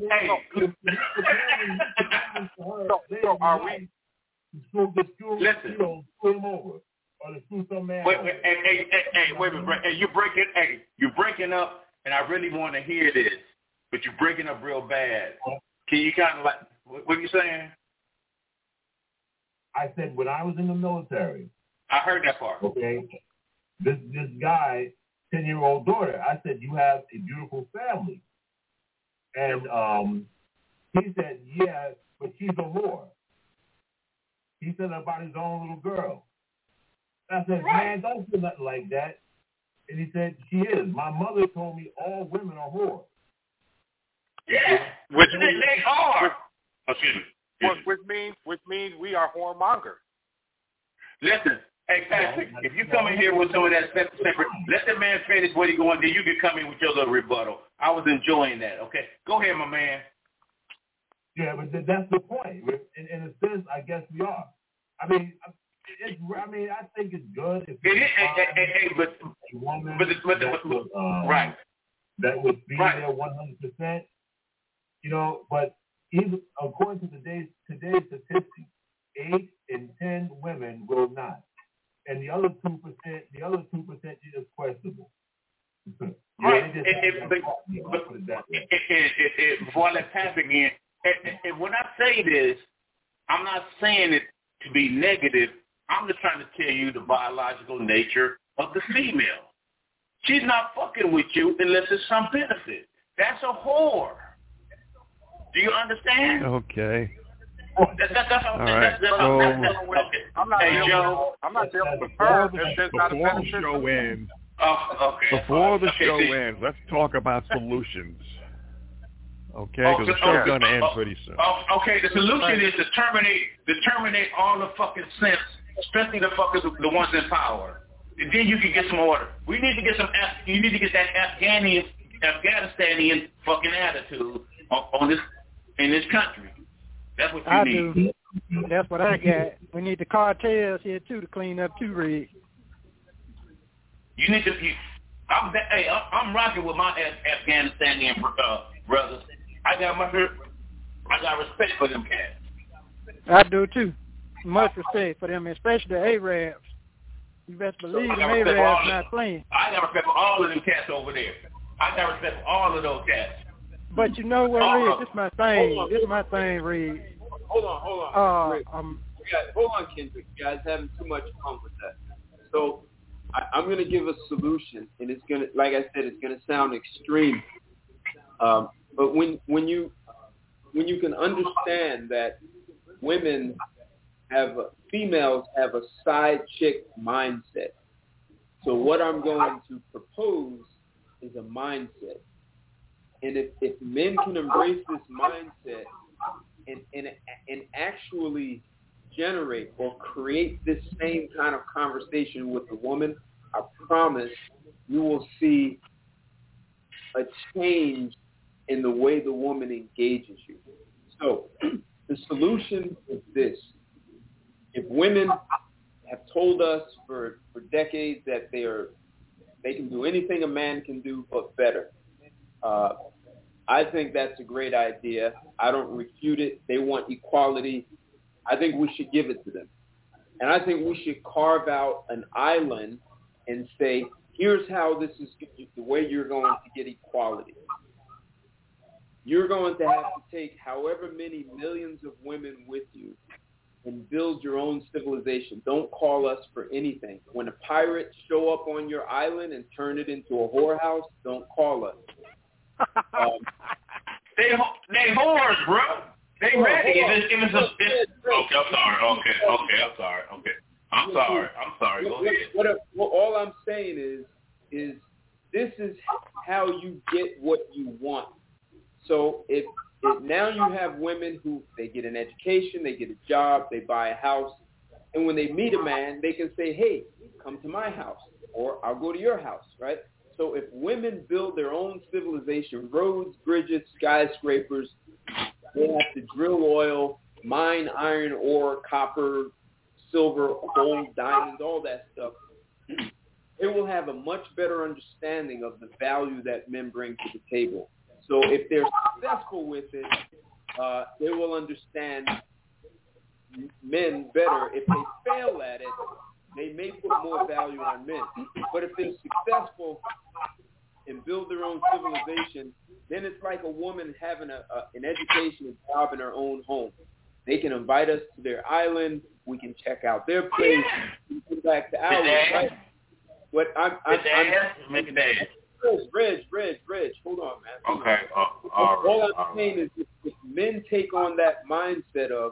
are we? Listen. Wait a minute. Hey, you're breaking up, and I really want to hear this, but you're breaking up real bad. Can you kind of what are you saying? I said when I was in the military. I heard that part. Okay. This guy, 10-year-old daughter. I said, you have a beautiful family. And he said, yeah, but she's a whore. He said about his own little girl. I said, man, don't say nothing like that. And he said, she is. My mother told me all women are whores. Yeah, which they are. Excuse me. Which means we are whoremongers. Listen, hey, Patrick, if you come in here with some of that separate, let the man finish what he's going to do. You can come in with your little rebuttal. I was enjoying that. Okay, go ahead, my man. Yeah, but that's the point. In a sense, I guess we are. I mean, I think it's good. If but right. That would be there 100%. But even according to today's statistics, 8 in 10 women will not, and the other 2% is questionable. Right. Before I let Pat begin, and when I say this, I'm not saying it to be negative. I'm just trying to tell you the biological nature of the female. She's not fucking with you unless it's some benefit. That's a whore. Do you understand? Okay. That's all right. I'm not dealing with her. Before the show ends. Oh, okay. Before the show ends, let's talk about solutions. Okay, because the show's going to end pretty soon. Okay, the solution is to terminate all the fucking sense, especially the fuckers, the ones in power. And then you can get some order. We need to get you need to get that Afghanistanian fucking attitude on this in this country. That's what you need. Do. That's what I got. We need the cartels here too to clean up too, Red. You need to. I'm rocking with my Afghanistanian brothers. I got respect for them cats. I do too. Much respect for them, especially the Arabs. You best believe the Arabs not playing. I got respect for all of them cats over there. I got respect for all of those cats. But you know what, Red? This is my thing. This is my thing, Red. Hold on. Hold on, Kendrick. You guys having too much fun with that. So I'm going to give a solution, and it's going to, like I said, it's going to sound extreme. But when you can understand that females have a side chick mindset. So what I'm going to propose is a mindset. And if men can embrace this mindset and actually generate or create this same kind of conversation with a woman, I promise you will see a change in the way the woman engages you. So The solution is this. If women have told us for decades that they can do anything a man can do but better, I think that's a great idea. I don't refute it. They want equality. I think we should give it to them. And I think we should carve out an island and say, here's how this is the way you're going to get equality. You're going to have to take however many millions of women with you and build your own civilization. Don't call us for anything. When a pirates show up on your island and turn it into a whorehouse, don't call us. They whores, bro. They ready. Okay, I'm sorry. Go ahead. All I'm saying is this is how you get what you want. So if now you have women who they get an education, they get a job, they buy a house, and when they meet a man, they can say, hey, come to my house, or I'll go to your house, right? So if women build their own civilization, roads, bridges, skyscrapers, they have to drill oil, mine iron ore, copper, silver, gold, diamonds, all that stuff, they will have a much better understanding of the value that men bring to the table. So if they're successful with it, they will understand men better. If they fail at it, they may put more value on men. But if they're successful and build their own civilization, then it's like a woman having an education and job in her own home. They can invite us to their island. We can check out their place. We can come back to ours, right? But I'm Reg, hold on, man. Okay. All I'm saying is if men take on that mindset of,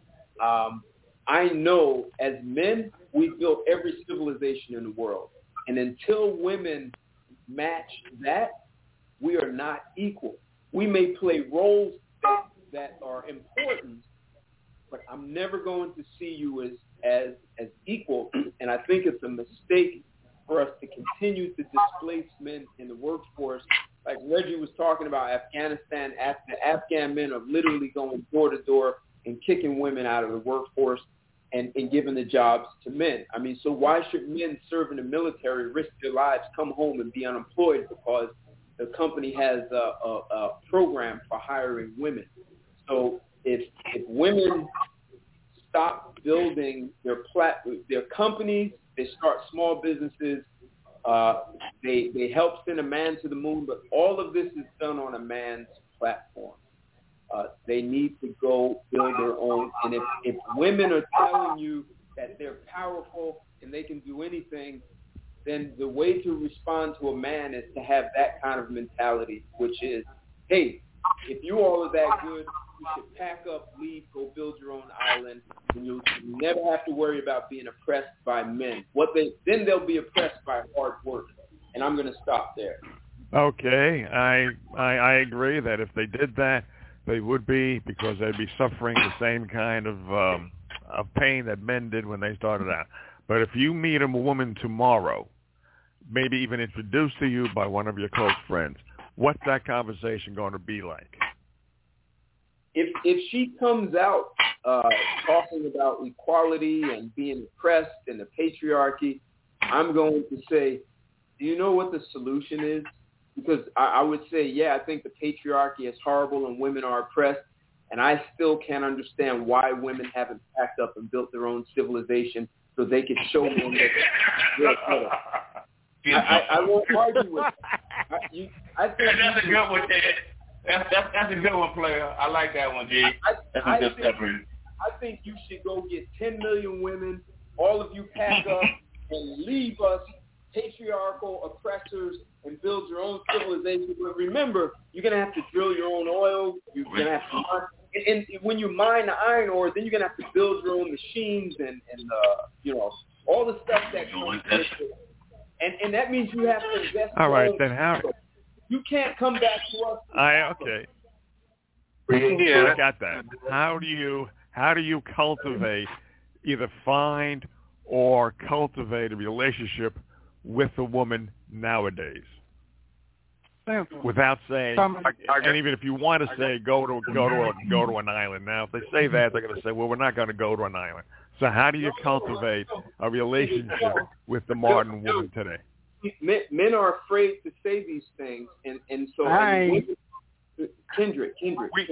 I know as men, we've built every civilization in the world. And until women match that, we are not equal. We may play roles that are important, but I'm never going to see you as equal. And I think it's a mistake for us to continue to displace men in the workforce. Like Reggie was talking about Afghanistan, the Afghan men are literally going door to door and kicking women out of the workforce and giving the jobs to men. I mean, so why should men serve in the military, risk their lives, come home and be unemployed because the company has a program for hiring women? So if women stop building their companies, they start small businesses, they help send a man to the moon, but all of this is done on a man's platform. They need to go build their own. And if women are telling you that they're powerful and they can do anything, then the way to respond to a man is to have that kind of mentality, which is, hey, if you all are that good, you should pack up, leave, go build your own island, and you'll never have to worry about being oppressed by men. Then they'll be oppressed by hard work. And I'm going to stop there. Okay, I agree that if they did that, they would be, because they'd be suffering the same kind of pain that men did when they started out. But if you meet a woman tomorrow, maybe even introduced to you by one of your close friends, what's that conversation going to be like? If she comes out talking about equality and being oppressed and the patriarchy, I'm going to say, do you know what the solution is? Because I would say, yeah, I think the patriarchy is horrible and women are oppressed, and I still can't understand why women haven't packed up and built their own civilization so they could show men that they're better. I won't argue with you. I think that's a good one, Ted. That's a good one, player. I like that one, G. I think you should go get 10 million women, all of you pack up and leave us patriarchal oppressors and build your own civilization. But remember, you're going to have to drill your own oil. You're going to have to mine. And when you mine the iron ore, then you're going to have to build your own machines and all the stuff that comes with it. And that means you have to invest. All right, then how? You can't come back to us. Okay. Yeah, I got that. How do you cultivate, either find or cultivate a relationship with a woman nowadays? simple. Without saying, and even if you want to say go to an island. Now, if they say that, they're going to say, well, we're not going to go to an island. So how do you cultivate a relationship with the modern woman today? Men are afraid to say these things, and so Kendrick.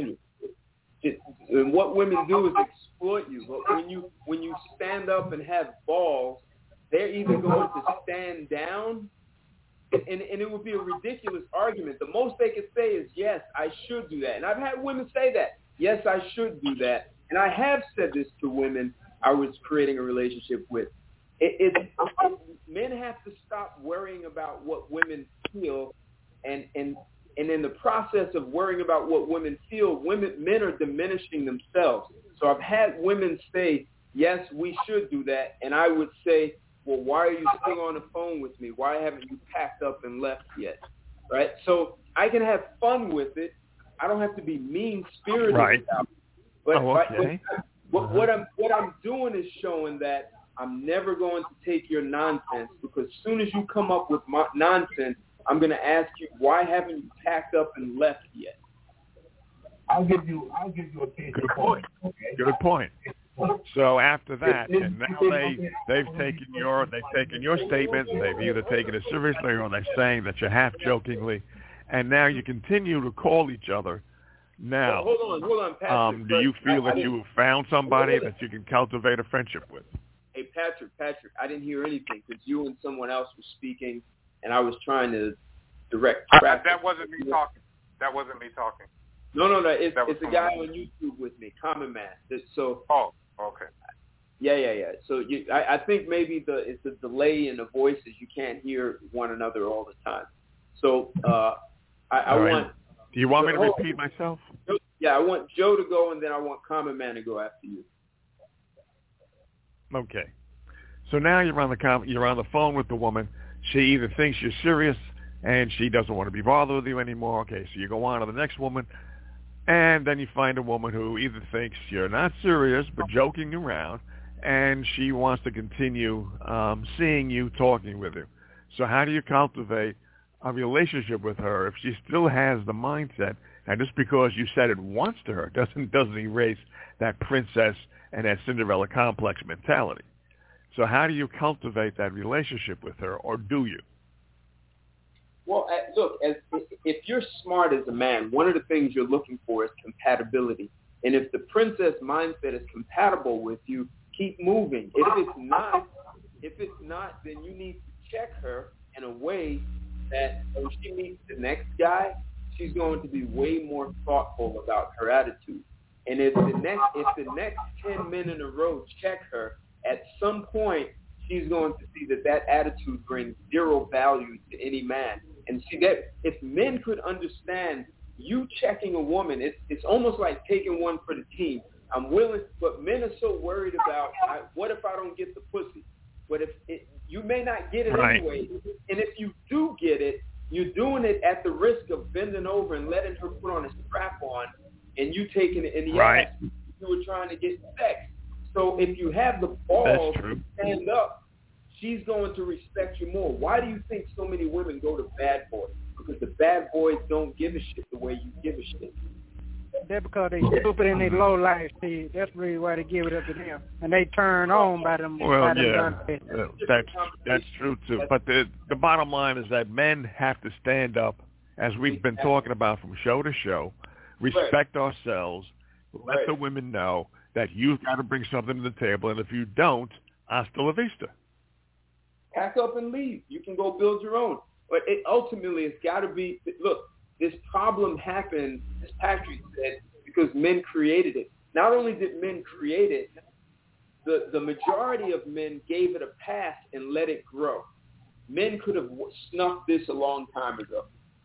And what women do is exploit you. But when you stand up and have balls, they're either going to stand down, and it would be a ridiculous argument. The most they could say is, yes, I should do that. And I've had women say that. Yes, I should do that. And I have said this to women I was creating a relationship with. Men have to stop worrying about what women feel, and in the process of worrying about what women feel, men are diminishing themselves. So I've had women say, yes, we should do that. And I would say, well, why are you still on the phone with me? Why haven't you packed up and left yet? Right? So I can have fun with it. I don't have to be mean-spirited about it. But what I'm doing is showing that I'm never going to take your nonsense, because as soon as you come up with nonsense, I'm going to ask you, why haven't you packed up and left yet? I'll give you a case. Good point. Okay? Good point. So after that, and now they've taken your statements, they've either taken it seriously or they're saying that you're half jokingly, and now you continue to call each other. Now, hold on, Patrick. Do you feel that you have found somebody that you can cultivate a friendship with? Hey, Patrick, I didn't hear anything because you and someone else were speaking, and I was trying to direct traffic. That wasn't me talking. No. It's a guy on YouTube with me, Common Man. So. Oh, okay. Yeah. So I think maybe it's a delay in the voices. You can't hear one another all the time. So I want. Do you want me to repeat myself? Yeah, I want Joe to go, and then I want Common Man to go after you. Okay. So now you're on the phone with the woman. She either thinks you're serious and she doesn't want to be bothered with you anymore. Okay, so you go on to the next woman, and then you find a woman who either thinks you're not serious but joking around, and she wants to continue seeing you, talking with you. So how do you cultivate a relationship with her if she still has the mindset, and just because you said it once to her doesn't erase that princess and that Cinderella complex mentality? So how do you cultivate that relationship with her, or do you? Well, look, if you're smart as a man, one of the things you're looking for is compatibility. And if the princess mindset is compatible with you, keep moving. If it's not, then you need to check her in a way that when she meets the next guy, she's going to be way more thoughtful about her attitude. And if the next 10 men in a row check her, at some point she's going to see that attitude brings zero value to any man. And see that if men could understand you checking a woman, it's almost like taking one for the team. I'm willing, but men are so worried about what if I don't get the pussy? But you may not get it anyway, and if you do get it, you're doing it at the risk of bending over and letting her put on a strap on, and you taking it in the ass. You were trying to get sex. So if you have the balls to stand up, she's going to respect you more. Why do you think so many women go to bad boys? Because the bad boys don't give a shit the way you give a shit. That's because they stupid and they low life. See, that's really why they give it up to them, and they turn on by them. Well, that's true too. But the bottom line is that men have to stand up, as we've been talking about from show to show, respect ourselves, let the women know that you've got to bring something to the table, and if you don't, hasta la vista. Pack up and leave. You can go build your own. But ultimately, it's got to be, look, this problem happened, as Patrick said, because men created it. Not only did men create it, the majority of men gave it a pass and let it grow. Men could have snuffed this a long time ago.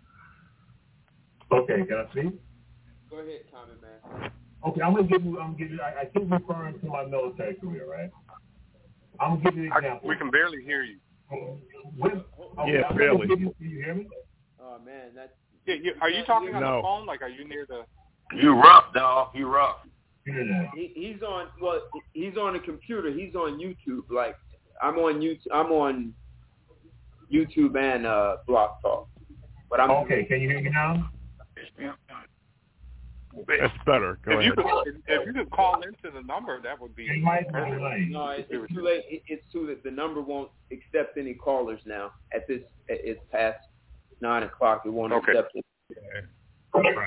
Okay, can I see? Go ahead, Common Man. Okay, I'm gonna give you. I keep referring to my military career, right? I'm gonna give you an example. We can barely hear you. Barely. Can you hear me? Oh man, that's. Yeah, are you talking on the phone? Like, are you near the? You rough, dog. You rough. He's on. Well, he's on a computer. He's on YouTube. Like, I'm on YouTube. I'm on YouTube and Blog Talk. But I'm okay. Can you hear me now? That's better. Go ahead. If you could call into the number, that would be. It might be late. No, it's too late. It's too late. The number won't accept any callers now. It's past 9 o'clock. It won't accept it. Right.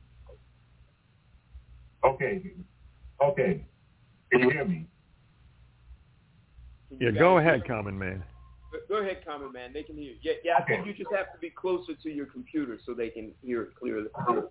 Okay. Can you hear me? Yeah, go ahead, Common Man. Go ahead, Common Man. They can hear you. Yeah. I think you just have to be closer to your computer so they can hear it clearly.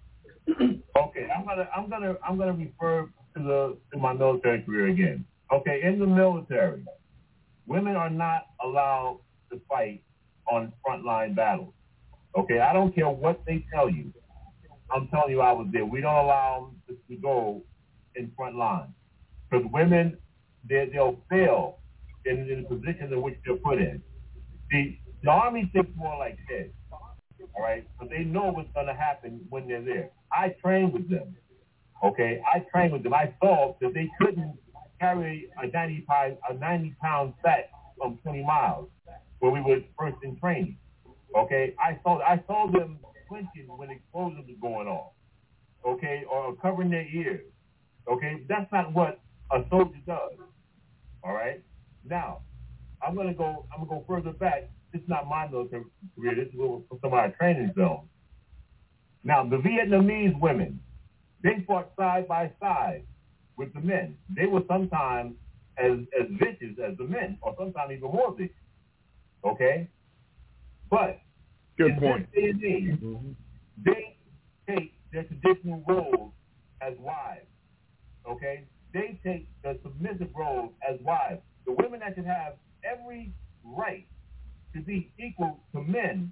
Okay, I'm gonna refer to my military career again. Okay, in the military, women are not allowed to fight on frontline battles. Okay, I don't care what they tell you. I'm telling you, I was there. We don't allow them to go in front line because women, they'll fail in the positions in which they're put in. The Army thinks more like this. All right, but they know what's going to happen when they're there. I trained with them. Okay, I saw that they couldn't carry a 90-pound sack from 20 miles when we were first in training. Okay, I saw them flinching when explosions were going off. Okay, or covering their ears. Okay, that's not what a soldier does. All right. Now, I'm gonna go further back. This is not my military career. This is from some of our training zones. Now, the Vietnamese women, they fought side by side with the men. They were sometimes as vicious as the men, or sometimes even more vicious. Okay? But good point. This day and age, they take their traditional roles as wives. Okay? They take the submissive roles as wives. The women that should have every right to be equal to men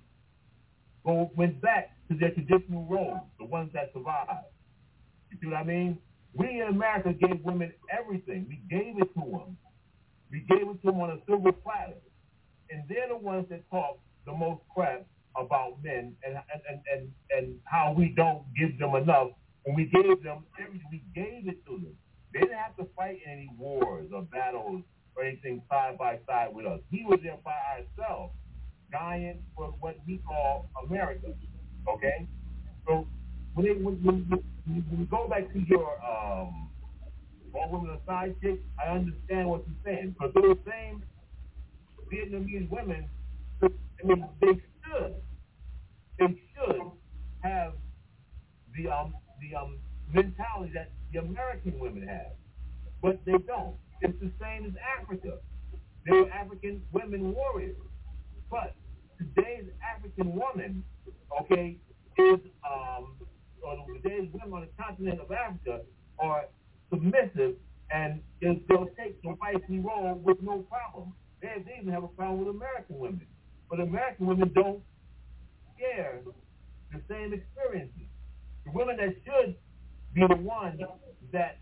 went back to their traditional roles, the ones that survived. You see what I mean? We in America gave women everything. We gave it to them. We gave it to them on a silver platter. And they're the ones that talk the most crap about men and how we don't give them enough. When we gave them everything, we gave it to them. They didn't have to fight in any wars or battles or anything side by side with us. We were there by ourselves, dying for what we call America. Okay? So when you go back to your all women are side chicks, I understand what you're saying. Because those same Vietnamese women, I mean, they should have the mentality that the American women have, but they don't. It's the same as Africa. They were African women warriors, but today's African woman, okay, or today's women on the continent of Africa are submissive and they'll take the wifely role with no problem. They even have a problem with American women, but American women don't share the same experiences. The women that should be the ones that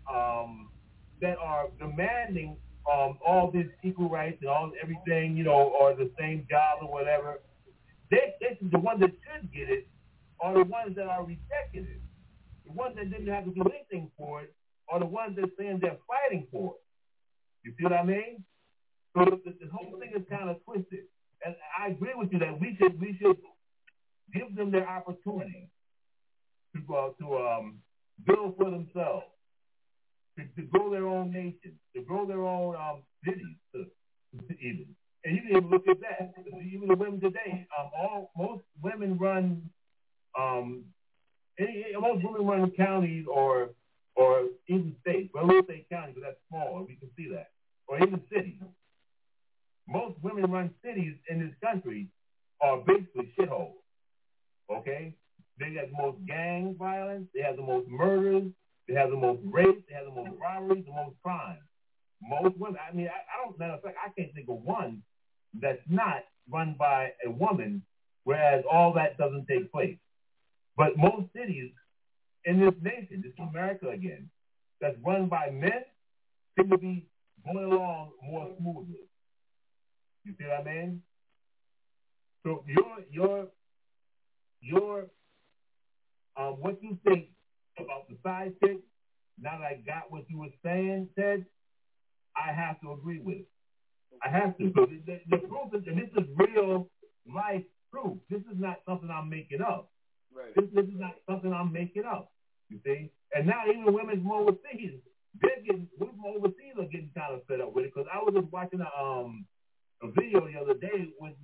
are demanding all these equal rights and everything, or the same job or whatever. The ones that should get it are the ones that are rejecting it. The ones that didn't have to do anything for it are the ones that are saying they're fighting for it. You see what I mean? So the whole thing is kind of twisted. And I agree with you that we should give them their opportunity to build for themselves, to grow their own nation, to grow their own cities, even. And you can even look at that. Even the women today, most women run counties or even states. Well, we'll say counties, but that's small. We can see that. Or even cities. Most women run cities in this country are basically shitholes. Okay? They have the most gang violence. They have the most murders. They have the most rapes. They have the most robberies, the most crime. Most women, I mean, I don't, matter of fact, I can't think of one that's not run by a woman, whereas all that doesn't take place. But most cities in this nation, this is America again, that's run by men, seem to be going along more smoothly. You see what I mean? So your what you think about the side chick, now that I got what you were saying, Ted, I have to agree with it. I have to. So the proof is that this is real life true. This is not something I'm making up. Right. This is not something I'm making up. You see? And now even women from overseas, women from overseas are getting kind of fed up with it, because I was just watching a video the other day with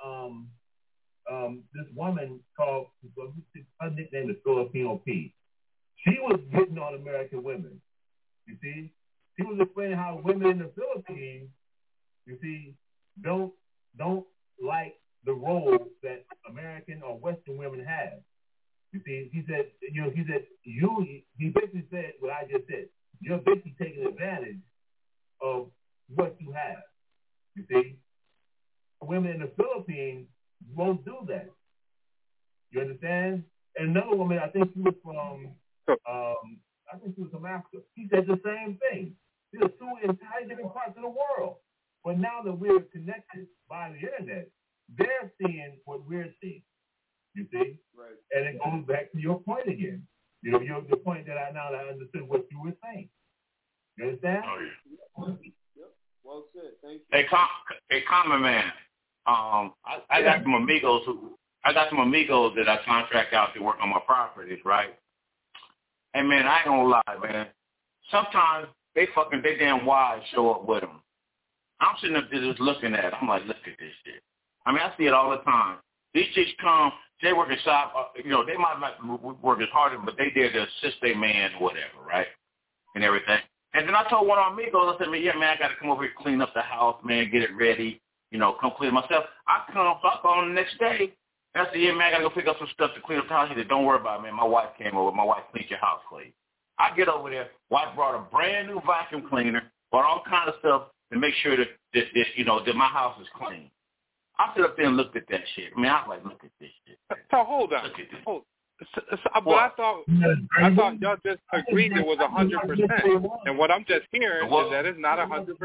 this woman called, her nickname is Filipino P. She was getting on American women. You see? She was explaining how women in the Philippines, you see, don't like the role that American or Western women have. You see, he basically said what I just said. You're basically taking advantage of what you have. You see, women in the Philippines won't do that. You understand? And another woman, I think she was from, Africa. She said the same thing. These are two entirely different parts of the world. But now that we're connected by the internet, they're seeing what we're seeing. You see? Right. And it goes back to your point again. You know, your point that I understood what you were saying. You understand? Oh, yeah. Yep. Well said. Thank you. Hey, Common Man. I got some amigos that I contract out to work on my properties, right? And man, I ain't gonna lie, man. Sometimes they damn wives show up with them. I'm sitting up there just looking at it. I'm like, look at this shit. I mean, I see it all the time. These chicks come, they work at shop, they might not work as hard, but they there to assist their man or whatever, right? And everything. And then I told one of our amigos, I said, yeah, man, I got to come over here, clean up the house, man, get it ready, come clean it myself. I come on the next day, and I said, yeah, man, I got to go pick up some stuff to clean up the house. He said, don't worry about it, man. My wife came over. My wife cleaned your house clean. I get over there. Wife brought a brand new vacuum cleaner, brought all kind of stuff to make sure that my house is clean. I sit up there and looked at that shit. I mean, I was like, look at this shit. So hold on. But I thought y'all just agreed it was 100%, and what I'm just hearing is that it's not 100%.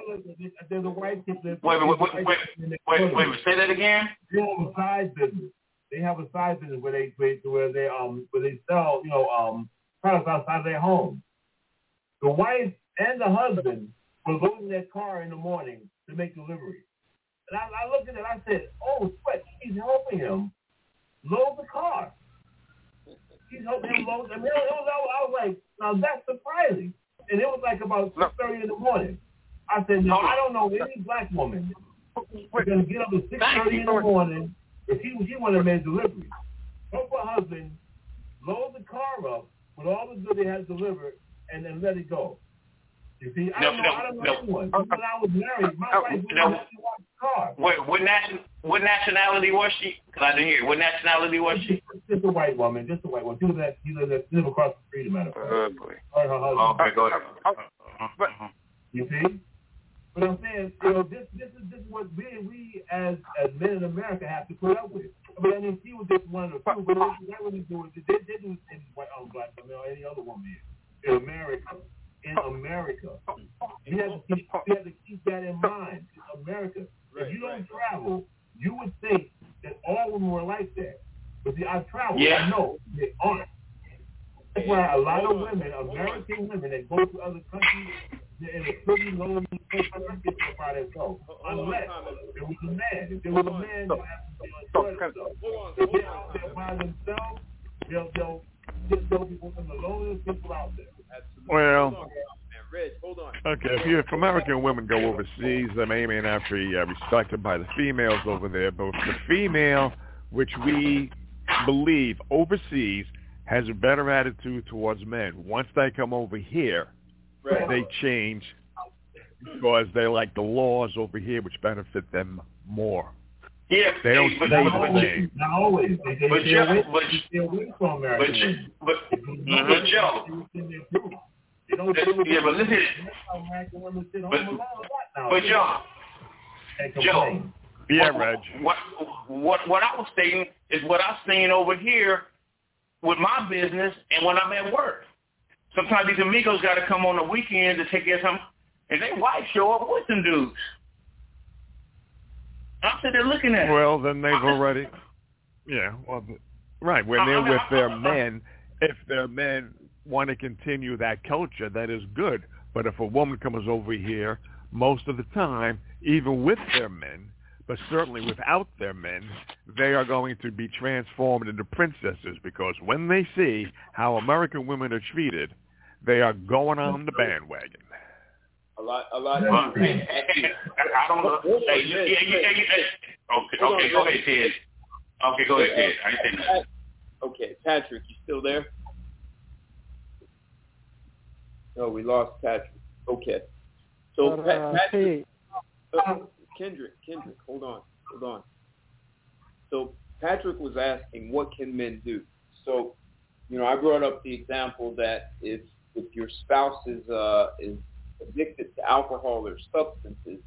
Wait, say that again. They have a side business. They have a side business where they sell products outside their home. The wife and the husband were loading their car in the morning to make deliveries. And I looked at it, I said, oh, sweat, she's helping him load the car. She's helping him load. I was like, now that's surprising. And it was like about 6:30 in the morning. I said, no, I don't know any black woman who's going to get up at 6:30 in the morning if she wanted to make deliveries. Help her husband load the car up with all the goods they had delivered and then let it go. You see, I don't know anyone. When I was married, my wife wouldn't let me watch the car. What nationality was she? Because I didn't hear. What nationality was she? Just a white woman. She lived across the street, matter of fact. Her husband. Okay, go ahead. You see? But I'm saying, this is what we as men in America have to put up with. But I mean, she was just one of the few. But they really do it. They do it in black women or any other woman in America. In America, you have to keep that in mind. In America, if you don't travel, you would think that all women were like that. But see, I've traveled. Yeah. I know they aren't. That's why a lot of women, American women, that go to other countries, they're in a pretty lonely place by themselves. Unless there was a man. If there was a man that has to be on if they're out there by themselves, they'll be one of the loneliest people out there. Well, okay, if American women go overseas, they may not be respected by the females over there, but the female, which we believe overseas, has a better attitude towards men. Once they come over here, they change because they like the laws over here, which benefit them more. Yeah, they don't stay the same. Not always. But Joe. Yeah, Reg. What I was stating is what I've seen over here with my business and when I'm at work. Sometimes these amigos got to come on the weekend to take care of something, and their wife show up with them dudes. I'm sitting there looking at it. Well, then they've already, right. When they're with their men, if their men want to continue that culture, that is good. But if a woman comes over here, most of the time, even with their men, but certainly without their men, they are going to be transformed into princesses, because when they see how American women are treated, they are going on the bandwagon. A lot. I don't know. Okay, go ahead, Ted. Okay, go ahead, Ted. I didn't say that. Okay, Patrick, you still there? No, we lost Patrick. Okay. So Patrick, Kendrick, hold on. So Patrick was asking, what can men do? So, I brought up the example that if your spouse is addicted to alcohol or substances,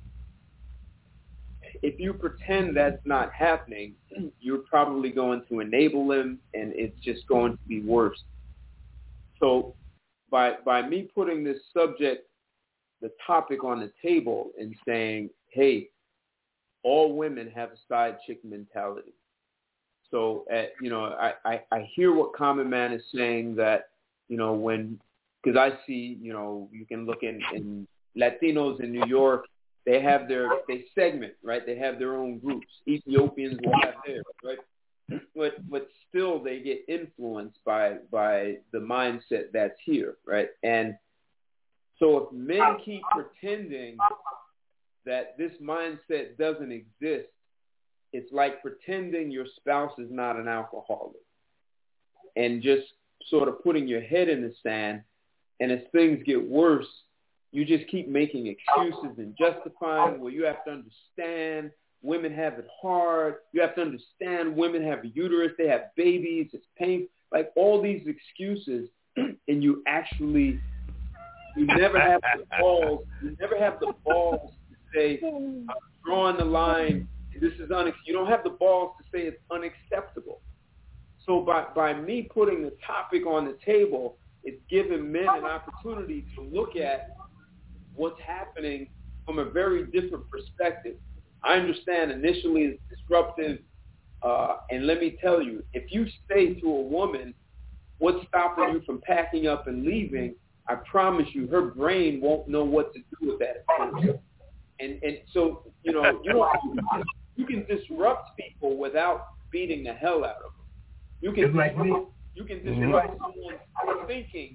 if you pretend that's not happening, you're probably going to enable him, and it's just going to be worse. So by me putting this subject, the topic on the table, and saying, hey, all women have a side chick mentality. So, I hear what Common Man is saying, that, because I see, you can look in Latinos in New York, they segment, right? They have their own groups. Ethiopians will have theirs, right? But still they get influenced by the mindset that's here, right? And so if men keep pretending that this mindset doesn't exist, it's like pretending your spouse is not an alcoholic and just sort of putting your head in the sand. And as things get worse, you just keep making excuses and justifying. Well, you have to understand women have it hard. You have to understand women have a uterus. They have babies. It's painful. Like all these excuses, and you never have the balls. You never have the balls to say, I'm drawing the line. This is you don't have the balls to say it's unacceptable. So by me putting the topic on the table, it's giving men an opportunity to look at what's happening from a very different perspective. I understand initially it's disruptive, and let me tell you, if you say to a woman, what's stopping you from packing up and leaving, I promise you her brain won't know what to do with that at first. And so, you can disrupt people without beating the hell out of them. You can disrupt someone's thinking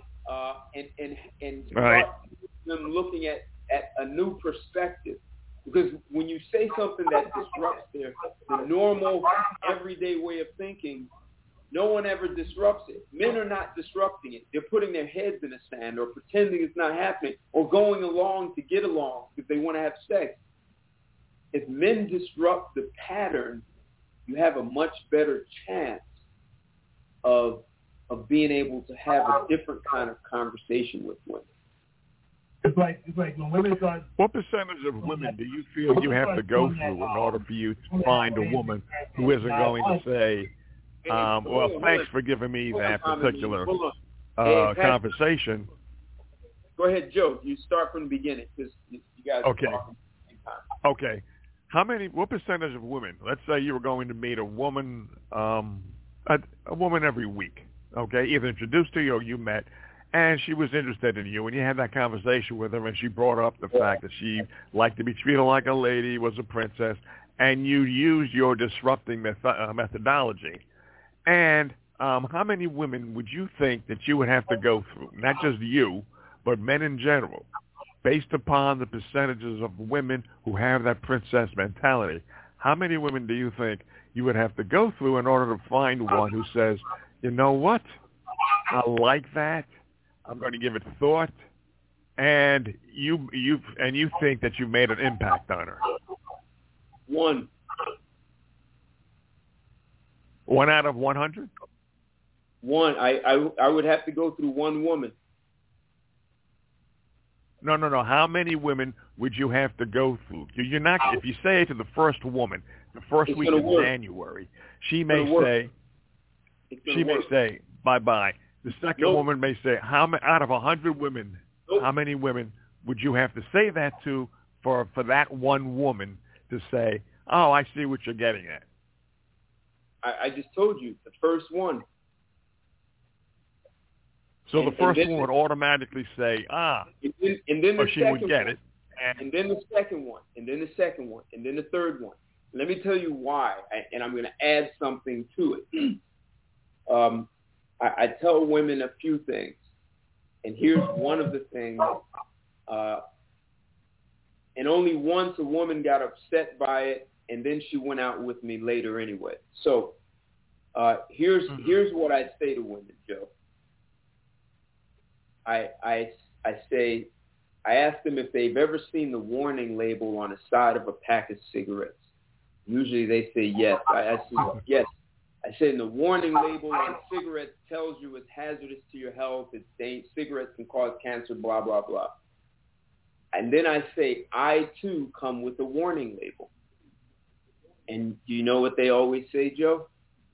and start them looking at a new perspective. Because when you say something that disrupts the normal, everyday way of thinking, no one ever disrupts it. Men are not disrupting it. They're putting their heads in the sand or pretending it's not happening or going along to get along because they want to have sex. If men disrupt the pattern, you have a much better chance of being able to have a different kind of conversation with women. It's like when women start. What percentage of women do you feel you have to go through in order for you to find a woman who isn't going to say, well, thanks for giving me that particular conversation? Go ahead, Joe. You start from the beginning because you guys are talking at the same time. Okay. What percentage of women, let's say you were going to meet a woman every week, okay, either introduced to you or you met, and she was interested in you, and you had that conversation with her, and she brought up the fact that she liked to be treated like a lady, was a princess, and you used your disrupting methodology. And how many women would you think that you would have to go through, not just you, but men in general, based upon the percentages of women who have that princess mentality? How many women do you think you would have to go through in order to find one who says, you know what, I like that, I'm going to give it thought, and you think that you made an impact on her? One out of 100? One. I would have to go through one woman. No. How many women would you have to go through? You're not. If you say to the first woman, the first week of January, she may say bye-bye. The second woman may say, out of 100 women, how many women would you have to say that to for that one woman to say, oh, I see what you're getting at? I just told you, the first one. So the first one would automatically say, and then or she would get it. and then the second one, and then the second one, and then the third one. Let me tell you why, and I'm going to add something to it. I tell women a few things, and here's one of the things. And only once a woman got upset by it, and then she went out with me later anyway. So here's what I say to women, Joe. I ask them if they've ever seen the warning label on the side of a pack of cigarettes. Usually they say yes. I say yes. I said the warning label on cigarettes tells you it's hazardous to your health. Cigarettes can cause cancer, blah, blah, blah. And then I say, I too come with a warning label. And do you know what they always say, Joe?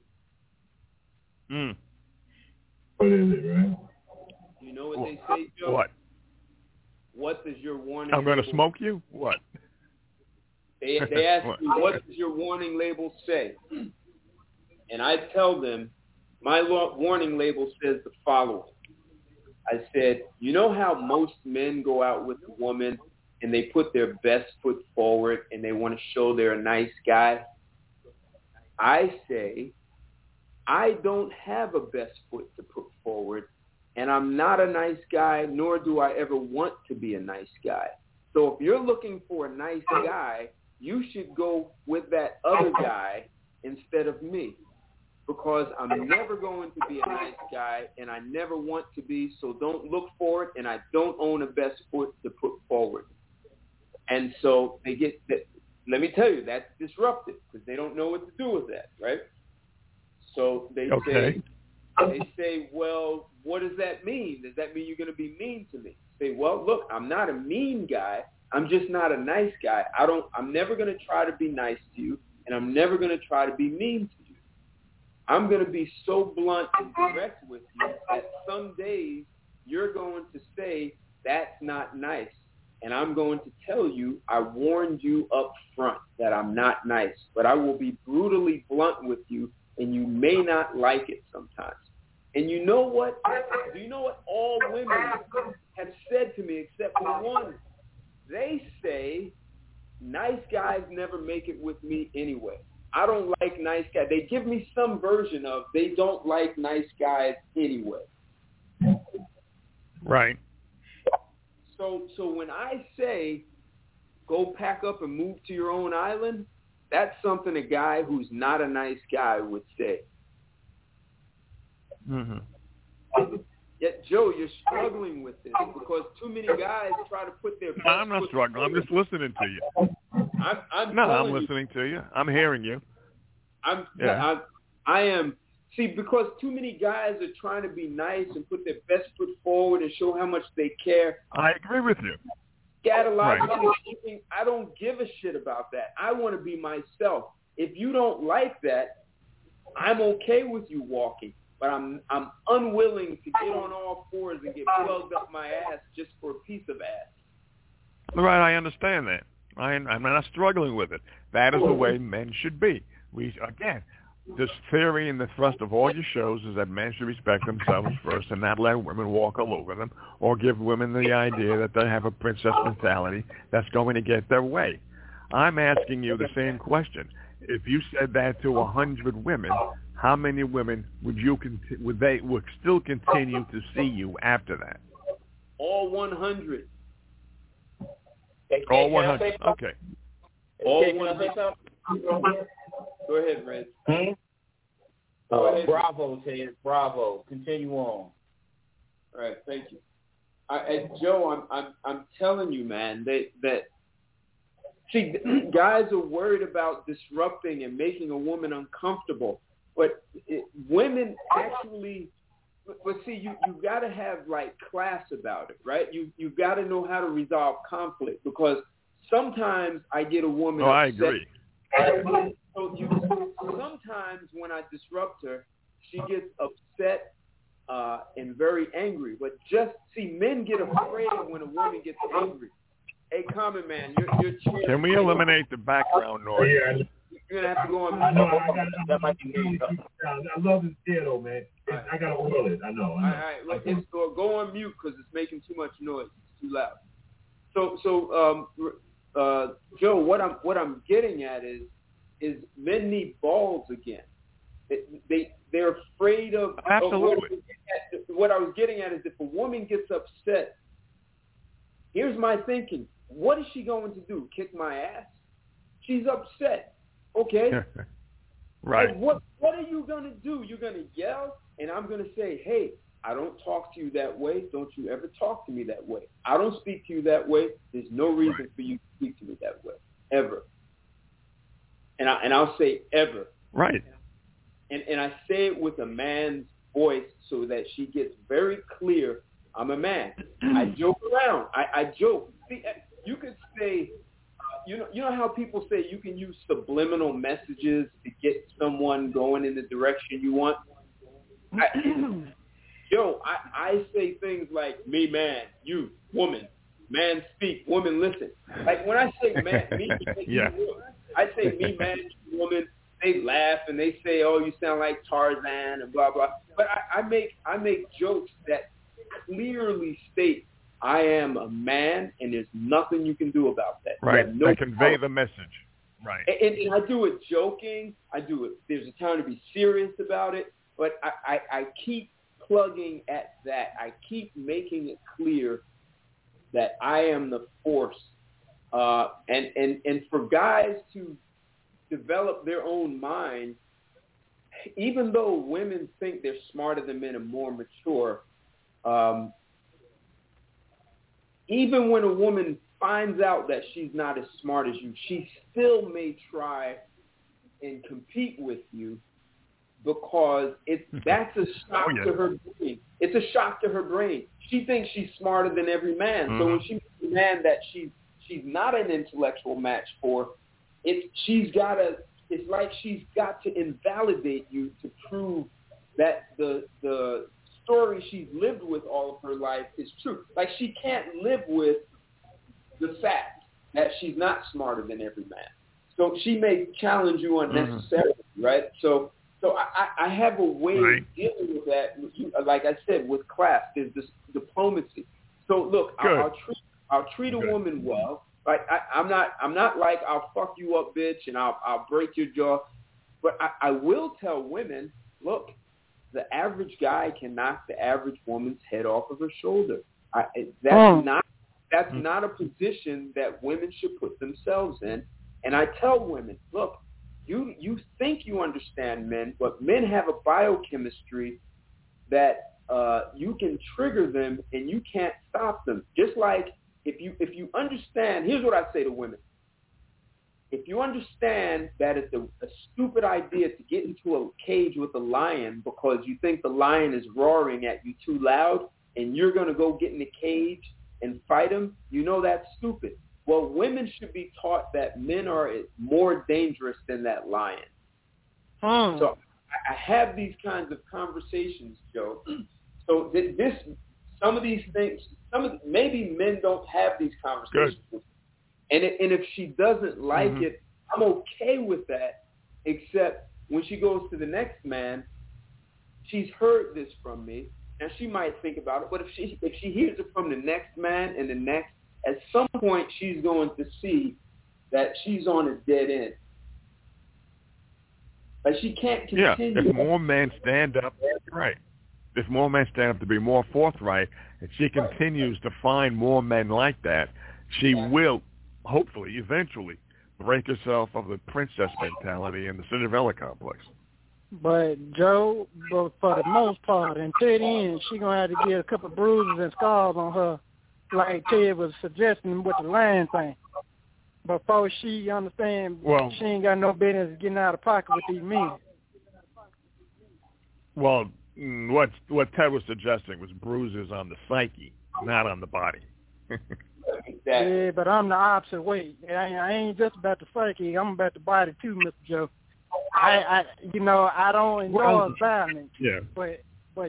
What is it, right? Do you know what they say, Joe? What? What does your warning I'm going to label smoke you? What? They ask me, what does your warning label say? And I tell them, my warning label says the following. I said, you know how most men go out with a woman and they put their best foot forward and they want to show they're a nice guy? I say, I don't have a best foot to put forward, and I'm not a nice guy, nor do I ever want to be a nice guy. So if you're looking for a nice guy, you should go with that other guy instead of me, because I'm never going to be a nice guy, and I never want to be, so don't look for it, and I don't own a best foot to put forward. And so they get that. Let me tell you, that's disruptive because they don't know what to do with that, right? So they say, well, what does that mean? Does that mean you're going to be mean to me? Say, well, look, I'm not a mean guy. I'm just not a nice guy. I'm never going to try to be nice to you, and I'm never going to try to be mean to you. I'm going to be so blunt and direct with you that some days you're going to say, that's not nice. And I'm going to tell you, I warned you up front that I'm not nice, but I will be brutally blunt with you, and you may not like it sometimes. And you know what? Do you know what all women have said to me except for one? They say, nice guys never make it with me anyway. I don't like nice guys. They give me some version of they don't like nice guys anyway. Right. So when I say go pack up and move to your own island, that's something a guy who's not a nice guy would say. Mm-hmm. Yet, Joe, you're struggling with this because too many guys try to put their best I'm not struggling. I'm just listening to you. I'm listening to you. I'm hearing you. I am. See, because too many guys are trying to be nice and put their best foot forward and show how much they care. I agree with you. Scatologically speaking, I don't give a shit about that. I want to be myself. If you don't like that, I'm okay with you walking. But I'm unwilling to get on all fours and get plugged up my ass just for a piece of ass. Right, I understand that. I'm not struggling with it. That is the way men should be. This theory and the thrust of all your shows is that men should respect themselves first and not let women walk all over them or give women the idea that they have a princess mentality that's going to get their way. I'm asking you the same question. If you said that to 100 women, how many women would still continue to see you after that? All 100. All 100. Okay. All 100. Go ahead, Red. Bravo, Ted. Bravo. Continue on. All right, thank you. Joe, I'm telling you, man, that see, guys are worried about disrupting and making a woman uncomfortable, but women actually. But see, you got to have like class about it, right? You got to know how to resolve conflict because sometimes I get a woman. Oh, upset. I agree. So sometimes when I disrupt her, she gets upset and very angry. But men get afraid when a woman gets angry. Hey, Common Man, you're cheering. Can we eliminate the background noise? Yeah. You're gonna have to go on. I love this ghetto, man. I gotta oil it. I know. All right, go on mute because it's making too much noise. It's too loud. So Joe, what I'm getting at is men need balls again. They're afraid of. Absolutely. What I was getting at is if a woman gets upset, here's my thinking. What is she going to do? Kick my ass? She's upset. Okay. Right. Like, what are you going to do? You're going to yell, and I'm going to say, hey, I don't talk to you that way. Don't you ever talk to me that way. I don't speak to you that way. There's no reason for you to speak to me that way, ever. And I'll say ever. Right. And I say it with a man's voice so that she gets very clear, I'm a man. I joke around. I joke. See, you could say, you know how people say you can use subliminal messages to get someone going in the direction you want? I say things like, me, man, you, woman, man, speak, woman, listen. Like when I say man, me, yeah. I say me, man, you, woman. They laugh and they say, oh, you sound like Tarzan and blah, blah. But I make jokes that clearly state I am a man and there's nothing you can do about that. Right. No I convey the message. Right. And I do it joking. I do it. There's a time to be serious about it. But I keep plugging at that. I keep making it clear that I am the force. And for guys to develop their own mind, even though women think they're smarter than men and more mature, even when a woman finds out that she's not as smart as you, she still may try and compete with you because that's a shock to her brain. It's a shock to her brain. She thinks she's smarter than every man. So when she meets a man that she's not an intellectual match for, it's like she's got to invalidate you to prove that the story she's lived with all of her life is true. Like she can't live with the fact that she's not smarter than every man. So she may challenge you unnecessarily, right? So I have a way of dealing with that. Like I said, with class, there's this diplomacy. So look, I'll treat a woman well. Like I'm not like I'll fuck you up, bitch, and I'll break your jaw. But I will tell women, look, the average guy can knock the average woman's head off of her shoulder. That's not a position that women should put themselves in. And I tell women, look, you think you understand men, but men have a biochemistry that you can trigger them and you can't stop them. Just like if you understand, here's what I say to women. If you understand that it's a stupid idea to get into a cage with a lion because you think the lion is roaring at you too loud and you're going to go get in the cage and fight him, you know that's stupid. Well, women should be taught that men are more dangerous than that lion. So I have these kinds of conversations, Joe. So some of these things, maybe men don't have these conversations with me. And if she doesn't like it, I'm okay with that, except when she goes to the next man, she's heard this from me, and she might think about it. But if she hears it from the next man and the next, at some point she's going to see that she's on a dead end. Like she can't continue. Yeah, if more men stand up, right. If more men stand up to be more forthright, and she continues to find more men like that, she will, hopefully, eventually, break herself of the princess mentality and the Cinderella complex. But Joe, for the most part, until the end, she's going to have to get a couple of bruises and scars on her, like Ted was suggesting with the lion thing. Before she understands, she ain't got no business getting out of pocket with these men. Well, what Ted was suggesting was bruises on the psyche, not on the body. Yeah, but I'm the opposite way. I ain't just about the psyche. I'm about the body too, Mr. Joe. I don't enjoy violence. Yeah. But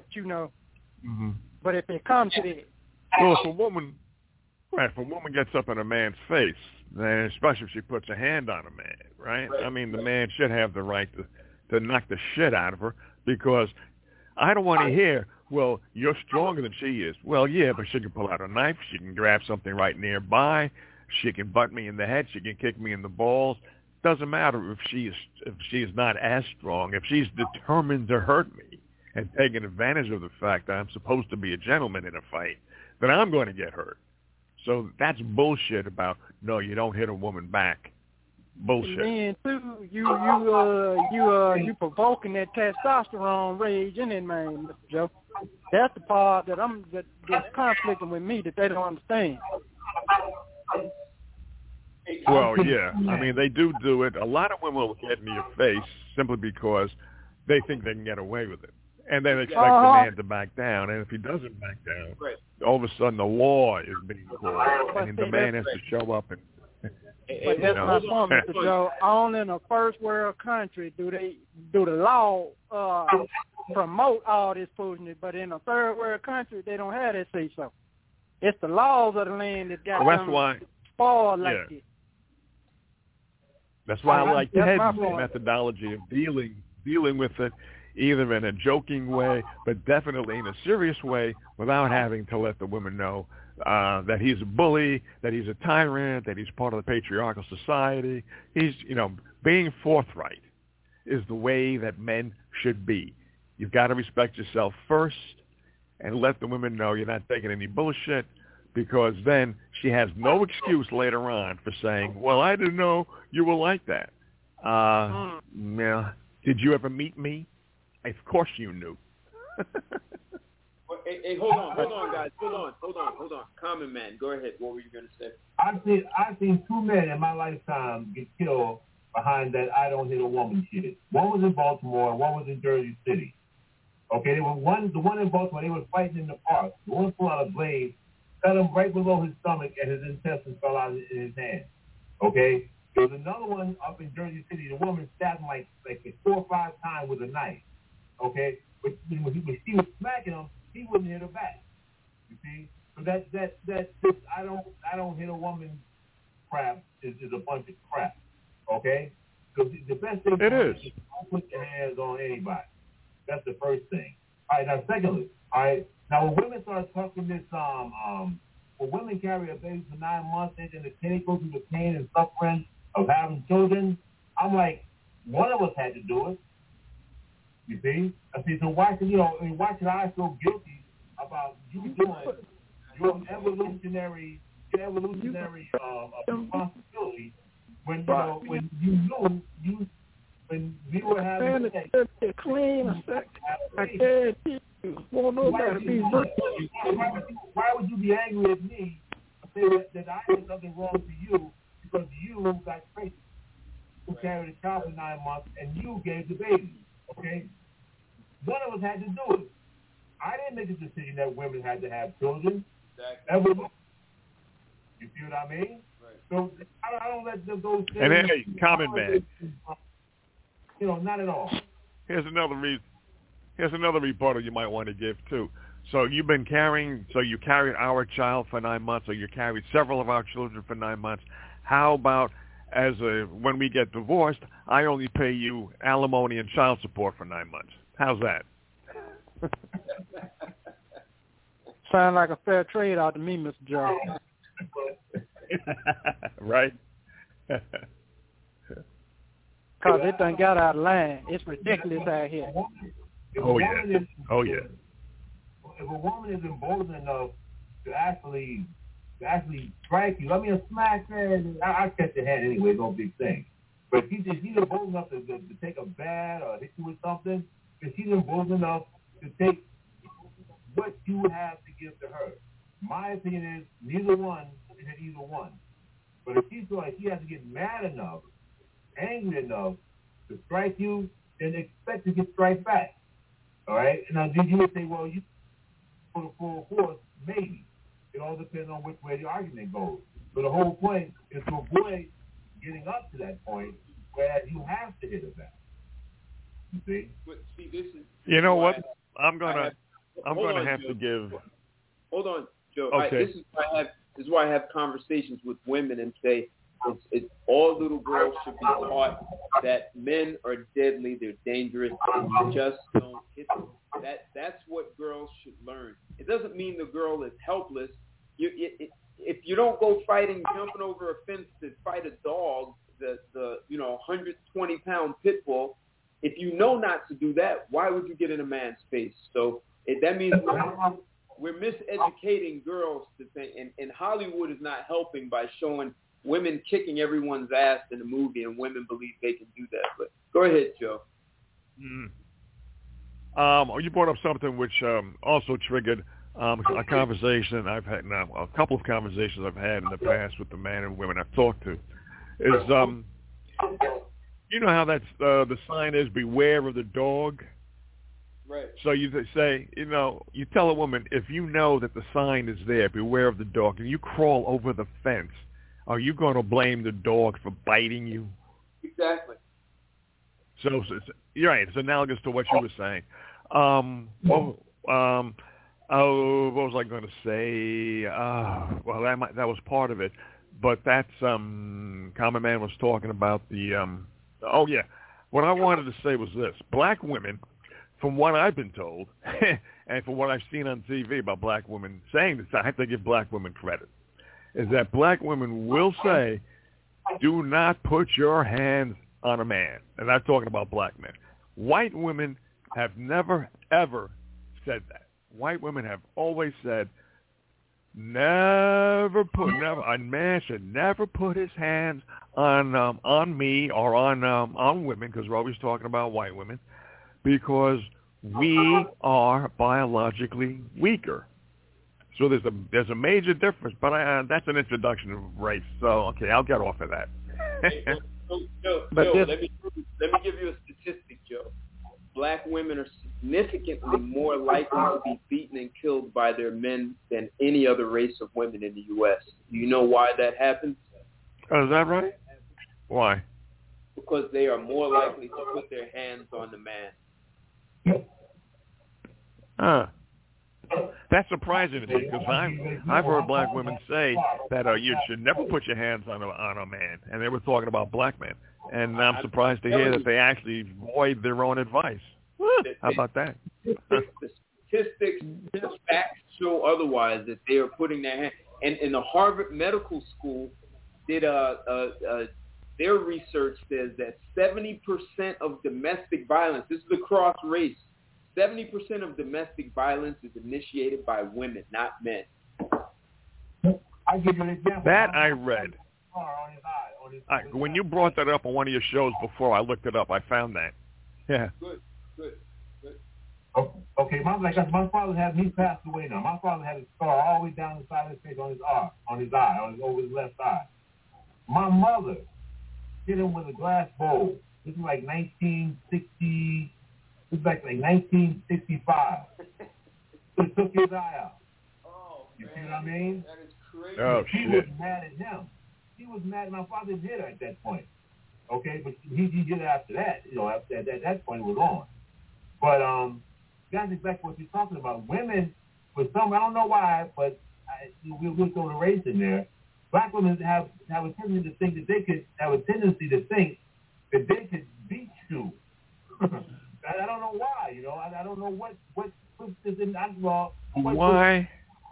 but if it comes to that. Well, if a woman gets up in a man's face, then especially if she puts a hand on a man, right? I mean, the man should have the right to knock the shit out of her, because I don't want to hear, well, you're stronger than she is. Well, yeah, but she can pull out a knife. She can grab something right nearby. She can butt me in the head. She can kick me in the balls. Doesn't matter if she is not as strong. If she's determined to hurt me and taking advantage of the fact that I'm supposed to be a gentleman in a fight, then I'm going to get hurt. So that's bullshit about, no, you don't hit a woman back. Bullshit. And then too, you provoking that testosterone rage in it, man, Mr. Joe. That's the part that's conflicting with me that they don't understand. Well, yeah. I mean, they do it. A lot of women will get in your face simply because they think they can get away with it. And then expect the man to back down. And if he doesn't back down, all of a sudden the law is being called. And the man has to show up and... But that's my point, Mr. Joe. Only in a first world country do the law promote all this foolishness, but in a third world country they don't have that say so. It's the laws of the land that got them spoiled like this. That's why I like Ted's methodology of dealing with it, either in a joking way, but definitely in a serious way, without having to let the women know that he's a bully, that he's a tyrant, that he's part of the patriarchal society. He's, being forthright is the way that men should be. You've got to respect yourself first and let the women know you're not taking any bullshit, because then she has no excuse later on for saying, well, I didn't know you were like that. Did you ever meet me? Of course you knew. Hey, hold on, guys. Hold on. Common Man, go ahead. What were you going to say? I've seen two men in my lifetime get killed behind that I don't hit a woman shit. One was in Baltimore, and one was in Jersey City. Okay, the one in Baltimore, they were fighting in the park. The one pulled out a blade, cut him right below his stomach, and his intestines fell out in his hand. Okay? There was another one up in Jersey City. The woman stabbed him like 4 or 5 times with a knife. Okay? But when she was smacking him, he wouldn't hit her back. You see? So that I don't hit a woman crap is a bunch of crap. Okay? Because the best thing is don't put your hands on anybody. That's the first thing. All right, now secondly, all right, now when women start talking this when women carry a baby for 9 months and they go through the pain and suffering of having children, I'm like, one of us had to do it. You see? I see. So why should I feel guilty about you doing your evolutionary responsibility when when we were having sex? Clean. I can't teach you. Won't nobody be Why would you be angry at me and say that I did something wrong to you because you got pregnant, who carried a child for 9 months, and you gave the baby? Okay? One of us had to do it. I didn't make a decision that women had to have children. Exactly. You see what I mean? Right. So I don't let those things... And hey, Common Man. Not at all. Here's another rebuttal you might want to give, too. So you carried our child for 9 months, or you carried several of our children for 9 months. How about when we get divorced, I only pay you alimony and child support for 9 months? How's that? Sound like a fair trade out to me, Mr. Joe. Right? Because it done got out of line. It's ridiculous out here. Oh, yeah. If a woman is emboldened enough to actually strike you, I mean, a smack, man, I catch your hand anyway, it's no big thing. But if she's emboldened enough to take a bat or hit you with something, if she's emboldened enough to take what you have to give to her. My opinion is neither one should hit either one. But if she feels like she has to get mad enough, angry enough to strike you, then expect to get strike back. All right? Now, you would say, well, you for the full force, maybe. It all depends on which way the argument goes. So the whole point is to avoid getting up to that point where you have to hit her back. You see? But see, this is. You know what? I'm gonna have to give. Hold on, Joe. Okay. This is why I have conversations with women and say it's all little girls should be taught that men are deadly, they're dangerous, and you just don't hit them. That's what girls should learn. It doesn't mean the girl is helpless. If you don't go fighting, jumping over a fence to fight a dog, the 120-pound pit bull, if you know not to do that, why would you get in a man's face? So that means we're miseducating girls to think, and Hollywood is not helping by showing women kicking everyone's ass in a movie, and women believe they can do that. But go ahead, Joe. You brought up something which also triggered a conversation I've had now, a couple of conversations I've had in the past with the men and women I've talked to. Is you know how that's the sign is beware of the dog? Right. So you say, you tell a woman, if you know that the sign is there, beware of the dog, and you crawl over the fence, are you going to blame the dog for biting you? Exactly. So you're right. It's analogous to what you were saying. What was I going to say? Well, that was part of it. But that's Common Man was talking about the. What I wanted to say was this: black women, from what I've been told, and from what I've seen on TV about black women saying this, I have to give black women credit, is that black women will say, "Do not put your hands on a man," and I'm talking about black men. White women have never ever said that. White women have always said, a man should never put his hands on me or on women, because we're always talking about white women, because we are biologically weaker. So there's a major difference, but that's an introduction to race. So okay, I'll get off of that. Joe, let me give you a statistic, Joe. Black women are significantly more likely to be beaten and killed by their men than any other race of women in the U.S. Do you know why that happens? Oh, is that right? Why? Because they are more likely to put their hands on the man. That's surprising to me, because I've heard black women say that you should never put your hands on a man, and they were talking about black men. And I'm surprised to hear that they actually void their own advice. How about that? The statistics, the facts show otherwise, that they are putting their hand. And in the Harvard Medical School did their research says that 70% of domestic violence, this is across race, 70% of domestic violence is initiated by women, not men. I'll give you an example. That I read. When you brought that up on one of your shows before, I looked it up. I found that. Yeah. Good. Okay, my father had, he passed away now. My father had a scar all the way down the side of his face on his eye, over his left eye. My mother hit him with a glass bowl. This is like 1960. This is like 1965. So it took his eye out. Oh, you see what I mean? That is crazy. Oh, she was mad at him. He was mad. My father didn't hit her at that point. Okay, but he did it after that. At that point it was on. But that's exactly what you're talking about. Women, for some, I don't know why, but we'll throw the race in there. Black women have a tendency to think that they could beat you. I don't know why. I don't know what is in that law. Why?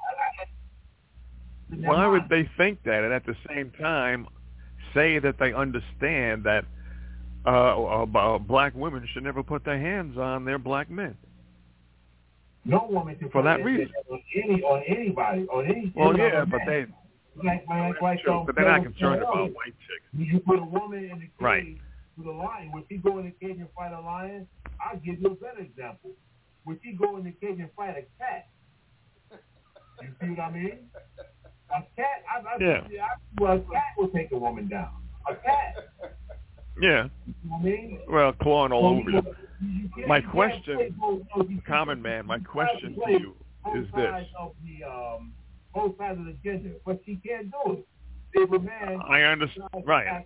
Why would they think that, and at the same time say that they understand that black women should never put their hands on their black men? No woman can for that reason. On anybody, on any. Well, yeah, but they. But they're not concerned about white chicks. You put a woman in the cage right. with a lion. When she go in the cage and fight a lion, I'll give you a better example. When she go in the cage and fight a cat, you see what I mean? A cat, a cat will take a woman down. A cat. Yeah. You know what I mean? Well, clawing all over you. My question, Common Man, my question to you is this. Both sides of the gender, but she can't do it. If a man, I understand. Right.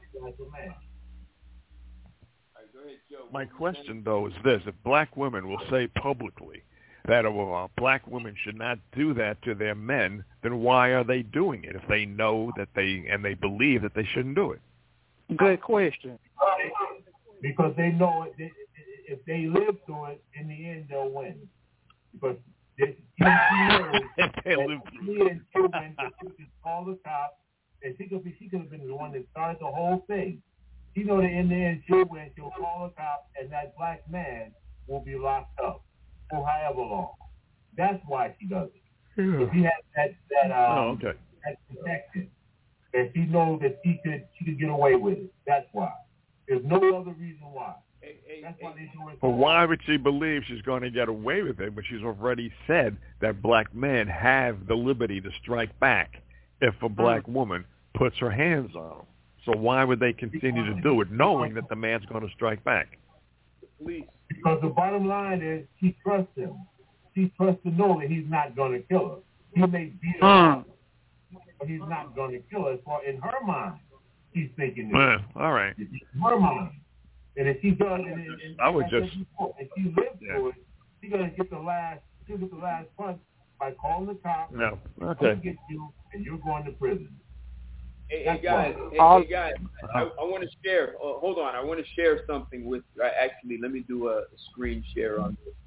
My My question, though, is this. If black women will say publicly that black women should not do that to their men, then why are they doing it if they know that they believe that they shouldn't do it? Good question. Because they know if they live through it, in the end they'll win. because she knows that he and children just call the cops, and she could have been the one that started the whole thing. She know that in the end she'll call the cops, and that black man will be locked up for however long. That's why she does it. If he has that protection, and she knows that she could get away with it. That's why. There's no other reason why. That's why they do it. But why would she believe she's going to get away with it when she's already said that black men have the liberty to strike back if a black woman puts her hands on them? So why would they continue to do it knowing that the man's going to strike back? Because the bottom line is she trusts him. She trusts to know that he's not going to kill her. He may beat her, but he's not going to kill her. For in her mind, she's thinking this. All right. In her mind. And if she does, I would just. If she lives through it, she's gonna get the last punch by calling the cops. No, okay. Get you, and you're going to prison. Hey guys, I want to share. Hold on, I want to share something with. Actually, let me do a screen share on this.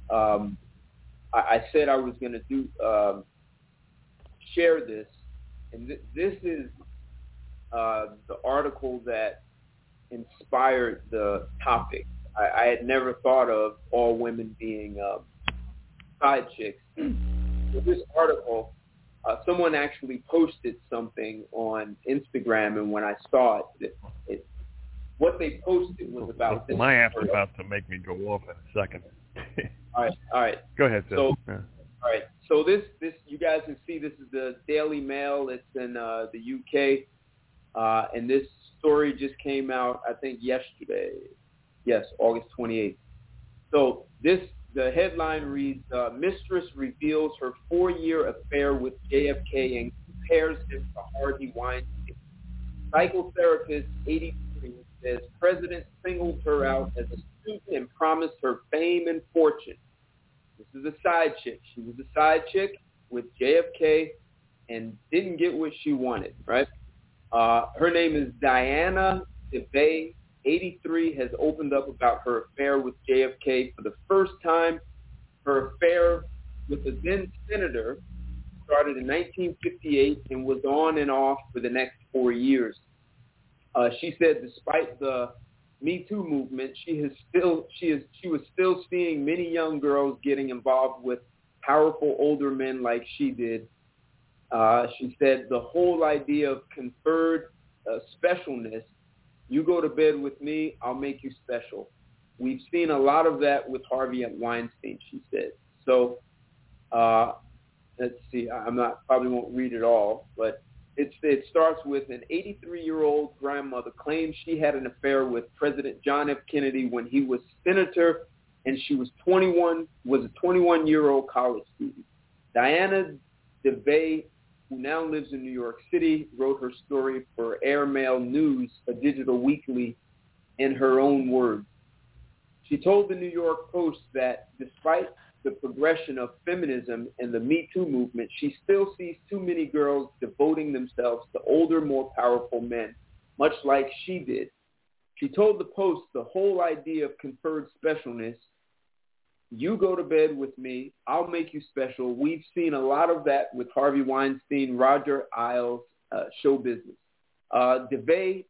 I said I was going to do share this, and this is the article that inspired the topic. I had never thought of all women being side chicks. With this article, someone actually posted something on Instagram, and when I saw it, what they posted was about this. My app's about to make me go off in a second. All right. Go ahead, Sid. All right. So this you guys can see this is the Daily Mail. It's in the UK, and this story just came out, I think, yesterday. Yes, August 28th. So the headline reads, Mistress reveals her 4-year affair with JFK and compares him to Harvey Weinstein. Psychotherapist 83 says President singled her out as a student and promised her fame and fortune. This is a side chick. She was a side chick with JFK and didn't get what she wanted, right? Her name is Diana DeVay. 83 has opened up about her affair with JFK for the first time. Her affair with the then senator started in 1958 and was on and off for the next 4 years. She said despite the Me Too movement, she was still seeing many young girls getting involved with powerful older men like she did. She said the whole idea of conferred specialness, you go to bed with me, I'll make you special. We've seen a lot of that with Harvey Weinstein, she said. So let's see, probably won't read it all, but it starts with an 83-year-old grandmother claims she had an affair with President John F. Kennedy when he was senator, and she was a 21-year-old college student. Diana DeVay, who now lives in New York City, wrote her story for Airmail News, a digital weekly, in her own words. She told the New York Post that despite the progression of feminism and the Me Too movement, she still sees too many girls devoting themselves to older, more powerful men, much like she did. She told the Post the whole idea of conferred specialness, you go to bed with me, I'll make you special. We've seen a lot of that with Harvey Weinstein, Roger Ailes, show business. DeVay's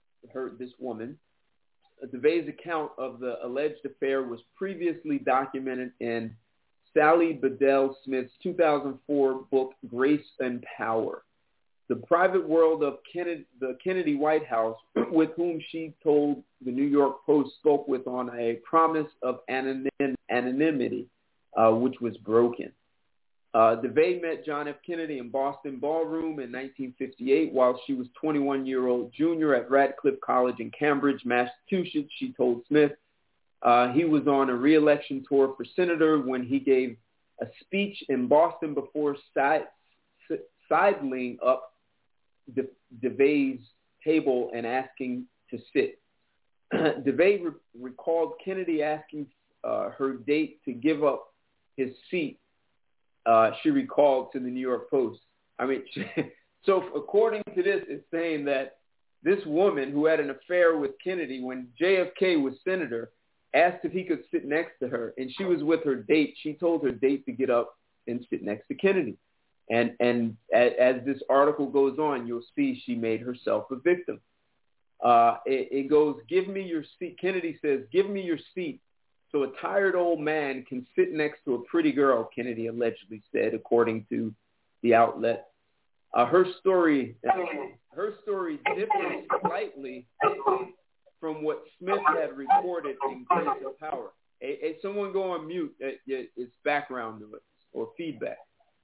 account of the alleged affair was previously documented in Sally Bedell Smith's 2004 book, Grace and Power. The private world of the Kennedy White House, with whom she told the New York Post spoke with on a promise of anonymity, which was broken. DeVay met John F. Kennedy in Boston Ballroom in 1958 while she was 21-year-old junior at Radcliffe College in Cambridge, Massachusetts, she told Smith. He was on a re-election tour for senator when he gave a speech in Boston before sidling up DeVay's table and asking to sit. DeVay recalled Kennedy asking her date to give up his seat. She recalled to the New York Post. So according to this, it's saying that this woman who had an affair with Kennedy when JFK was senator asked if he could sit next to her, and she was with her date. She told her date to get up and sit next to Kennedy. And as this article goes on, you'll see she made herself a victim. It goes, give me your seat. Kennedy says, give me your seat so a tired old man can sit next to a pretty girl, Kennedy allegedly said, according to the outlet. Her story differs slightly from what Smith had reported in Grace and Power. Someone go on mute. It's background noise or feedback.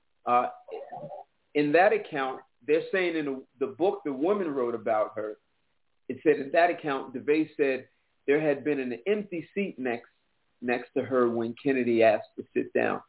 In that account, they're saying in the book the woman wrote about her, it said in that account, DeVay said there had been an empty seat next to her when Kennedy asked to sit down.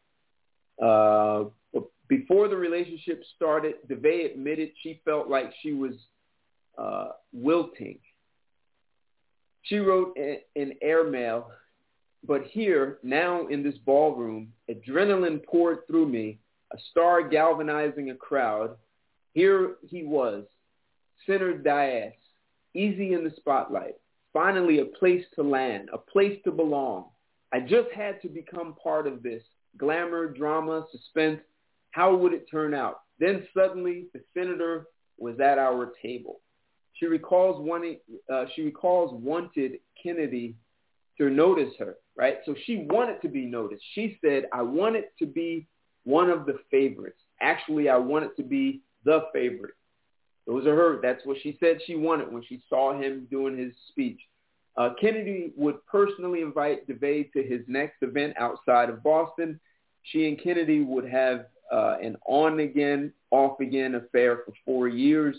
Before the relationship started, DeVay admitted she felt like she was wilting. She wrote in airmail, but here, now in this ballroom, adrenaline poured through me, a star galvanizing a crowd. Here he was, center dais, easy in the spotlight, finally a place to land, a place to belong. I just had to become part of this. Glamour, drama, suspense. How would it turn out? Then suddenly the senator was at our table. She recalls wanted Kennedy to notice her, right? So she wanted to be noticed. She said, I wanted to be one of the favorites. Actually, I wanted to be the favorite. Those are her. That's what she said she wanted when she saw him doing his speech. Kennedy would personally invite DeVay to his next event outside of Boston. She and Kennedy would have an on-again, off-again affair for 4 years.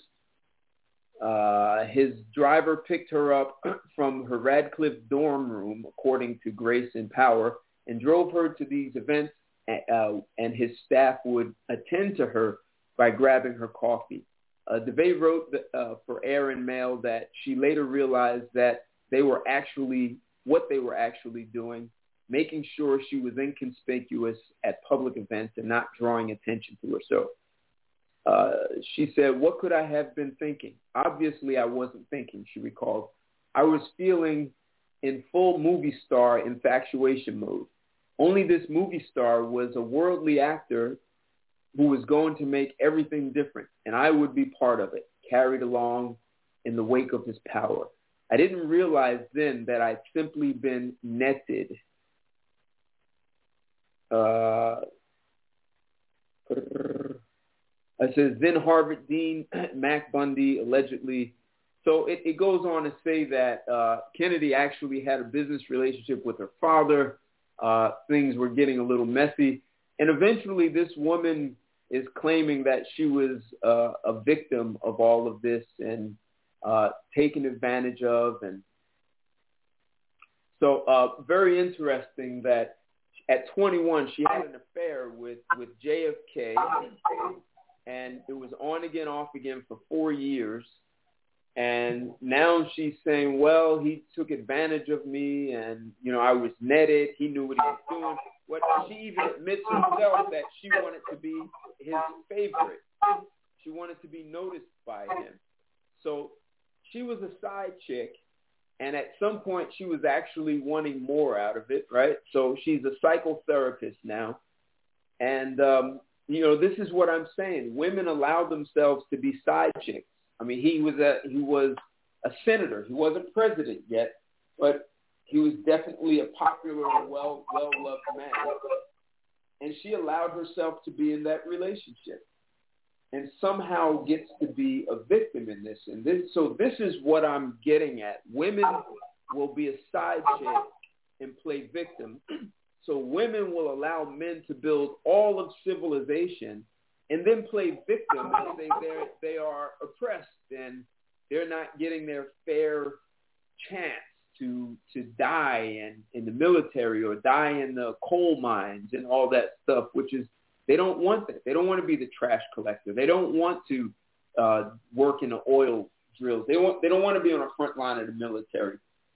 His driver picked her up from her Radcliffe dorm room, according to Grace and Power, and drove her to these events, and his staff would attend to her by grabbing her coffee. DeVay wrote for Air and Mail that she later realized that what they were actually doing, making sure she was inconspicuous at public events and not drawing attention to herself. She said, what could I have been thinking? Obviously, I wasn't thinking, she recalled. I was feeling in full movie star infatuation mode. Only this movie star was a worldly actor who was going to make everything different, and I would be part of it, carried along in the wake of his power. I didn't realize then that I'd simply been netted. It says, then Harvard Dean Mac Bundy allegedly. So it goes on to say that Kennedy actually had a business relationship with her father. Things were getting a little messy. And eventually this woman is claiming that she was a victim of all of this and taken advantage of. And so very interesting that at 21, she had an affair with JFK, and it was on again, off again for 4 years. And now she's saying, well, he took advantage of me, and, I was netted. He knew what he was doing. She even admits herself that she wanted to be his favorite. She wanted to be noticed by him. So she was a side chick, and at some point she was actually wanting more out of it, right? So she's a psychotherapist now. And, this is what I'm saying. Women allow themselves to be side chicks. I mean, he was a senator. He wasn't president yet, but he was definitely a popular and well-loved man. And she allowed herself to be in that relationship and somehow gets to be a victim in this. And this is what I'm getting at. Women will be a side chick and play victim. So women will allow men to build all of civilization and then play victim and say they are oppressed and they're not getting their fair chance to die in the military or die in the coal mines and all that stuff, which is, they don't want that. They don't want to be the trash collector. They don't want to work in the oil drills. They don't want to be on the front line of the military.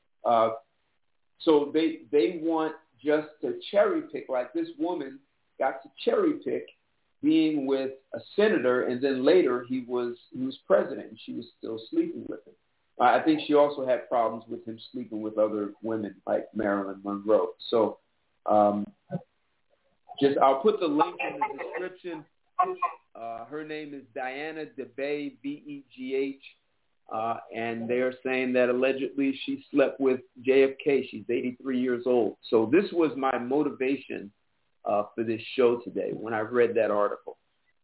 So they want just to cherry pick, like this woman got to cherry pick being with a senator, and then later he was president, and she was still sleeping with him. I think she also had problems with him sleeping with other women like Marilyn Monroe. So I'll put the link in the description. Her name is Diana DeBay, Begh, and they're saying that allegedly she slept with JFK. She's 83 years old. So this was my motivation for this show today when I read that article.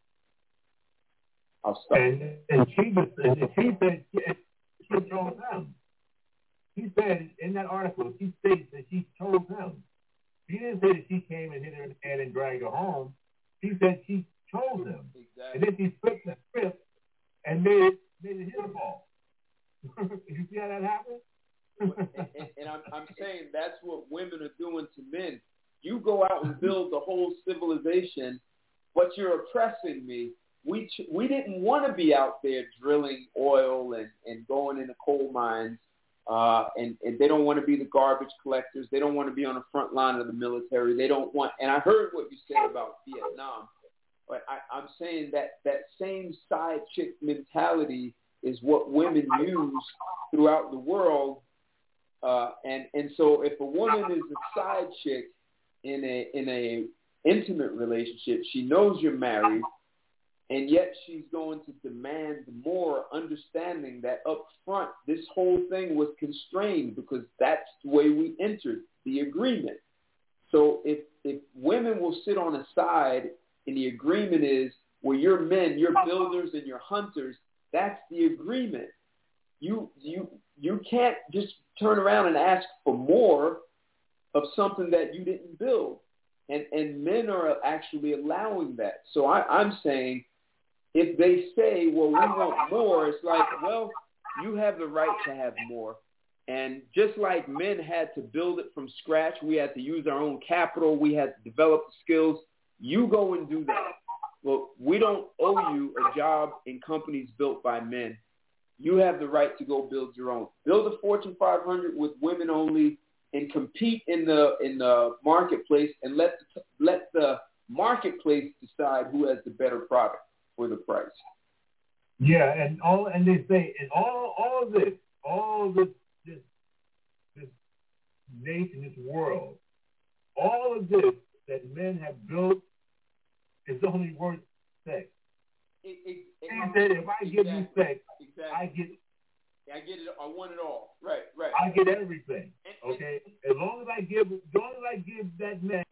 I'll stop. And she said she chose him. He said in that article, she states that she chose him. She didn't say that she came and hit her in the head and dragged her home. She said she chose him. Exactly. And then she flipped the script and made it his fault. You see how that happened? and I'm saying that's what women are doing to men. You go out and build the whole civilization, but you're oppressing me. We didn't want to be out there drilling oil and going into coal mines, and they don't want to be the garbage collectors. They don't want to be on the front line of the military. They don't want. And I heard what you said about Vietnam, but I'm saying that same side chick mentality is what women use throughout the world. And so if a woman is a side chick in a intimate relationship, she knows you're married. And yet she's going to demand more, understanding that up front this whole thing was constrained because that's the way we entered the agreement. So if women will sit on a side and the agreement is, well, you're men, you're builders and you're hunters, that's the agreement. You can't just turn around and ask for more of something that you didn't build. And men are actually allowing that. So I'm saying, if they say, well, we want more, it's like, well, you have the right to have more. And just like men had to build it from scratch, we had to use our own capital, we had to develop the skills, you go and do that. Well, we don't owe you a job in companies built by men. You have the right to go build your own. Build a Fortune 500 with women only and compete in the marketplace and let the marketplace decide who has the better product for the price. Yeah, and they say in all this nation, this world, all of this that men have built is only worth sex. He said, if I give you sex, I get it. I want it all. Right. I get everything. Okay. As long as I give that man